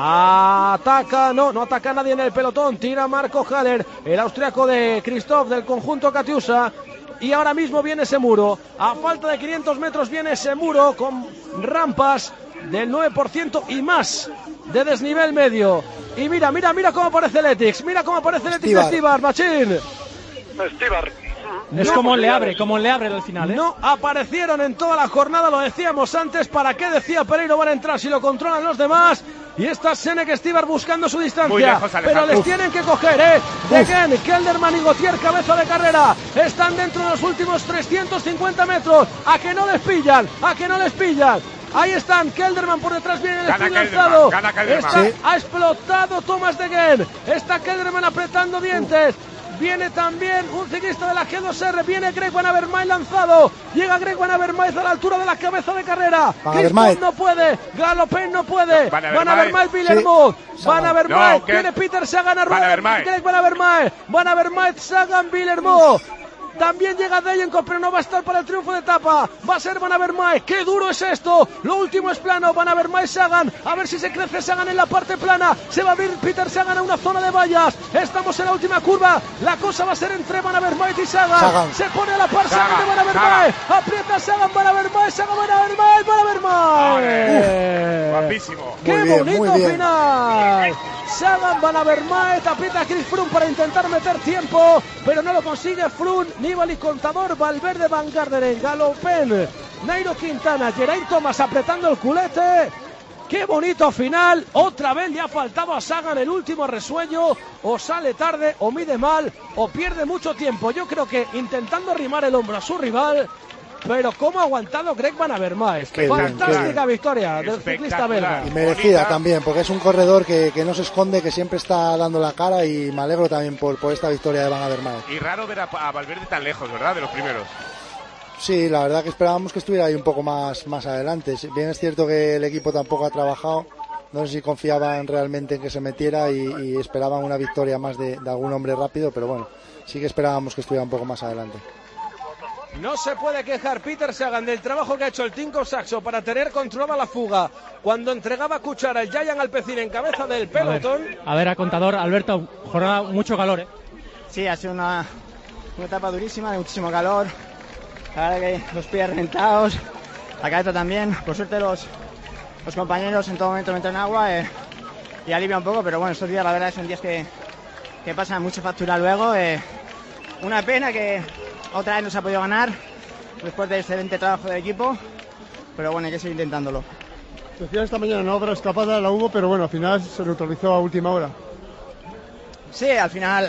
Ataca, no, no ataca nadie en el pelotón. Tira Marco Haller, el austriaco de Christoph del conjunto Catiusa. Y ahora mismo viene ese muro. A falta de quinientos metros viene ese muro con rampas del nueve por ciento y más de desnivel medio. Y mira, mira, mira cómo aparece el Etix. Mira cómo aparece el Etix de Estibar, Machín. Estibar. Es no, como le abre, como le abre al final, ¿eh? No aparecieron en toda la jornada, lo decíamos antes. ¿Para qué decía Pereiro van a entrar si lo controlan los demás? Y está Senek Estibar buscando su distancia, lejos, pero les Uf. tienen que coger, ¿eh? De Gendt, Kelderman y Gautier, cabeza de carrera, están dentro de los últimos trescientos cincuenta metros. A que no les pillan, a que no les pillan. Ahí están, Kelderman por detrás, viene el sprint lanzado. Está, sí. Ha explotado Thomas De Gendt. Está Kelderman apretando dientes. Viene también un ciclista de la G dos R, viene Greg Van Avermaet lanzado, llega Greg Van Avermaet a la altura de la cabeza de carrera. Christoph no puede, Galopin no puede, Van Avermaet, Villermoz, Van Avermaet, no, viene Peter Sagan a rueda, Greg Van Avermaet, Van Avermaet, Sagan, Villermoz. También llega Degenkolb, pero no va a estar para el triunfo de etapa. Va a ser Van Avermaet. ¡Qué duro es esto! Lo último es plano. Van Avermaet, Sagan. A ver si se crece Sagan en la parte plana. Se va a abrir Peter Sagan a una zona de vallas. Estamos en la última curva. La cosa va a ser entre Van Avermaet y Sagan. Sagan. Se pone a la par Sagan, Sagan de Van Avermaet. Aprieta Sagan, Van Avermaet, Sagan, Van Avermaet, Van Avermaet. Guapísimo. ¡Qué muy bien, bonito muy final! Sagan, Van Avermaet, aprieta a Chris Froome para intentar meter tiempo, pero no lo consigue Froome. Nibali, Contador, Valverde, Van Garderen, Galopin, Nairo Quintana, Geraint Thomas apretando el culete. ¡Qué bonito final! Otra vez le ha faltado a Sagan el último resuello. O sale tarde, o mide mal, o pierde mucho tiempo. Yo creo que intentando arrimar el hombro a su rival. Pero cómo ha aguantado Greg Van Avermaet. Fantástica victoria del ciclista belga. Y merecida bonita también, porque es un corredor que, que no se esconde, que siempre está dando la cara, y me alegro también por, por esta victoria de Van Avermaet. Y raro ver a, a Valverde tan lejos, ¿verdad? De los primeros. Sí, la verdad que esperábamos que estuviera ahí un poco más, más adelante. Bien es cierto que el equipo tampoco ha trabajado. No sé si confiaban realmente en que se metiera y, y esperaban una victoria más de, de algún hombre rápido, pero bueno, sí que esperábamos que estuviera un poco más adelante. No se puede quejar Peter Sagan del trabajo que ha hecho el Tinko Saxo para tener controlada la fuga. Cuando entregaba cuchara el Giant Alpecin en cabeza del pelotón. A ver, a, ver, a Contador, Alberto, jornada mucho calor, ¿eh? Sí, ha sido una, una etapa durísima, de muchísimo calor. La verdad que los pies reventados, la cabeza también. Por suerte los, los compañeros en todo momento meten agua eh, y alivia un poco, pero bueno, estos días la verdad son días que, que pasan mucha factura luego. Eh, una pena que otra vez no se ha podido ganar después del excelente trabajo del equipo, pero bueno, hay que seguir intentándolo. Decía esta mañana, no, otra escapada la hubo, pero bueno, al final se neutralizó a última hora. Sí, al final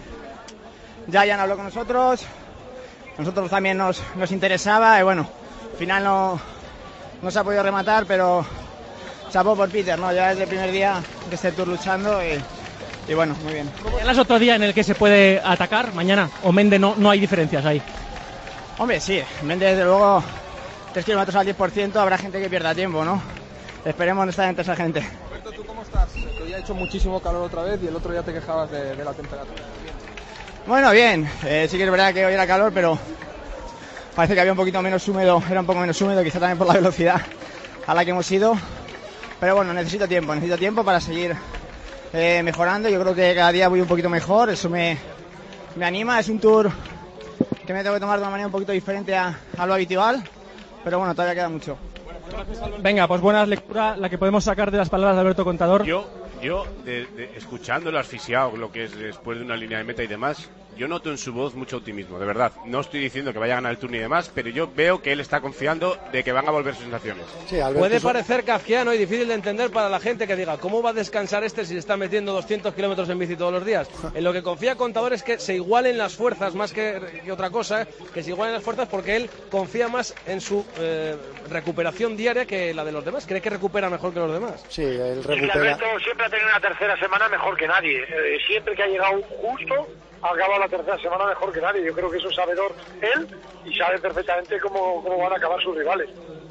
ya ya no habló con nosotros, nosotros también nos, nos interesaba y bueno, al final no, no se ha podido rematar, pero chapó por Peter, ¿no? Ya desde el primer día de este Tour luchando y... Y bueno, muy bien. ¿Mañana es otro día en el que se puede atacar? ¿Mañana o Mende no, no hay diferencias ahí? Hombre, sí, en vez de, desde luego, tres kilómetros al diez por ciento, habrá gente que pierda tiempo, ¿no? Esperemos no estar entre esa gente. Roberto, ¿tú cómo estás? Que hoy ha hecho muchísimo calor otra vez y el otro día te quejabas de, de la temperatura. Bueno, bien, eh, sí que es verdad que hoy era calor, pero parece que había un poquito menos húmedo, era un poco menos húmedo, quizá también por la velocidad a la que hemos ido. Pero bueno, necesito tiempo, necesito tiempo para seguir eh, mejorando. Yo creo que cada día voy un poquito mejor, eso me, me anima. Es un tour que me tengo que tomar de una manera un poquito diferente a, a lo habitual, pero bueno, todavía queda mucho. Venga, pues buena lectura la que podemos sacar de las palabras de Alberto Contador. Yo, yo de, de, escuchándolo asfixiado, lo que es después de una línea de meta y demás, yo noto en su voz mucho optimismo, de verdad. No estoy diciendo que vaya a ganar el Tour ni demás, pero yo veo que él está confiando de que van a volver sus sensaciones. Sí, puede parecer kafkiano y difícil de entender para la gente que diga, ¿cómo va a descansar este si se está metiendo doscientos kilómetros en bici todos los días? En lo que confía Contador es que se igualen las fuerzas más que, que otra cosa, ¿eh? Que se igualen las fuerzas porque él confía más en su eh, recuperación diaria que la de los demás. Cree que recupera mejor que los demás. Sí, él recupera. Es que Alberto siempre ha tenido una tercera semana mejor que nadie. Eh, siempre que ha llegado justo, ha acabado la tercera semana mejor que nadie. Yo creo que es un sabedor él y sabe perfectamente cómo, cómo van a acabar sus rivales.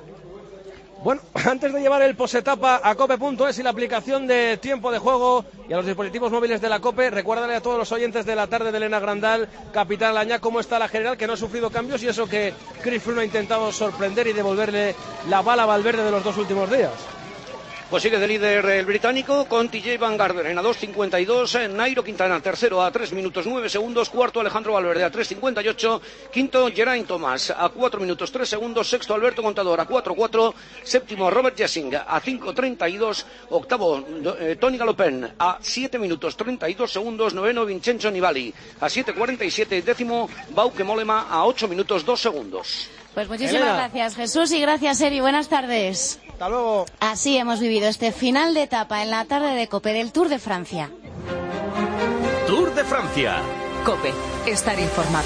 Bueno, antes de llevar el posetapa a cope punto es y la aplicación de tiempo de juego y a los dispositivos móviles de la COPE, recuérdale a todos los oyentes de la tarde de Elena Grandal, capitán Lañá, cómo está la general, que no ha sufrido cambios y eso que Chris Froome ha intentado sorprender y devolverle la bala a Valverde de los dos últimos días. Pues sigue de líder el británico con T J Van Garderen a dos cincuenta y dos, Nairo Quintana tercero a tres minutos nueve segundos, cuarto Alejandro Valverde a tres cincuenta y ocho, quinto Geraint Thomas a cuatro minutos tres segundos, sexto Alberto Contador a cuatro cuatro, séptimo Robert Jessing a cinco treinta y dos, octavo eh, Tony Galopin a siete minutos treinta y dos segundos, noveno Vincenzo Nibali a siete cuarenta y siete, décimo Bauke Mollema a ocho minutos dos segundos. Pues muchísimas Elena. gracias, Jesús, y gracias, Eri. Buenas tardes. Hasta luego. Así hemos vivido este final de etapa en la tarde de COPE del Tour de Francia. Tour de Francia. COPE. Estar informado.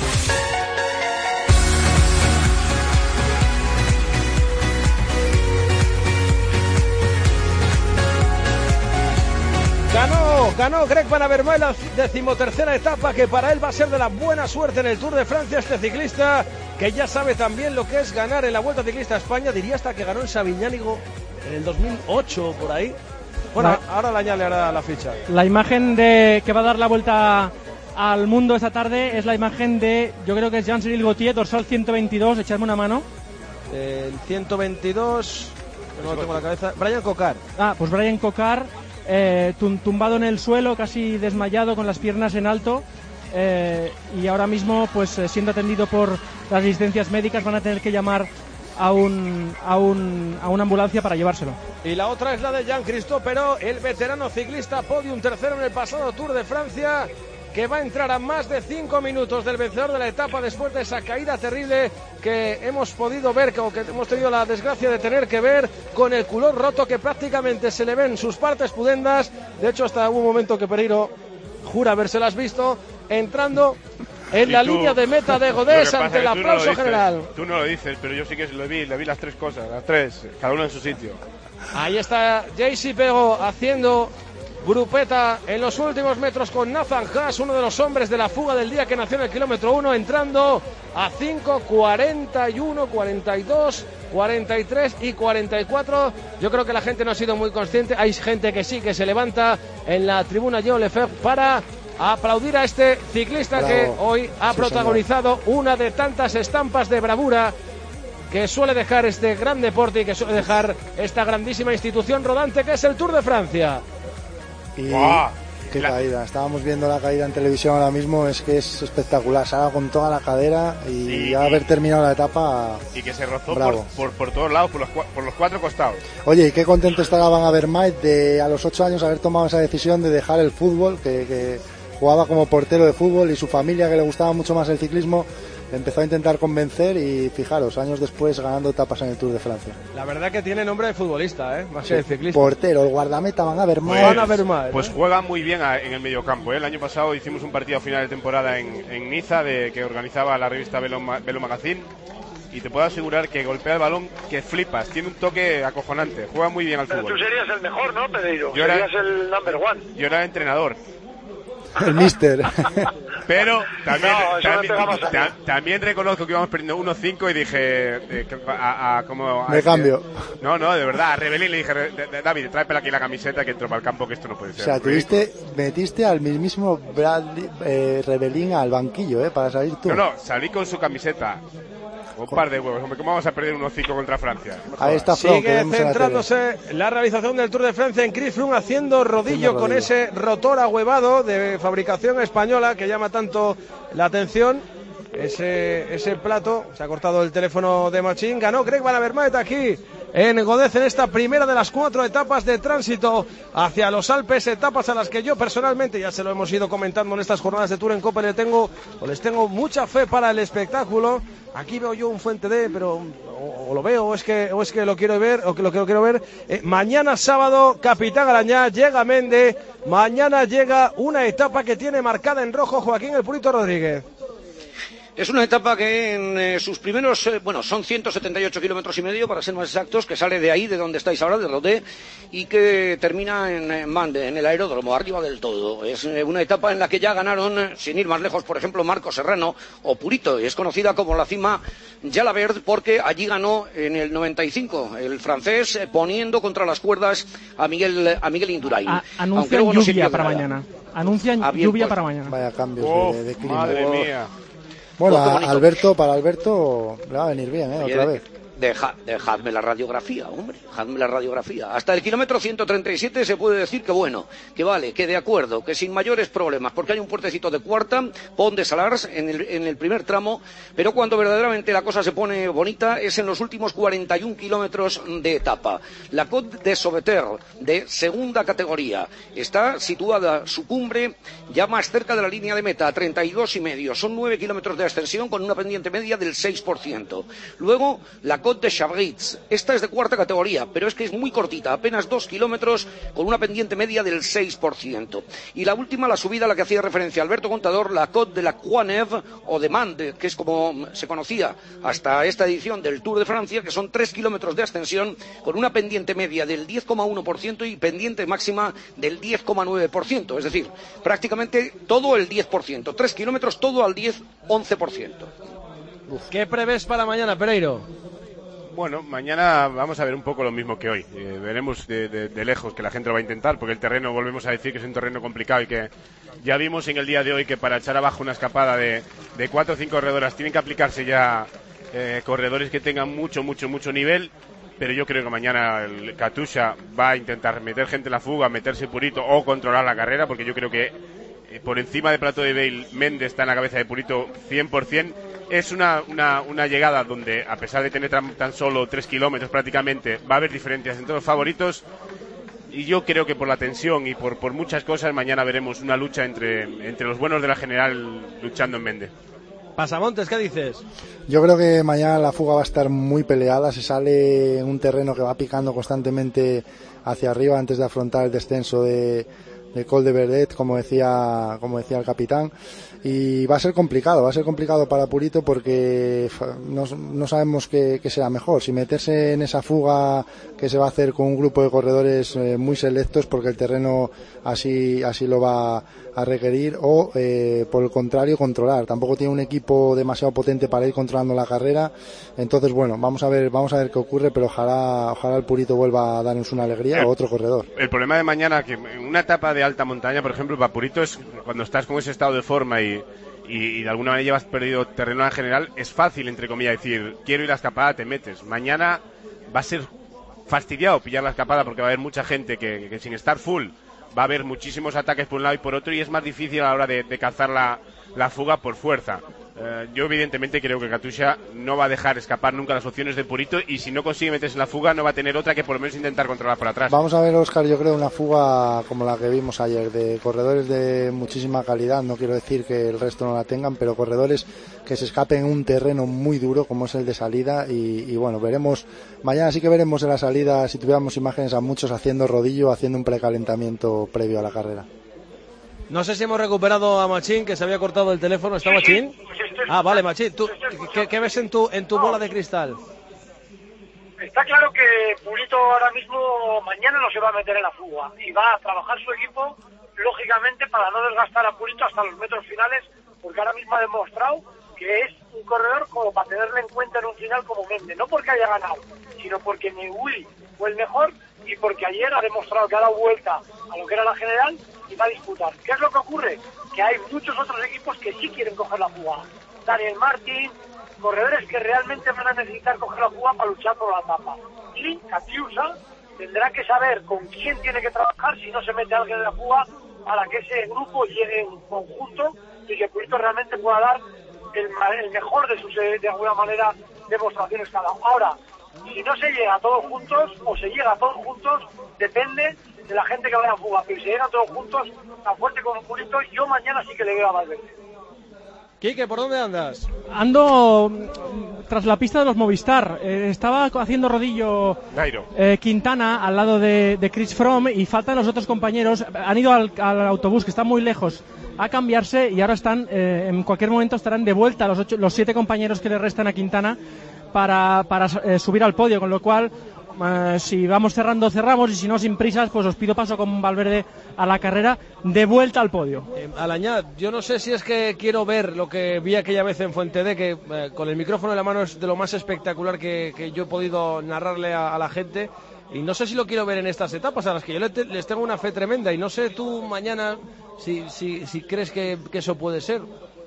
Ganó, ganó Greg Van Avermaet la decimotercera etapa, que para él va a ser de la buena suerte en el Tour de Francia. Este ciclista que ya sabe también lo que es ganar en la Vuelta Ciclista a España, diría hasta que ganó en Sabiñánigo en el dos mil ocho, por ahí. Bueno, La- ahora la le hará la ficha. La imagen de que va a dar la vuelta al mundo esta tarde es la imagen de, yo creo que es Jean-Cyril Gauthier, dorsal ciento veintidós, echadme una mano. El ciento veintidós, no lo tengo en la cabeza. Brian Cocar. Ah, pues Brian Cocar, eh, tum- tumbado en el suelo, casi desmayado, con las piernas en alto. Eh, y ahora mismo, pues eh, siendo atendido por las asistencias médicas, van a tener que llamar a un, a un a una ambulancia para llevárselo. Y la otra es la de Jean-Christophe Perot, el veterano ciclista, podium tercero en el pasado Tour de Francia, que va a entrar a más de cinco minutos del vencedor de la etapa después de esa caída terrible que hemos podido ver, o que hemos tenido la desgracia de tener que ver, con el culón roto que prácticamente se le ven sus partes pudendas. De hecho, hasta hubo un momento que Pereiro jura habérselas visto entrando en Y la tú- línea de meta de Lo que Godés pasa ante es el que tú no lo aplauso dices, general. Tú no lo dices, pero yo sí que lo vi, le vi las tres cosas, las tres, cada uno en su sitio. Ahí está J C Pego haciendo grupeta en los últimos metros con Nathan Haas, uno de los hombres de la fuga del día que nació en el kilómetro uno, entrando a cinco, cuarenta y uno, cuarenta y dos, cuarenta y tres y cuarenta y cuatro. Yo creo que la gente no ha sido muy consciente. Hay gente que sí, que se levanta en la tribuna Jean Lefebvre para aplaudir a este ciclista. Bravo. Que hoy ha Sí, protagonizado una de tantas estampas de bravura que suele dejar este gran deporte y que suele dejar esta grandísima institución rodante que es el Tour de Francia. Y ¡Guau! qué La- caída, estábamos viendo la caída en televisión ahora mismo, es que es espectacular, salga con toda la cadera y Sí, ya y- haber terminado la etapa. Y que se rozó por, Bravo. por, por todos lados, por los, cua- por los cuatro costados. Oye, y qué contento estará Van Avermaet de a los ocho años haber tomado esa decisión de dejar el fútbol, que, que jugaba como portero de fútbol, y su familia, que le gustaba mucho más el ciclismo, le empezó a intentar convencer y fijaros, años después ganando etapas en el Tour de Francia. La verdad que tiene nombre de futbolista, ¿eh? Más que de ciclista. Portero, el guardameta Van Avermaet. Van Avermaet, Pues ¿eh? juega muy bien a- en el mediocampo, ¿eh? El año pasado hicimos un partido a final de temporada en, en Niza de, que organizaba la revista Velo, Ma- Velo Magazine, y te puedo asegurar que golpea el balón que flipas, tiene un toque acojonante, juega muy bien al Pero tú fútbol. serías el mejor, ¿no, Pereiro? Yo era- Serías el number one. Yo era entrenador. El mister. Pero también, No, eso no también, pegamos a ta- también reconozco que íbamos perdiendo uno cinco y dije eh, que- a, a, como a Me este- cambio. No, no, de verdad, a Rebelín le dije, "Re- de- David, tráepela aquí la camiseta que entro para el campo, que esto no puede O ser. sea, tuviste, metiste al mismísimo Bradley eh, Rebelín al banquillo, ¿eh? Para salir tú. No, no, salí con su camiseta. Un par de huevos, hombre, ¿cómo vamos a perder uno cinco contra Francia? Ahí está Froome, que Sigue vemos en la centrándose la realización del Tour de Francia en Chris Froome haciendo rodillo Haciendo con rodillo. ese rotor ahuevado de fabricación española que llama tanto la atención. Ese, ese plato, se ha cortado el teléfono de Machín, ganó Greg Van Avermaet aquí en Godez en esta primera de las cuatro etapas de tránsito hacia los Alpes, etapas a las que yo personalmente, ya se lo hemos ido comentando en estas jornadas de Tour en Copa, le tengo, o les tengo mucha fe para el espectáculo. Aquí veo yo un Fuente D, pero o, o lo veo o es que o es que lo quiero ver o que lo que lo quiero ver. Eh, mañana sábado, Capitán Arañá, llega Mende, mañana llega una etapa que tiene marcada en rojo Joaquín El Purito Rodríguez. Es una etapa que en eh, sus primeros, eh, bueno, son ciento setenta y ocho kilómetros y medio, para ser más exactos, que sale de ahí, de donde estáis ahora, de Rodé, y que termina en eh, Mande, en el aeródromo, arriba del todo. Es eh, una etapa en la que ya ganaron, eh, sin ir más lejos, por ejemplo, Marco Serrano o Purito, y es conocida como la cima Jalabert porque allí ganó en el noventa y cinco el francés, eh, poniendo contra las cuerdas a Miguel, a Miguel Indurain. A- Aunque anuncian luego no sirvió lluvia de para nada. mañana. Anuncian Ah, bien, lluvia pues. para mañana. Vaya cambios Uf, de, de clima. madre Oh. mía. Bueno, Oh, qué a- bonito. Alberto, para Alberto le va a venir bien, ¿eh? Oye, Otra de- vez. Deja, dejadme la radiografía, hombre, dejadme la radiografía. Hasta el kilómetro ciento treinta y siete se puede decir que bueno, que vale, que de acuerdo, que sin mayores problemas, porque hay un puertecito de cuarta, Pont de Salars, en el, en el primer tramo, pero cuando verdaderamente la cosa se pone bonita es en los últimos cuarenta y un kilómetros de etapa. La Côte de Sauveterre, de segunda categoría, está situada su cumbre ya más cerca de la línea de meta, a treinta y dos y medio, son nueve kilómetros de ascensión con una pendiente media del seis por ciento. Luego, la Côte de Chabris. Esta es de cuarta categoría, pero es que es muy cortita, apenas dos kilómetros con una pendiente media del seis por ciento. Y la última, la subida a la que hacía referencia Alberto Contador, la Côte de la Croix-Neuve o de Mande, que es como se conocía hasta esta edición del Tour de Francia, que son tres kilómetros de ascensión con una pendiente media del diez coma uno por ciento y pendiente máxima del diez coma nueve por ciento. Es decir, prácticamente todo el diez por ciento. Tres kilómetros todo al diez, once por ciento. ¿Qué prevés para mañana, Pereiro? Bueno, mañana vamos a ver un poco lo mismo que hoy. Eh, veremos de, de- de lejos que la gente lo va a intentar, porque el terreno, volvemos a decir que es un terreno complicado y que ya vimos en el día de hoy que para echar abajo una escapada de, de cuatro o cinco corredoras tienen que aplicarse ya eh, corredores que tengan mucho, mucho, mucho nivel. Pero yo creo que mañana el Katusha va a intentar meter gente en la fuga, meterse Purito o controlar la carrera, porque yo creo que eh, por encima de Plato de Bale, Méndez está en la cabeza de Purito cien por ciento. Es una, una, una llegada donde, a pesar de tener tan, tan solo tres kilómetros prácticamente, va a haber diferencias entre los favoritos. Y yo creo que por la tensión y por, por muchas cosas, mañana veremos una lucha entre, entre los buenos de la general luchando en Méndez. Pasamontes, ¿qué dices? Yo creo que mañana la fuga va a estar muy peleada. Se sale en un terreno que va picando constantemente hacia arriba antes de afrontar el descenso de, de Col de Verdet, como decía, como decía el capitán. Y va a ser complicado, va a ser complicado para Purito porque no, no sabemos qué, qué será mejor, si meterse en esa fuga que se va a hacer con un grupo de corredores eh, muy selectos porque el terreno así, así lo va a requerir, o eh, por el contrario controlar. Tampoco tiene un equipo demasiado potente para ir controlando la carrera. Entonces bueno, vamos a ver, vamos a ver qué ocurre, pero ojalá, ojalá el Purito vuelva a darnos una alegría a otro corredor. El problema de mañana, que en una etapa de alta montaña, por ejemplo, para Purito es cuando estás con ese estado de forma y, y, y de alguna manera llevas perdido terreno en general, es fácil, entre comillas, decir, quiero ir a la escapada, te metes. Mañana va a ser fastidiado pillar la escapada porque va a haber mucha gente que, que, que sin estar full va a haber muchísimos ataques por un lado y por otro, y es más difícil a la hora de, de cazar la, la fuga por fuerza. Eh, yo evidentemente creo que Katusha no va a dejar escapar nunca las opciones de Purito, y si no consigue meterse en la fuga no va a tener otra que por lo menos intentar controlar por atrás. Vamos a ver, Óscar, yo creo una fuga como la que vimos ayer, de corredores de muchísima calidad. No quiero decir que el resto no la tengan, pero corredores que se escapen en un terreno muy duro como es el de salida. Y, y bueno, veremos, mañana sí que veremos en la salida, si tuviéramos imágenes, a muchos haciendo rodillo, haciendo un precalentamiento previo a la carrera. No sé si hemos recuperado a Machín, que se había cortado el teléfono. ¿Está Machín? Ah, vale, Machín. ¿Tú, qué, ¿Qué ves en tu, en tu bola de cristal? Está claro que Purito ahora mismo mañana no se va a meter en la fuga y va a trabajar su equipo lógicamente para no desgastar a Purito hasta los metros finales, porque ahora mismo ha demostrado que es un corredor como para tenerle en cuenta en un final como Mende, no porque haya ganado, sino porque Newey fue el mejor y porque ayer ha demostrado que ha dado vuelta a lo que era la general y va a disputar. ¿Qué es lo que ocurre? Que hay muchos otros equipos que sí quieren coger la fuga. Daniel Martin, corredores que realmente van a necesitar coger la fuga para luchar por la etapa. Y Catiusa tendrá que saber con quién tiene que trabajar si no se mete alguien en la fuga para que ese grupo llegue en conjunto y que Purito realmente pueda dar el, el mejor de sus, de alguna manera, demostraciones cada uno. Ahora, si no se llega a todos juntos o se llega a todos juntos, depende de la gente que vaya a fuga. Pero si llegan todos juntos, tan fuerte como Purito, yo mañana sí que le veo a Valverde. Quique, ¿por dónde andas? Ando tras la pista de los Movistar. Eh, estaba haciendo rodillo eh, Quintana al lado de, de Chris Froome y faltan los otros compañeros. Han ido al, al autobús, que está muy lejos, a cambiarse y ahora están, eh, en cualquier momento estarán de vuelta los, ocho, los siete compañeros que le restan a Quintana para, para eh, subir al podio, con lo cual eh, si vamos cerrando, cerramos, y si no, sin prisas, pues os pido paso con Valverde a la carrera, de vuelta al podio. Eh, Alañá, yo no sé si es que quiero ver lo que vi aquella vez en Fuente D, que eh, con el micrófono en la mano es de lo más espectacular que, que yo he podido narrarle a, a la gente, y no sé si lo quiero ver en estas etapas a las que yo le te, les tengo una fe tremenda, y no sé tú mañana si, si, si crees que, que eso puede ser.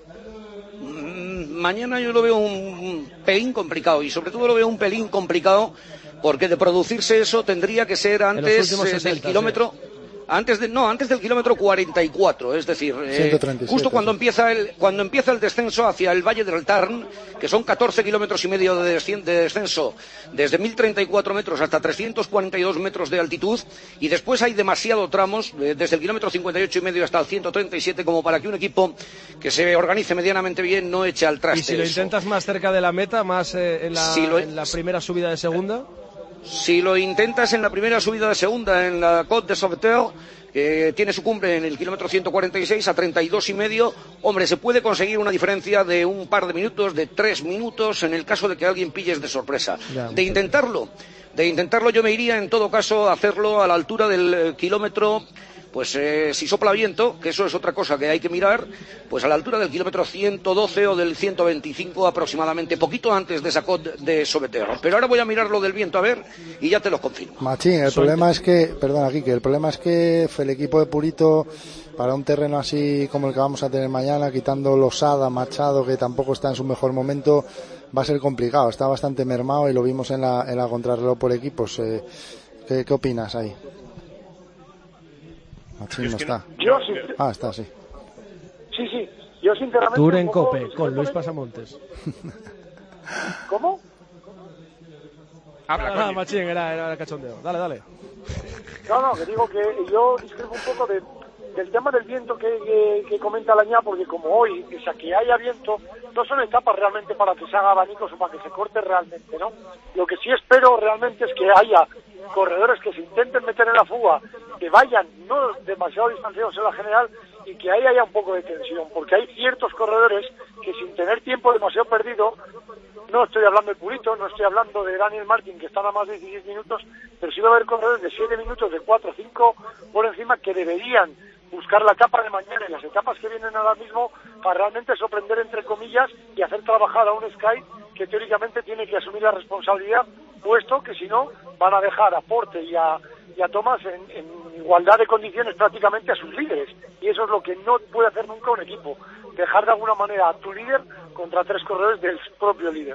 Mañana yo lo veo un pelín complicado, y sobre todo lo veo un pelín complicado porque de producirse eso tendría que ser antes eh, del kilómetro... Sí. Antes de, no, antes del kilómetro cuarenta y cuatro, es decir, eh, justo cuando empieza el cuando empieza el descenso hacia el Valle del Tarn, que son catorce kilómetros y medio de, descien, de descenso, desde mil treinta y cuatro metros hasta trescientos cuarenta y dos metros de altitud, y después hay demasiado tramos, eh, desde el kilómetro cincuenta y ocho y medio hasta el ciento treinta y siete, como para que un equipo que se organice medianamente bien no eche al traste. ¿Y si lo eso. intentas más cerca de la meta, más eh, en, la, si lo, en la primera subida de segunda? Si lo intentas en la primera subida de segunda, en la Côte de Sauveterre, que tiene su cumbre en el kilómetro ciento cuarenta y seis a treinta y dos y medio, hombre, se puede conseguir una diferencia de un par de minutos, de tres minutos, en el caso de que alguien pilles de sorpresa. De intentarlo, de intentarlo yo me iría en todo caso a hacerlo a la altura del eh, kilómetro, pues eh, si sopla viento, que eso es otra cosa que hay que mirar, pues a la altura del kilómetro ciento doce o del ciento veinticinco aproximadamente, poquito antes de esa Côte de Sauveterre. Pero ahora voy a mirar lo del viento a ver y ya te lo confirmo. Machín, el Suelte. problema es que, perdona Quique, el problema es que el equipo de Purito, para un terreno así como el que vamos a tener mañana, quitando Losada, Machado, que tampoco está en su mejor momento, va a ser complicado, está bastante mermado y lo vimos en la, en la contrarreloj por equipos. Eh, ¿qué, ¿Qué opinas ahí? Machín no está. Yo, sí. Ah, está, sí. Sí, sí. Yo sinceramente... Tour en Cope, con Luis Pasamontes. ¿Cómo? Habla, ah, Machín, era, era el cachondeo. Dale, dale. No, no, que digo que yo discrepo un poco de, del tema del viento que, que, que comenta Alañá, porque como hoy, pese a que haya viento, no son etapas realmente para que se haga abanicos o para que se corte realmente, ¿no? Lo que sí espero realmente es que haya corredores que se intenten meter en la fuga, que vayan no demasiado distanciados en la general y que ahí haya un poco de tensión, porque hay ciertos corredores que sin tener tiempo demasiado perdido, no estoy hablando de Purito, no estoy hablando de Daniel Martin, que están a más de dieciséis minutos, pero sí va a haber corredores de siete minutos, de cuatro o cinco por encima, que deberían buscar la etapa de mañana y las etapas que vienen ahora mismo para realmente sorprender, entre comillas, y hacer trabajar a un Sky que teóricamente tiene que asumir la responsabilidad, puesto que si no van a dejar a Porte y a, y a Thomas en, en igualdad de condiciones prácticamente a sus líderes, y eso es lo que no puede hacer nunca un equipo, dejar de alguna manera a tu líder contra tres corredores del propio líder.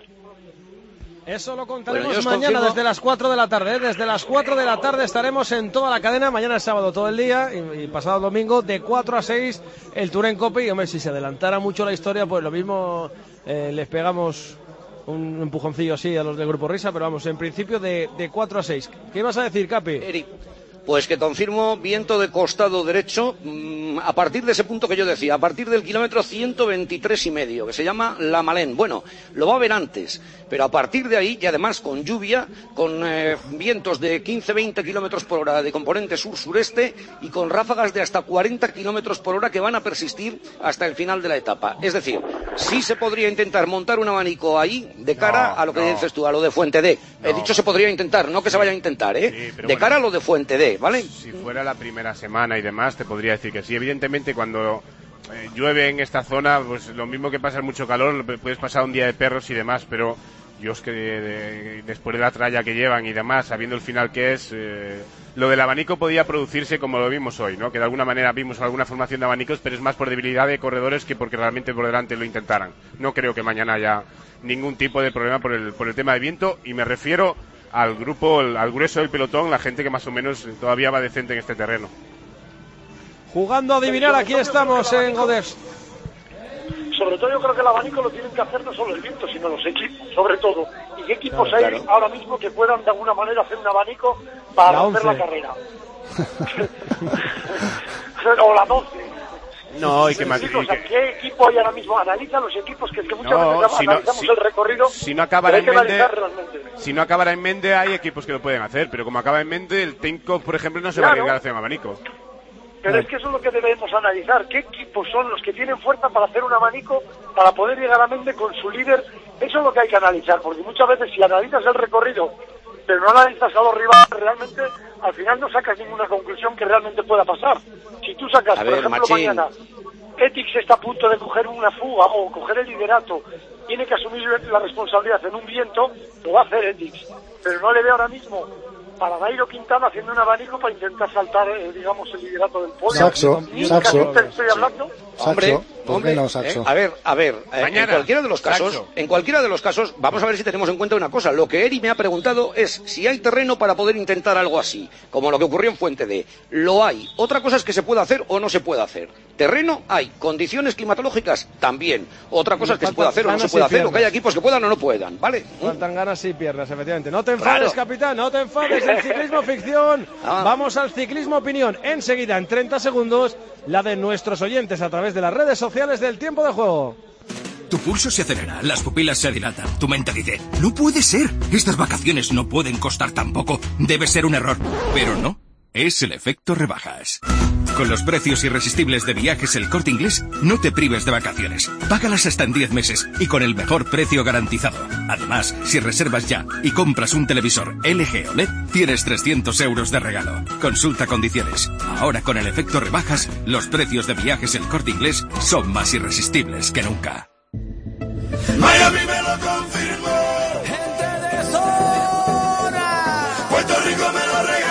Eso lo contaremos bueno, mañana confirmo... desde las cuatro de la tarde. ¿eh? Desde las cuatro de la tarde estaremos en toda la cadena. Mañana es sábado todo el día y, y pasado domingo de cuatro a seis el Tour en Cope. Y hombre, si se adelantara mucho la historia, pues lo mismo eh, les pegamos un empujoncillo así a los del Grupo Risa. Pero vamos, en principio de, de cuatro a seis. ¿Qué ibas a decir, Capi? Eric. Pues que confirmo viento de costado derecho mmm, a partir de ese punto que yo decía, a partir del kilómetro ciento veintitrés y medio, que se llama La Malén. Bueno, lo va a haber antes, pero a partir de ahí, y además con lluvia, con eh, vientos de quince a veinte kilómetros por hora de componente sur-sureste y con ráfagas de hasta cuarenta kilómetros por hora que van a persistir hasta el final de la etapa. Es decir, sí se podría intentar montar un abanico ahí de cara no, a lo que no. dices tú, a lo de Fuente D. No. He dicho se podría intentar, no que se vaya a intentar, ¿eh? Sí, de bueno. cara a lo de Fuente D. sé, ¿vale? Si fuera la primera semana y demás, te podría decir que sí. Evidentemente, cuando eh, llueve en esta zona, pues lo mismo que pasar mucho calor, puedes pasar un día de perros y demás, pero yo es que de, de, después de la tralla que llevan y demás, sabiendo el final que es, eh, lo del abanico podía producirse como lo vimos hoy, ¿no? Que de alguna manera vimos alguna formación de abanicos, pero es más por debilidad de corredores que porque realmente por delante lo intentaran. No creo que mañana haya ningún tipo de problema por el, por el tema de viento, y me refiero al grupo, al grueso del pelotón, la gente que más o menos todavía va decente en este terreno. Jugando a adivinar, aquí estamos en Godés. Sobre todo yo creo que el abanico lo tienen que hacer no solo el viento, sino los equipos, sobre todo. ¿Y qué equipos claro, hay claro. ahora mismo que puedan de alguna manera hacer un abanico para la romper once. la carrera? O la doce. No, y que, sí, sí, o sea, ¿qué equipo hay ahora mismo? Analiza los equipos, que es que muchas no, veces si no, analizamos si, el recorrido. Si no acabara en pero hay que Mende, analizar realmente. si no acabara en Mende, hay equipos que lo pueden hacer, pero como acaba en Mende, el Tinkoff, por ejemplo, no se Claro. va a arriesgar a hacer un abanico. Pero es que eso es lo que debemos analizar. ¿Qué equipos son los que tienen fuerza para hacer un abanico, para poder llegar a Mende con su líder? Eso es lo que hay que analizar, porque muchas veces si analizas el recorrido, pero no analizas a los rivales, realmente al final no sacas ninguna conclusión que realmente pueda pasar. Si tú sacas, A por ver, ejemplo, Machín. mañana, Etix está a punto de coger una fuga o coger el liderato, tiene que asumir la responsabilidad en un viento, lo va a hacer Etix. Pero no le veo ahora mismo para Nairo Quintana haciendo un abanico para intentar saltar, eh, digamos, el liderato del podio. Saxo, Ni Saxo. casi estoy hablando. Hombre, Saxo, ¿por hombre, qué no Saxo? eh, a ver, a ver, eh, en Mañana, cualquiera de los casos, Saxo. en cualquiera de los casos, vamos a ver si tenemos en cuenta una cosa. Lo que Eri me ha preguntado es si hay terreno para poder intentar algo así, como lo que ocurrió en Fuente D. Lo hay. Otra cosa es que se pueda hacer o no se puede hacer. Terreno hay. Condiciones climatológicas también. Otra cosa es que se puede hacer o no se puede hacer, o que haya equipos que puedan o no puedan, ¿vale? Faltan ganas y piernas, efectivamente. No te enfades, Claro. capitán, no te enfades. El ciclismo ficción. Ah. Vamos al ciclismo opinión. Enseguida, en treinta segundos, la de nuestros oyentes a través de las redes sociales del Tiempo de Juego. Tu pulso se acelera, las pupilas se dilatan, tu mente dice, no puede ser, estas vacaciones no pueden costar tan poco, debe ser un error. Pero no, es el efecto rebajas. Con los precios irresistibles de Viajes El Corte Inglés, no te prives de vacaciones. Págalas hasta en diez meses y con el mejor precio garantizado. Además, si reservas ya y compras un televisor L G O L E D, tienes trescientos euros de regalo. Consulta condiciones. Ahora con el efecto rebajas, los precios de Viajes El Corte Inglés son más irresistibles que nunca. Miami me lo confirmó. Gente de zona. Puerto Rico me lo regaló.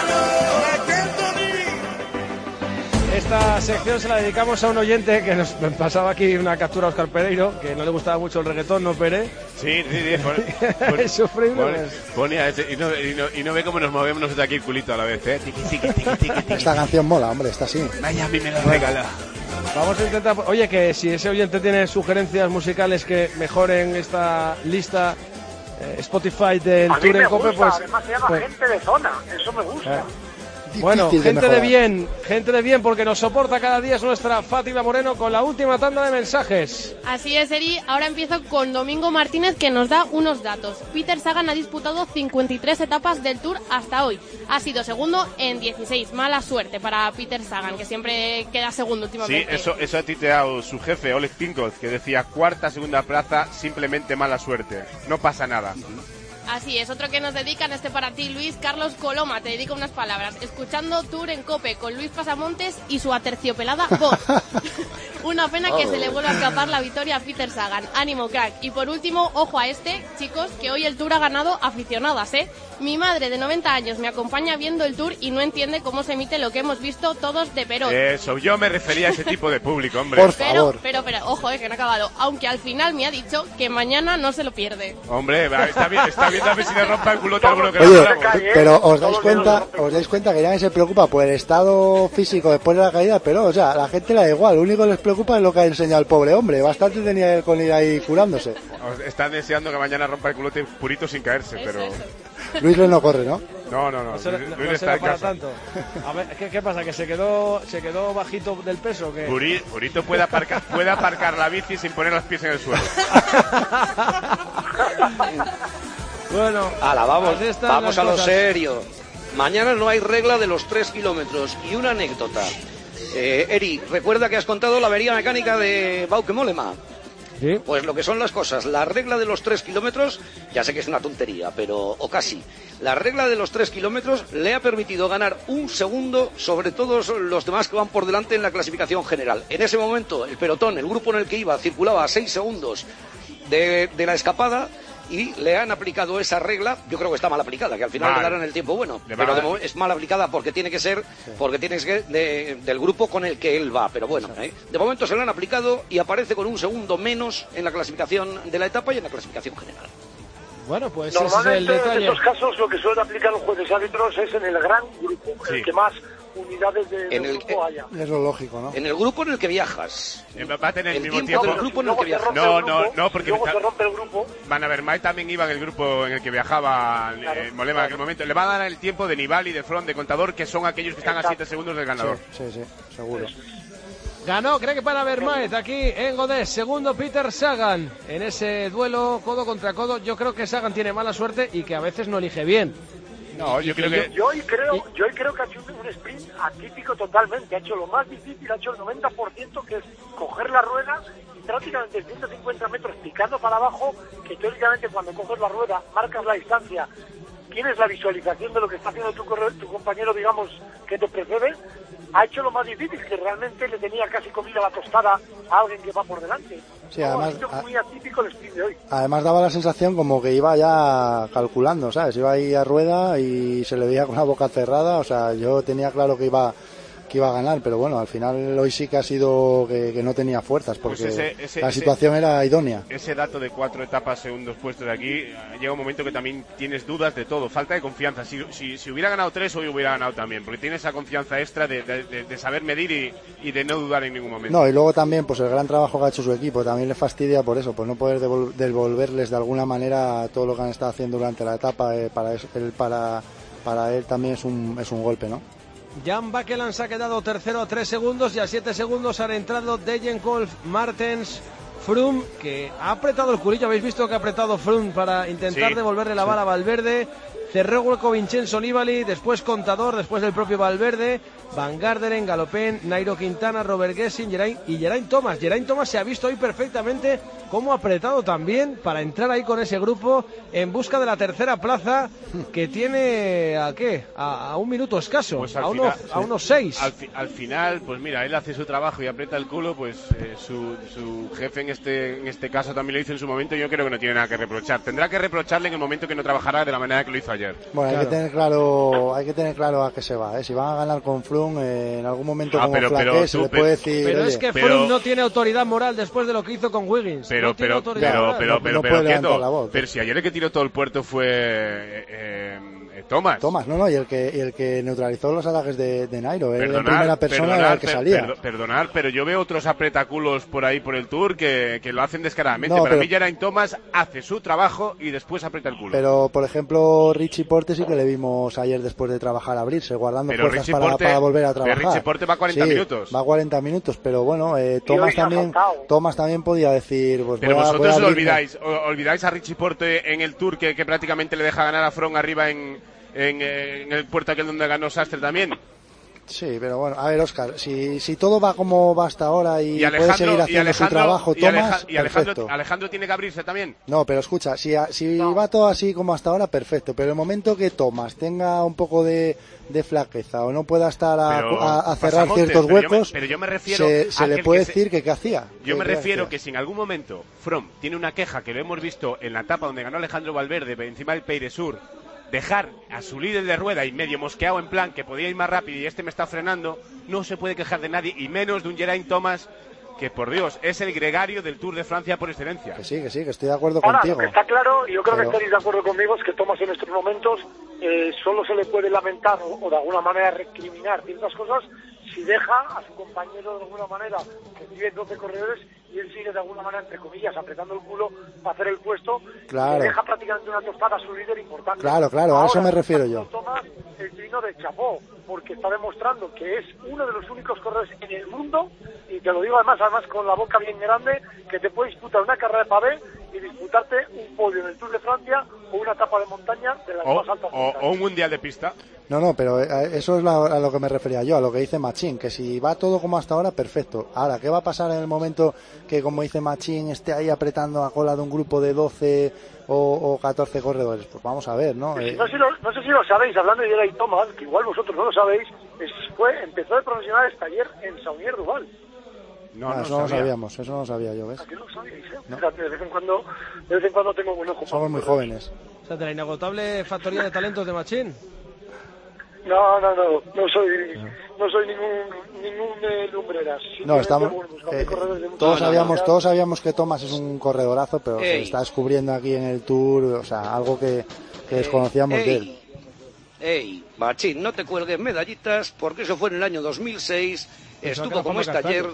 Esta sección se la dedicamos a un oyente que nos pasaba aquí una captura a Óscar Pereiro, que no le gustaba mucho el reggaetón, ¿no, Pere? Sí, sí, sí. Pone, pone, Es sufrible, pone- pues. ponía ese, y, no, y, no, y no ve cómo nos movemos nosotros aquí el culito a la vez, ¿eh? Tiqui, tiqui, tiqui, tiqui, tiqui. Esta canción mola, hombre, está así. Miami me lo regala. Vamos a intentar... Oye, que si ese oyente tiene sugerencias musicales que mejoren esta lista eh, Spotify del A mí Tour me en Cope, gusta, pues... además se llama pues- gente de zona, eso me gusta. Eh. Bueno, Difícil de gente de mejorar. bien, gente de bien, porque nos soporta cada día es nuestra Fátima Moreno con la última tanda de mensajes. Así es, Eri. Ahora empiezo con Domingo Martínez, que nos da unos datos. Peter Sagan ha disputado cincuenta y tres etapas del Tour hasta hoy. Ha sido segundo en dieciséis. Mala suerte para Peter Sagan, que siempre queda segundo Sí, últimamente. eso, eso ha titeado su jefe, Oleg Tinkoff, que decía cuarta, segunda plaza, simplemente mala suerte. No pasa nada. Así es, otro que nos dedican este para ti, Luis Carlos Coloma, te dedico unas palabras. Escuchando Tour en Cope con Luis Pasamontes y su aterciopelada voz. Una pena que Oh. se le vuelva a escapar la victoria a Peter Sagan. Ánimo, crack. Y por último, ojo a este, chicos, que hoy el Tour ha ganado aficionadas, ¿eh? Mi madre de noventa años me acompaña viendo el Tour y no entiende cómo se emite lo que hemos visto todos de Perón. Eso, yo me refería a ese tipo de público, hombre. Por Pero, favor. pero, pero, ojo, eh, que no ha acabado. Aunque al final me ha dicho que mañana no se lo pierde. Hombre, va, está bien, está viendo a ver si le rompa el culote a alguno que Oye, no hablamos. pero os dais cuenta, os dais cuenta que nadie se preocupa por el estado físico después de la caída, pero o sea, a la gente le da igual, lo único que les preocupa es lo que ha enseñado el pobre hombre, bastante tenía él con ir ahí curándose. Os están deseando que mañana rompa el culote purito sin caerse, pero... Luis no corre, ¿no? No, no, no. No, se, Luis, no Luis se está le en para casa. tanto. A ver, ¿qué, qué pasa? ¿Que se quedó se quedó bajito del peso? ¿O qué? Puri- Purito puede aparcar, puede aparcar la bici sin poner los pies en el suelo. Bueno, Ala, vamos, así están vamos las a lo cosas. serio. Mañana no hay regla de los tres kilómetros. Y una anécdota. Eh, Eri, recuerda que has contado la avería mecánica de Bauke Mollema. Sí. Pues lo que son las cosas, la regla de los tres kilómetros, ya sé que es una tontería, pero o casi, la regla de los tres kilómetros le ha permitido ganar un segundo sobre todos los demás que van por delante en la clasificación general. En ese momento el pelotón, el grupo en el que iba, circulaba a seis segundos de, de la escapada, y le han aplicado esa regla. Yo creo que está mal aplicada, que al final vale. le darán el tiempo bueno, le pero de momento es mal aplicada porque tiene que ser sí. porque tiene que ser de, del grupo con el que él va, pero bueno, sí. ¿eh? De momento se lo han aplicado y aparece con un segundo menos en la clasificación de la etapa y en la clasificación general. Bueno, pues normalmente ese es el detalle. En estos casos lo que suelen aplicar los jueces árbitros es en el gran grupo, sí. el que más unidades de, de en el, grupo haya. Es lo lógico, ¿no? En el grupo en el que viajas. Va a tener el, el mismo tiempo, tiempo. del grupo en el que viajas. No, no, no, porque luego se rompe el grupo. Van a ver, Mai también iba en el grupo en el que viajaba claro, eh, Molema claro. en aquel momento. Le va a dar el tiempo de Nibali, de Front, de Contador, que son aquellos que están Exacto. a siete segundos del ganador. Sí, sí, sí seguro. Eso. Ganó, cree que para Vermaet aquí en Godés. Segundo Peter Sagan en ese duelo codo contra codo. Yo creo que Sagan tiene mala suerte y que a veces no elige bien. No, yo creo que... Yo hoy creo, yo hoy creo que ha hecho un sprint atípico totalmente. Ha hecho lo más difícil, ha hecho el noventa por ciento, que es coger la rueda y prácticamente ciento cincuenta metros picando para abajo, que teóricamente cuando coges la rueda marcas la distancia, tienes la visualización de lo que está haciendo tu, tu compañero, digamos, que te precede. Ha hecho lo más difícil, que realmente le tenía casi comida la tostada a alguien que va por delante. Sí, además, ha sido muy atípico el sprint de hoy. Además daba la sensación como que iba ya calculando, ¿sabes? Iba ahí a rueda y se le veía con la boca cerrada. O sea, yo tenía claro que iba que iba a ganar, pero bueno, al final hoy sí que ha sido que, que no tenía fuerzas, porque pues ese, ese, la situación ese, era idónea. Ese dato de cuatro etapas, segundos puestos de aquí, llega un momento que también tienes dudas de todo, falta de confianza. Si, si, si hubiera ganado tres, hoy hubiera ganado también, porque tiene esa confianza extra de, de, de, de saber medir y, y de no dudar en ningún momento. No, y luego también pues el gran trabajo que ha hecho su equipo, también le fastidia por eso, pues no poder devol- devolverles de alguna manera todo lo que han estado haciendo durante la etapa, eh, para, eso, él, para, para él también es un, es un golpe, ¿no? Jan Bakeland se ha quedado tercero a tres segundos y a siete segundos han entrado Degenkolb, Martens, Froome, que ha apretado el culillo. Habéis visto que ha apretado Froome para intentar sí, devolverle la sí. bala a Valverde. Cerró hueco Vincenzo Nibali, después Contador, después del propio Valverde, Van Garderen, Galopén, Nairo Quintana, Robert Gessin, Geraint y Geraint Thomas. Geraint Thomas se ha visto hoy perfectamente cómo ha apretado también para entrar ahí con ese grupo en busca de la tercera plaza, que tiene a qué, a, a un minuto escaso, pues a, unos, final, a unos seis. Al, fi, al final, pues mira, él hace su trabajo y aprieta el culo, pues eh, su, su jefe en este, en este caso también lo hizo en su momento. Yo creo que no tiene nada que reprochar. Tendrá que reprocharle en el momento que no trabajará de la manera que lo hizo ayer. Bueno, claro. hay que tener claro, hay que tener claro a qué se va, ¿eh? Si van a ganar con Froome, eh, en algún momento ah, como pero, flaqué, pero, se tú, le pero, puede decir. Pero oye, es que Froome pero, no tiene autoridad moral después de lo que hizo con Wiggins. Pero, no pero, pero, pero, pero, no, pero, no pero, pero, la voz, pero si ayer el que tiró todo el puerto fue eh, eh, Thomas. Thomas, no, no, y el que, y el que neutralizó los ataques de, de Nairo, él en primera persona perdonar, era el que salía. Per, per, perdonar, pero yo veo otros apretaculos por ahí por el Tour que, que lo hacen descaradamente. No, Para pero, mí Geraint Thomas hace su trabajo y después aprieta el culo. Pero, por ejemplo, Richie Porte sí que le vimos ayer después de trabajar abrirse, guardando pero fuerzas Richie para, Porte, para volver a trabajar. Richie Porte va a cuarenta sí, minutos. Va a cuarenta minutos, pero bueno, eh, Thomas también Thomas también podía decir... Pues pero voy a, vosotros voy a lo olvidáis, olvidáis a Richie Porte en el Tour que, que prácticamente le deja ganar a Froome arriba en... En, en el puerto aquel donde ganó Sastre también. Sí, pero bueno, a ver, Óscar, si, si todo va como va hasta ahora y, y puede seguir haciendo su trabajo, y Thomas, Aleja, y Alejandro, perfecto. Alejandro tiene que abrirse también. No, pero escucha, si, si no. va todo así como hasta ahora, perfecto, pero el momento que Thomas tenga un poco de, de flaqueza o no pueda estar a, pero, a, a cerrar Pasamontes, ciertos pero huecos, yo me, pero yo me refiero se, se le puede decir se, que qué hacía. Yo me refiero hacía. que si en algún momento Froome tiene una queja, que lo hemos visto en la etapa donde ganó Alejandro Valverde encima del Peiresur, dejar a su líder de rueda y medio mosqueado en plan que podía ir más rápido y este me está frenando, no se puede quejar de nadie y menos de un Geraint Thomas que, por Dios, es el gregario del Tour de Francia por excelencia. Que sí, que sí, que estoy de acuerdo Ahora, contigo. Lo que está claro, y yo creo pero... que estaréis de acuerdo conmigo, es que Thomas en estos momentos eh, solo se le puede lamentar o, o de alguna manera recriminar ciertas cosas si deja a su compañero de alguna manera, que tiene doce corredores, y él sigue de alguna manera, entre comillas, apretando el culo para hacer el puesto, claro. y deja prácticamente una tostada a su líder importante. Claro, claro, Ahora, a eso me refiero yo. Thomas el trino de chapó, porque está demostrando que es uno de los únicos corredores en el mundo, y te lo digo además, además con la boca bien grande, que te puede disputar una carrera de pavé y disputarte un podio en el Tour de Francia o una etapa de montaña de las o, más altas o, o un mundial de pista. No, no, pero eso es la, a lo que me refería yo, a lo que dice Machín, que si va todo como hasta ahora, perfecto. Ahora, ¿qué va a pasar en el momento que, como dice Machín, esté ahí apretando a cola de un grupo de doce o, o catorce corredores? Pues vamos a ver, ¿no? Eh... No, sé, no, no sé si lo sabéis, hablando de Jedi Thomas, que igual vosotros no lo sabéis, es, fue, empezó de profesional este ayer en Saunier Duval. No, ah, no, eso no sabía. sabíamos, eso no sabía yo, ¿ves? ¿A qué no sabíais, eh? No. O sea, de vez en cuando, de vez en cuando tengo buen ojo. Somos muy jóvenes. O sea, de la inagotable factoría de talentos de Machín. No, no, no, no soy, no soy ningún, ningún eh, lumbreras. No, estamos, eh, todos sabíamos, todos sabíamos que Thomas es un corredorazo, pero Ey. se está descubriendo aquí en el Tour, o sea, algo que, que desconocíamos Ey. de él. Ey, Machín, no te cuelgues medallitas, porque eso fue en el año dos mil seis, estuvo como este ayer,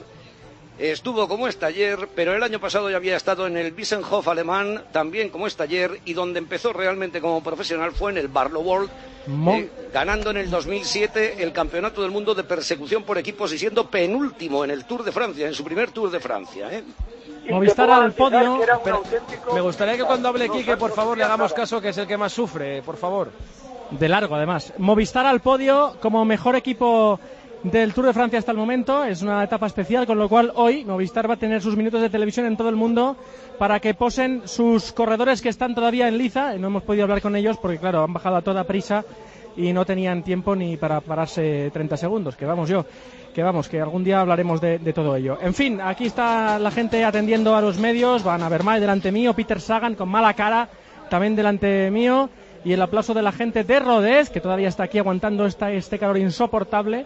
estuvo como este ayer, pero el año pasado ya había estado en el Wiesenhof alemán, también como este ayer, y donde empezó realmente como profesional fue en el Barlow World, eh, ganando en el dos mil siete el Campeonato del Mundo de Persecución por Equipos y siendo penúltimo en el Tour de Francia, en su primer Tour de Francia, ¿eh? Movistar al podio, pero me gustaría que cuando hable Quique, por favor, le hagamos caso, que es el que más sufre, por favor. De largo, además. Movistar al podio como mejor equipo del Tour de Francia hasta el momento. Es una etapa especial, con lo cual hoy Movistar va a tener sus minutos de televisión en todo el mundo para que posen sus corredores que están todavía en liza. No hemos podido hablar con ellos porque, claro, han bajado a toda prisa y no tenían tiempo ni para pararse treinta segundos. Que vamos yo, que vamos, que algún día hablaremos de, de todo ello. En fin, aquí está la gente atendiendo a los medios. Van a ver más delante mío, Peter Sagan con mala cara también delante mío. Y el aplauso de la gente de Rodés, que todavía está aquí aguantando esta, este calor insoportable,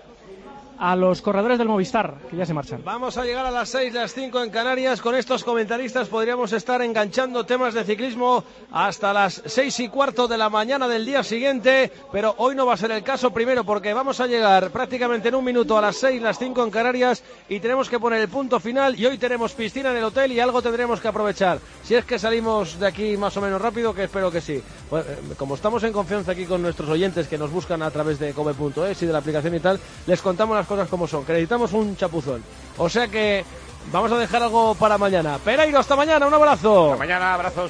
a los corredores del Movistar, que ya se marchan. Vamos a llegar a las seis, las cinco en Canarias. Con estos comentaristas podríamos estar enganchando temas de ciclismo hasta las seis y cuarto de la mañana del día siguiente, pero hoy no va a ser el caso, primero porque vamos a llegar prácticamente en un minuto a las seis, las cinco en Canarias, y tenemos que poner el punto final, y hoy tenemos piscina en el hotel y algo tendremos que aprovechar. Si es que salimos de aquí más o menos rápido, que espero que sí. Bueno, como estamos en confianza aquí con nuestros oyentes que nos buscan a través de cope punto es y de la aplicación y tal, les contamos las cosas como son, que necesitamos un chapuzón. O sea que vamos a dejar algo para mañana. Pereiro, hasta mañana, un abrazo. Hasta mañana, abrazos.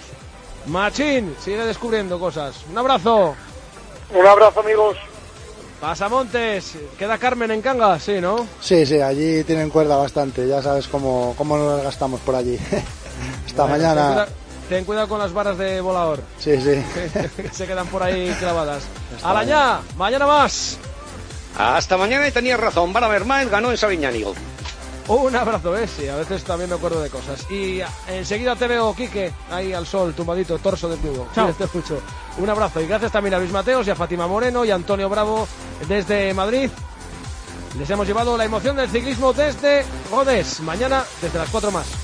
Machín, sigue descubriendo cosas. Un abrazo. Un abrazo, amigos. Pasamontes, queda Carmen en Cangas, sí, ¿no? Sí, sí, allí tienen cuerda bastante, ya sabes cómo, cómo nos las gastamos por allí. Hasta bueno, mañana. Ten cuidado, ten cuidado con las varas de volador. Sí, sí. Se quedan por ahí clavadas. Alañá, mañana más. Hasta mañana, y tenías razón, Van Avermaet ganó en Sabiñánigo. Un abrazo, eh, sí, a veces también me acuerdo de cosas. Y enseguida te veo, Quique, ahí al sol, tumbadito, torso desnudo. Chao. Te escucho. Un abrazo, y gracias también a Luis Mateos y a Fátima Moreno y a Antonio Bravo desde Madrid. Les hemos llevado la emoción del ciclismo desde Rodés. Mañana desde las cuatro más.